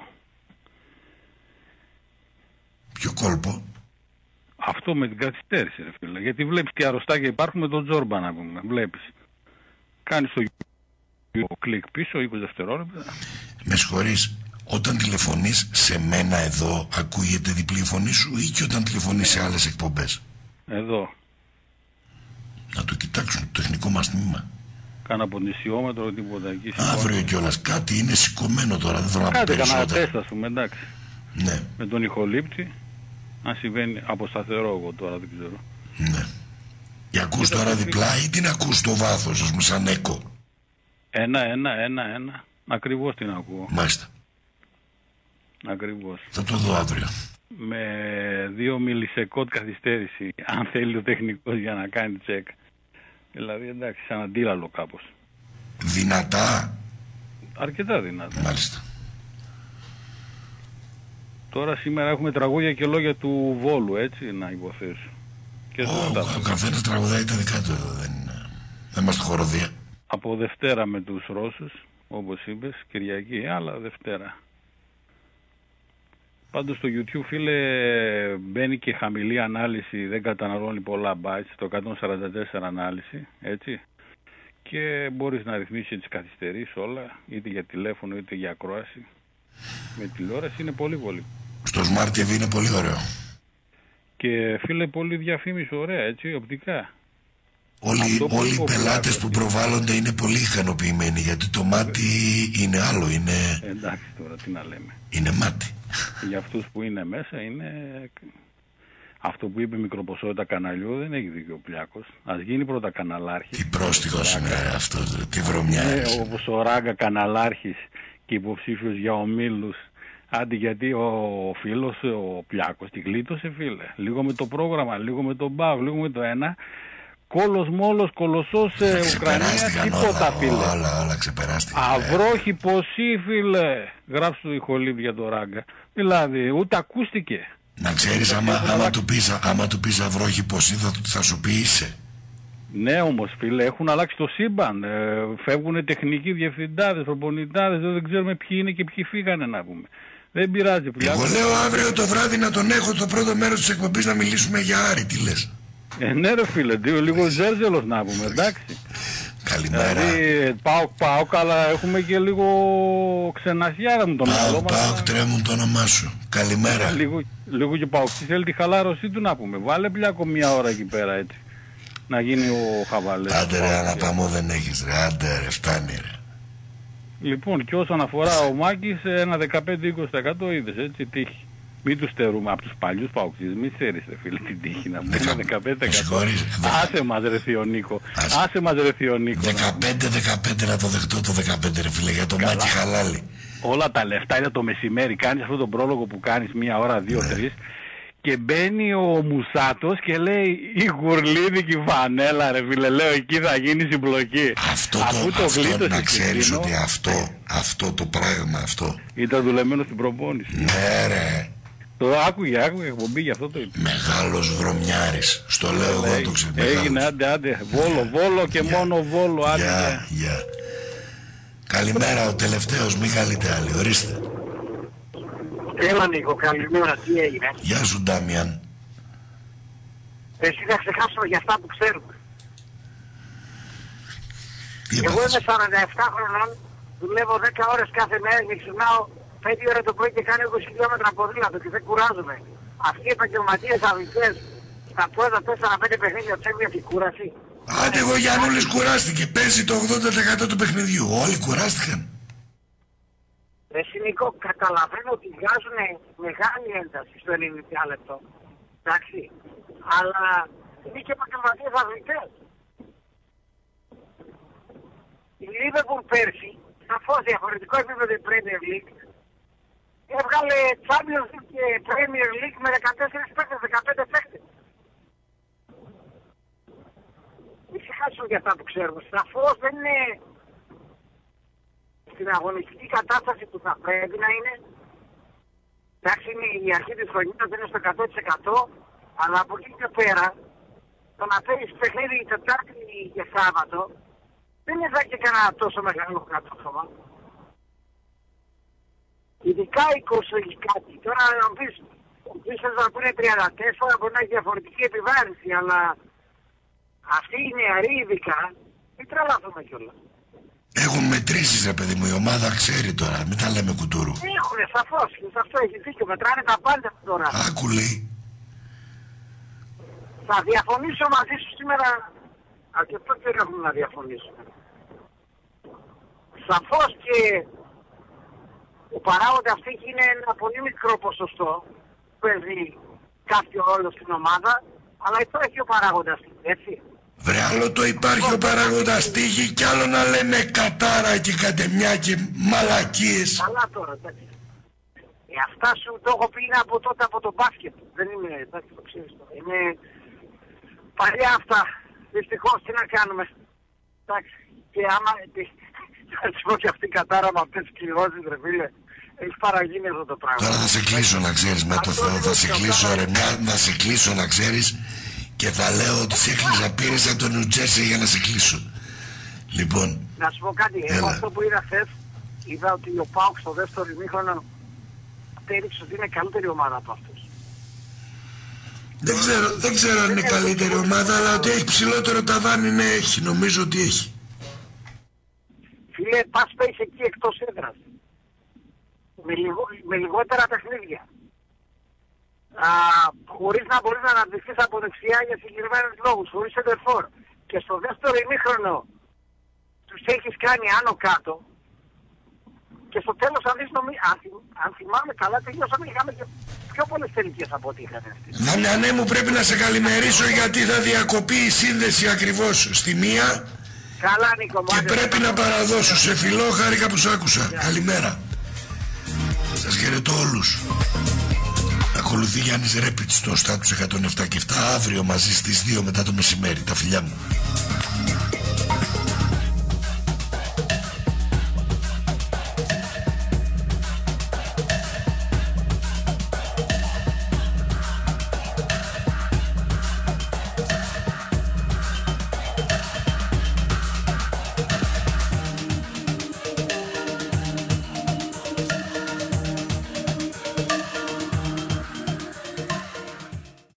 Ποιο κόλπο? Αυτό με την καθυστέρηση, ρε φίλε. Γιατί βλέπεις τι αρρωστάκια υπάρχουν με τον Τζόρμπα, να πούμε. Βλέπεις. Κάνεις το κλικ πίσω, 20 δευτερόλεπτα. Με συγχωρείς, όταν τηλεφωνείς σε μένα εδώ, ακούγεται διπλή η φωνή σου, ή και όταν τηλεφωνείς σε άλλες εκπομπές? Εδώ. Να το κοιτάξουν το τεχνικό μας τμήμα. Κάνα ποντισιόμετρο, τίποτα εκεί. Αύριο κιόλας. Κάτι είναι σηκωμένο τώρα, δεν θέλω να πω περισσότερα. Κάτι κανένα τεστ, ας πούμε, εντάξει. Ναι. Με τον ηχολήπτη. Αν συμβαίνει, αποσταθερό εγώ τώρα, δεν ξέρω. Ναι. Και ακούς τώρα διπλά ή την ακούς στο βάθος, ας πούμε, σαν έκο? Ένα. Ακριβώς την ακούω. Μάλιστα. Ακριβώς. Θα το δω αύριο. Με 2 μιλισεκόντ καθυστέρηση, αν θέλει ο τεχνικός για να κάνει τσεκ. Δηλαδή, εντάξει, σαν αντίλαλο κάπως. Δυνατά? Αρκετά δυνατά. Μάλιστα. Τώρα σήμερα έχουμε τραγούδια και λόγια του Βόλου, έτσι, να υποθέσω. Ο καθένας τραγουδάει τα δικά του εδώ, δεν είμαστε χοροδία. Από Δευτέρα με τους Ρώσους, όπως είπες, Κυριακή, αλλά Δευτέρα. Πάντως στο YouTube, φίλε, μπαίνει και χαμηλή ανάλυση, δεν καταναλώνει πολλά bytes, το 144 ανάλυση, έτσι. Και μπορείς να ρυθμίσεις τις καθυστερήσεις όλα, είτε για τηλέφωνο είτε για ακρόαση. Με τηλεόραση είναι πολύ. Στο Smart TV είναι πολύ ωραίο. Και φίλε, πολύ διαφήμιση, ωραία, έτσι, οπτικά. Όλοι οι πελάτες που προβάλλονται είναι πολύ ικανοποιημένοι, γιατί το μάτι είναι άλλο, είναι... Εντάξει τώρα, τι να λέμε. Είναι μάτι. Για αυτούς που είναι μέσα είναι... Αυτό που είπε μικροποσότητα καναλιού δεν έχει δίκιο ο Πλιάκος. Ας γίνει πρώτα καναλάρχης. Τι πρόστιχος είναι αυτός, τι βρωμιά. Όπως ο Ράγκα καναλάρχης και υποψήφιος για ομίλους. Άντε, γιατί ο φίλος, ο Πλιάκος, τη γλίτωσε, φίλε. Λίγο με το πρόγραμμα, λίγο με τον ΠΑΟΚ, λίγο με το ένα. Κόλος μόλος, κολοσσός Ουκρανία, τίποτα, φίλε. Όλα ξεπεράστηκαν. Αυρόχη ποσή, φίλε. Γράψου το ηχολήπτη για το Ράγκα. Δηλαδή, ούτε ακούστηκε. Να ξέρεις, άμα του πεις αυρόχη ποσή, θα σου πει είσαι. Ναι, όμως φίλε, έχουν αλλάξει το σύμπαν. Φεύγουν τεχνικοί διευθυντάδες, προπονητάδες, δεν ξέρουμε ποιοι είναι και ποιοι φύγανε να πούμε. Δεν πειράζει πια. Εγώ λέω αύριο το βράδυ να τον έχω στο πρώτο μέρος της εκπομπής να μιλήσουμε για Άρη, τι λες? Ναι ρε φίλε, λίγο ζέρζελος να πούμε, εντάξει. Καλημέρα. Δηλαδή, ΠΑΟΚ, αλλά έχουμε και λίγο ξενασιάρα με τον άλλο μας. ΠΑΟΚ, τρέμουν το όνομά σου. Καλημέρα. Λίγο και ΠΑΟΚ, θέλει τη χαλάρωσή του να πούμε. Βάλε πλιάκο μια ώρα εκεί πέρα έτσι. Να γίνει ο χαβαλές. Άντε ρε, αναπαμό δεν έχεις ρε, άντε ρε, φτάνει ρε. Λοιπόν, και όσον αφορά ο Μάκης, ένα 15-20% είδες έτσι, τύχη. Μην τους στερούμε από τους παλιούς παοξίδες, μην ξέρεις ρε φίλε την τύχη να πούμε 15%. Άσε μας ρε Θειονίκο, άσε μας ρε Θειονίκο. 15 να το δεχτώ το 15 ρε φίλε, για το Μάκη χαλάλι. Όλα τα λεφτά είναι το μεσημέρι, κάνεις αυτό τον πρόλογο που κάνεις μία ώρα, 2-3 και μπαίνει ο Μουσάτος και λέει η γουρλίδικη φανέλα ρε φίλε, λέω εκεί θα γίνει συμπλοκή. Αυτό να ξέρεις ότι αυτό το πράγμα αυτό ήταν δουλεμένο στην προπόνηση. Ναι ρε. Το άκουγε εκπομπή, γι' αυτό το είπε. Μεγάλος βρωμιάρης. Στο λέω εγώ το ξέρω. Έγινε, άντε, Βόλο και μόνο Βόλο, άντε. Γεια. Καλημέρα, ο τελευταίος, μη καλείτε άλλοι, ορίστε. Έλα Νίκο, καλημέρα, τι έγινε? Γεια σου Ντάμιαν. Εσύ θα ξεχάσουμε για αυτά που ξέρουμε. Εγώ είμαι 47 χρονών, δουλεύω 10 ώρες κάθε μέρα και ξυπνάω 5 ώρα το πρωί και κάνω 20 χιλιόμετρα ποδήλατο και δεν κουράζομαι. Αυτοί οι επαγγελματίες αθλητές στα πρώτα 4-5 παιχνίδια τους έβγαινε η κούραση. Άντε εγώ Γιάννουλης κουράστηκε, παίζει το 80% του παιχνιδιού, όλοι κουράστηκαν. Εσύ Νίκο, καταλαβαίνω ότι βγάζουν μεγάλη ένταση στο 90 λεπτό. Εντάξει, αλλά είναι και επαγγελματίες αθλητές. Η Liverpool πέρσι, σαφώς διαφορετικό επίπεδο η Premier League, έβγαλε Champions League και Premier League με 14 παίκτες, 15 παίκτες. Μην ξεχάσουμε για αυτά που ξέρουμε. Σαφώς δεν είναι στην αγωνιστική κατάσταση που θα πρέπει να είναι. Εντάξει, είναι η αρχή της χρονιάς, δεν είναι στο 100%, αλλά από εκεί και πέρα, το να φέρεις παιχνίδι Τετάρτη και Σάββατο, δεν είναι και κανένα τόσο μεγάλο κατόφωμα. Ειδικά 20 κάτι. Τώρα να πεις, ο πίστος να πούνε 34 μπορεί να έχει διαφορετική επιβάρυνση, αλλά αυτοί οι νεαροί ειδικά, μην τρελαθούμε κιόλας. Έχουν μετρήσεις ρε παιδί μου, η ομάδα ξέρει τώρα, μην τα λέμε κουτούρου. Έχουνε σαφώς, σε αυτό έχει δίκιο, μετράνε τα πάντα τώρα. Άκου λέει. Θα διαφωνήσω μαζί σου σήμερα, αρκετό δεν έχουμε να διαφωνήσουμε. Σαφώς και ο παράγοντας αυτή είναι ένα πολύ μικρό ποσοστό που παίζει κάποιο ρόλο στην ομάδα, αλλά υπάρχει ο παράγοντας, έτσι. Βρε άλλο το υπάρχει ο παράγοντας τύχη κι άλλο να λέμε κατάρα και κατεμιά και μαλακίες. Καλά τώρα, εντάξει. Αυτά σου το έχω πει είναι από τότε από το μπάσκετ. Δεν είμαι, εντάξει, το ξέρεις τώρα. Είναι παλιά αυτά. Δυστυχώς τι να κάνουμε. Εντάξει. Και άμα, θα σου πω και αυτή η κατάρα με αυτές τις κληρώσεις ρε φίλε. Έχει παραγίνει αυτό το πράγμα. Τώρα θα σε κλείσω να ξέρεις με το Θεό. Θα σε κλείσω ρε να σε κλείσω να ξέρεις. Και θα λέω ότι σε έκλεισα, πήρες από το Νιου Τζέρσι για να σε κλείσω. Λοιπόν. Να σου πω κάτι, εγώ αυτό που είδα χθες, είδα ότι ο ΠΑΟΚ στο δεύτερο ημίχρονο έδειξε ότι είναι καλύτερη ομάδα από αυτούς. Δεν ξέρω αν είναι καλύτερη ομάδα, αλλά ότι έχει ψηλότερο ταβάνι, ναι, έχει. Νομίζω ότι έχει. Φίλε, πας παίξε εκεί εκτός έδρας. Με λιγότερα παιχνίδια. Χωρίς να μπορείς να αναπτυχθείς από δεξιά για συγκεκριμένους λόγους, χωρίς σεντερφόρ. Και στο δεύτερο ημίχρονο τους έχεις κάνει άνω κάτω και στο τέλος αν θυμάμαι καλά τελειώσαμε, είχαμε και πιο πολλές τελικές από ό,τι είχαν αυτοί. Δαμιανέ μου, πρέπει να σε καλημερίσω γιατί θα διακοπεί η σύνδεση ακριβώς στη μία. Καλά Νίκο, και πρέπει να παραδώσω. Σε φιλό, χάρηκα που σ' άκουσα. Καλημέρα. Σας χαιρετώ όλους. Ακολουθεί Γιάννης Ρέπιτς στο Στάτους 107 και 7 αύριο μαζί στις 2 μετά το μεσημέρι. Τα φιλιά μου.